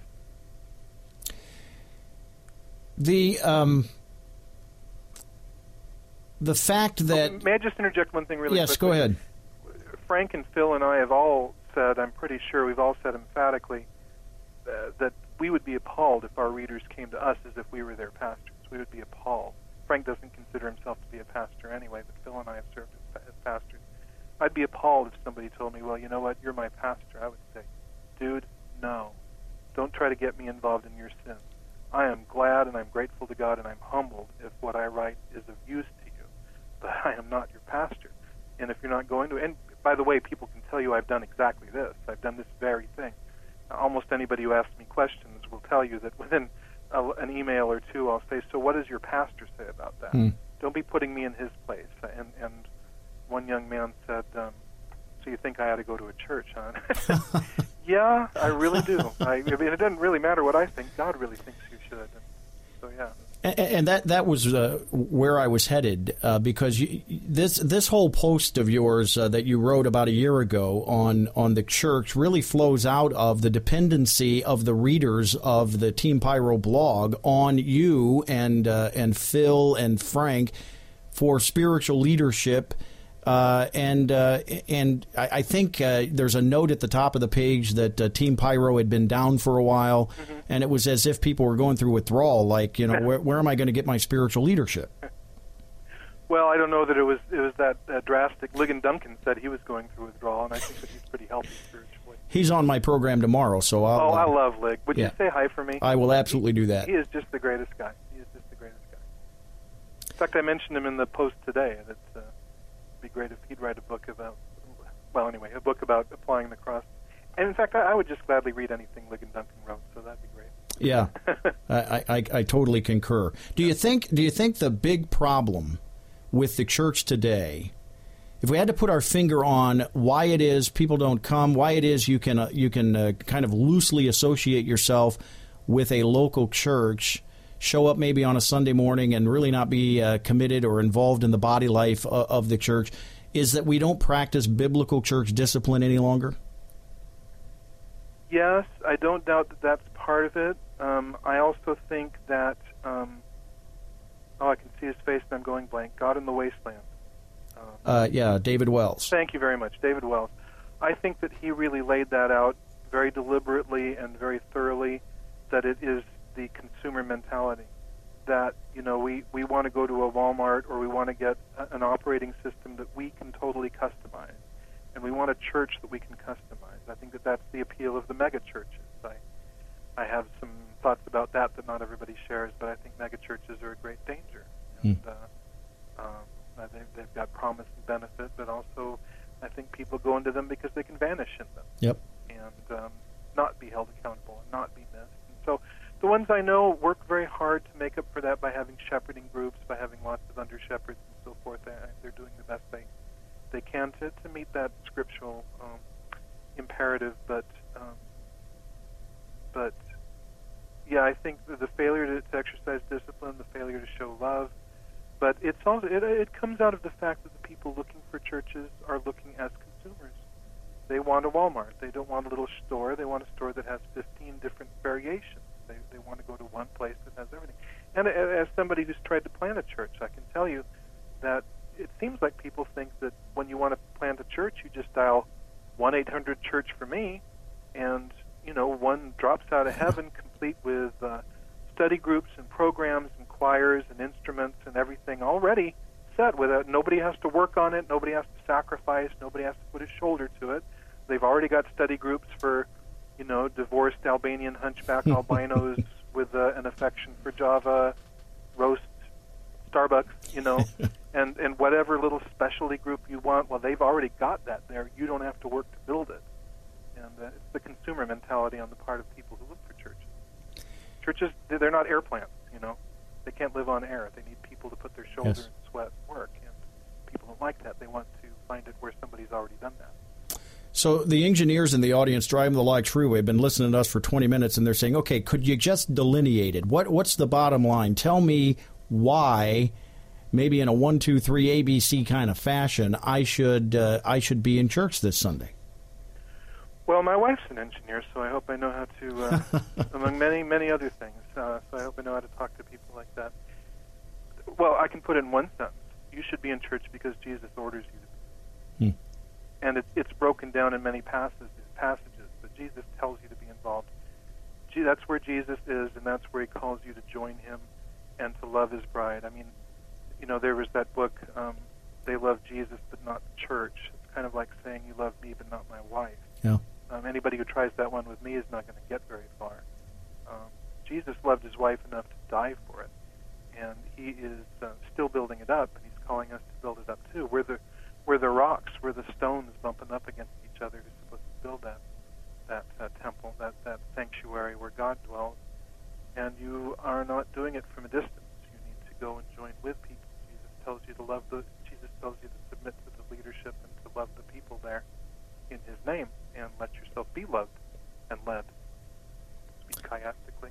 The um, the fact that oh, may I just interject one thing really yes, quickly? Go ahead. Frank and Phil and I have all said, I'm pretty sure we've all said emphatically, uh, that we would be appalled if our readers came to us as if we were their pastors. We would be appalled. Frank doesn't consider himself to be a pastor anyway, but Phil and I have served as, as pastors. I'd be appalled if somebody told me, well, you know what, you're my pastor. I would say, dude, no. Don't try to get me involved in your sins. I am glad and I'm grateful to God and I'm humbled if what I write is of use to you, but I am not your pastor. And if you're not going to, and by the way, people can tell you I've done exactly this. I've done this very thing. Almost anybody who asks me questions will tell you that within a, an email or two, I'll say, so what does your pastor say about that? Hmm. Don't be putting me in his place. And, and one young man said, um, so you think I ought to go to a church, huh? Yeah, I really do. I, I mean, it doesn't really matter what I think. God really thinks you should. And so, yeah. And, and that that was uh, where I was headed, uh, because you, this this whole post of yours uh, that you wrote about a year ago on on the church really flows out of the dependency of the readers of the Team Pyro blog on you and uh, and Phil and Frank for spiritual leadership. Uh, and uh, and I, I think uh, there's a note at the top of the page that uh, Team Pyro had been down for a while, mm-hmm. and it was as if people were going through withdrawal. Like, you know, where, where am I going to get my spiritual leadership? Well, I don't know that it was it was that uh, drastic. Ligon Duncan said he was going through withdrawal, and I think that he's pretty healthy spiritually. He's on my program tomorrow, so I'll. Oh, uh, I love Lig. Would yeah. you say hi for me? I will absolutely do that. He is just the greatest guy. He is just the greatest guy. In fact, I mentioned him in the post today. That. Uh, Be great if he'd write a book about, well, anyway, a book about applying the cross. And in fact, I, I would just gladly read anything Ligon Duncan wrote, so that'd be great. Yeah, I, I I totally concur. Do you think Do you think the big problem with the church today, if we had to put our finger on why it is people don't come, why it is you can uh, you can uh, kind of loosely associate yourself with a local church, show up maybe on a Sunday morning and really not be uh, committed or involved in the body life of, of the church, is that we don't practice biblical church discipline any longer? Yes, I don't doubt that that's part of it. Um, I also think that, um, oh, I can see his face and I'm going blank, God in the Wasteland. Um, uh, yeah, David Wells. Thank you very much, David Wells. I think that he really laid that out very deliberately and very thoroughly, that it is the consumer mentality, that, you know, we, we want to go to a Walmart or we want to get a, an operating system that we can totally customize, and we want a church that we can customize. I think that that's the appeal of the mega churches. I, I have some thoughts about that that not everybody shares, but I think mega churches are a great danger. Hmm. And, uh, um, they, they've got promise and benefit, but also I think people go into them because they can vanish in them. Yep. And um, not be held accountable and not be missed. And so the ones I know work very hard to make up for that by having shepherding groups, by having lots of under shepherds and so forth. They, they're doing the best they they can to, to meet that scriptural um, imperative. But um, but yeah, I think the, the failure to, to exercise discipline, the failure to show love, but it's also it, it comes out of the fact that the people looking for churches are looking as consumers. They want a Walmart. They don't want a little store. They want a store that has fifteen different variations. They they want to go to one place that has everything. And as somebody who's tried to plant a church, I can tell you that it seems like people think that when you want to plant a church, you just dial one eight hundred church for me, and you know one drops out of heaven complete with uh, study groups and programs and choirs and instruments and everything already set. With it, nobody has to work on it. Nobody has to sacrifice. Nobody has to put his shoulder to it. They've already got study groups for, you know, divorced Albanian hunchback albinos with uh, an affection for Java, roast, Starbucks, you know, and, and whatever little specialty group you want. Well, they've already got that there. You don't have to work to build it. And uh, it's the consumer mentality on the part of people who look for churches. Churches, they're not air plants, you know. They can't live on air. They need people to put their shoulder Yes. and sweat and work. And people don't like that. They want to find it where somebody's already done that. So the engineers in the audience driving the Lodge Freeway have been listening to us for twenty minutes, and they're saying, okay, could you just delineate it? What, what's the bottom line? Tell me why, maybe in a one, two, three A B C kind of fashion, I should uh, I should be in church this Sunday. Well, my wife's an engineer, so I hope I know how to, uh, among many, many other things, uh, so I hope I know how to talk to people like that. Well, I can put it in one sentence. You should be in church because Jesus orders you to be. Hmm. And it, it's broken down in many passages, passages, but Jesus tells you to be involved. Gee, that's where Jesus is, and that's where he calls you to join him and to love his bride. I mean, you know, there was that book, um, They Love Jesus but Not the Church. It's kind of like saying you love me but not my wife. Yeah. Um, anybody who tries that one with me is not going to get very far. Um, Jesus loved his wife enough to die for it, and he is uh, still building it up, and he's calling us to build it up too. We're the we're the rocks, we're the stones bumping up against each other who's supposed to build that that uh, temple, that that sanctuary where God dwells. And you are not doing it from a distance. You need to go and join with people. Jesus tells you to love the. Jesus tells you to submit to the leadership and to love the people there in his name, and let yourself be loved and led. Speak chiastically.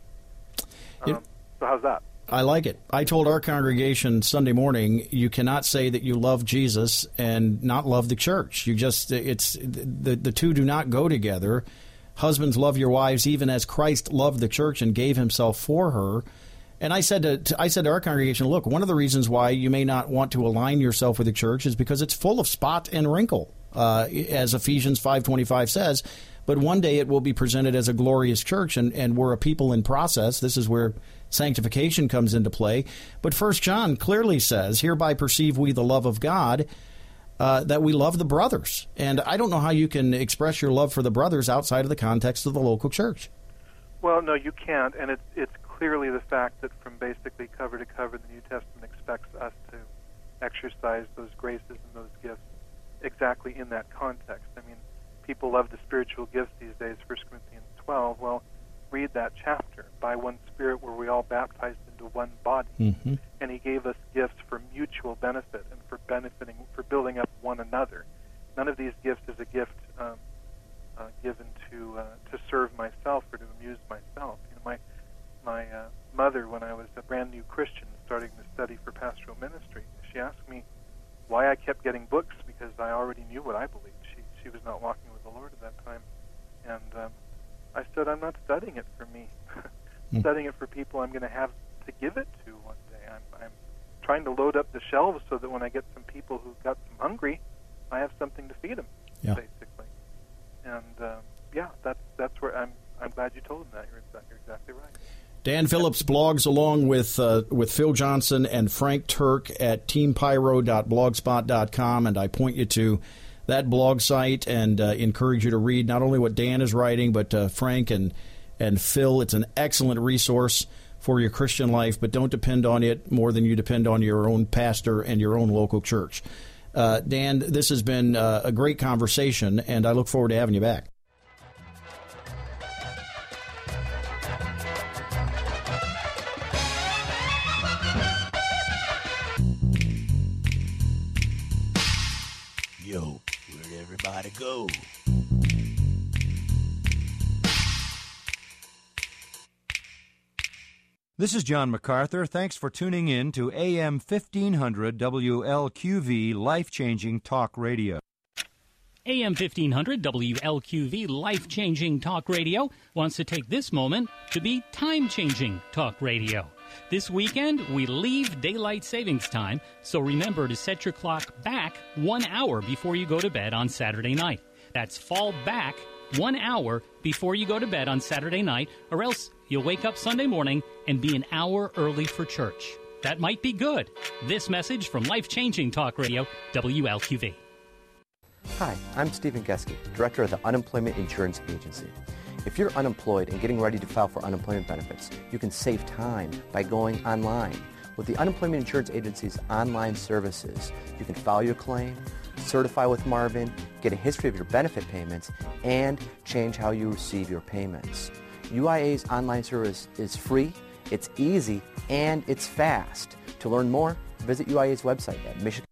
Um, so how's that? I like it. I told our congregation Sunday morning, you cannot say that you love Jesus and not love the church. You just, it's, the, the two do not go together. Husbands, love your wives even as Christ loved the church and gave himself for her. And I said to, to I said to our congregation, look, one of the reasons why you may not want to align yourself with the church is because it's full of spot and wrinkle, uh, as Ephesians five twenty-five says. But one day it will be presented as a glorious church, and, and we're a people in process. This is where sanctification comes into play. But First John clearly says, hereby perceive we the love of God, uh, that we love the brothers. And I don't know how you can express your love for the brothers outside of the context of the local church. Well, no, you can't, and it's it's clearly the fact that from basically cover to cover, the New Testament expects us to exercise those graces and those gifts exactly in that context. I mean, people love the spiritual gifts these days, First Corinthians twelve. Well, read that chapter. By one Spirit were we all baptized into one body. Mm-hmm. And he gave us gifts for mutual benefit and for benefiting, for building up one another. None of these gifts is a gift um, uh, given to uh, to serve myself or to amuse myself. You know, my my uh, mother, when I was a brand new Christian starting to study for pastoral ministry, she asked me why I kept getting books, because I already knew what I believed. She she was not walking with the Lord at that time, and um, I said, I'm not studying it for me. I'm studying it for people I'm going to have to give it to one day. I'm, I'm trying to load up the shelves so that when I get some people who got some hungry, I have something to feed them, yeah. basically. And uh, yeah, that's that's where I'm. I'm glad you told them that. You're exactly, you're exactly right. Dan Phillips blogs along with uh, with Phil Johnson and Frank Turk at team pyro dot blogspot dot com, and I point you to that blog site and uh, encourage you to read not only what Dan is writing, but uh, Frank and and Phil. It's an excellent resource for your Christian life, but don't depend on it more than you depend on your own pastor and your own local church. Uh, Dan, this has been uh, a great conversation, and I look forward to having you back. Yo, where'd everybody go? This is John MacArthur. Thanks for tuning in to A M fifteen hundred W L Q V Life-Changing Talk Radio. A M fifteen hundred W L Q V, life-changing talk radio, wants to take this moment to be time-changing talk radio. This weekend, we leave daylight savings time, so remember to set your clock back one hour before you go to bed on Saturday night. That's fall back one hour before you go to bed on Saturday night, or else you'll wake up Sunday morning and be an hour early for church. That might be good. This message from Life-Changing Talk Radio, W L Q V. Hi, I'm Stephen Geske, Director of the Unemployment Insurance Agency. If you're unemployed and getting ready to file for unemployment benefits, you can save time by going online. With the Unemployment Insurance Agency's online services, you can file your claim, certify with Marvin, get a history of your benefit payments, and change how you receive your payments. U I A's online service is free, it's easy, and it's fast. To learn more, visit U I A's website at michigan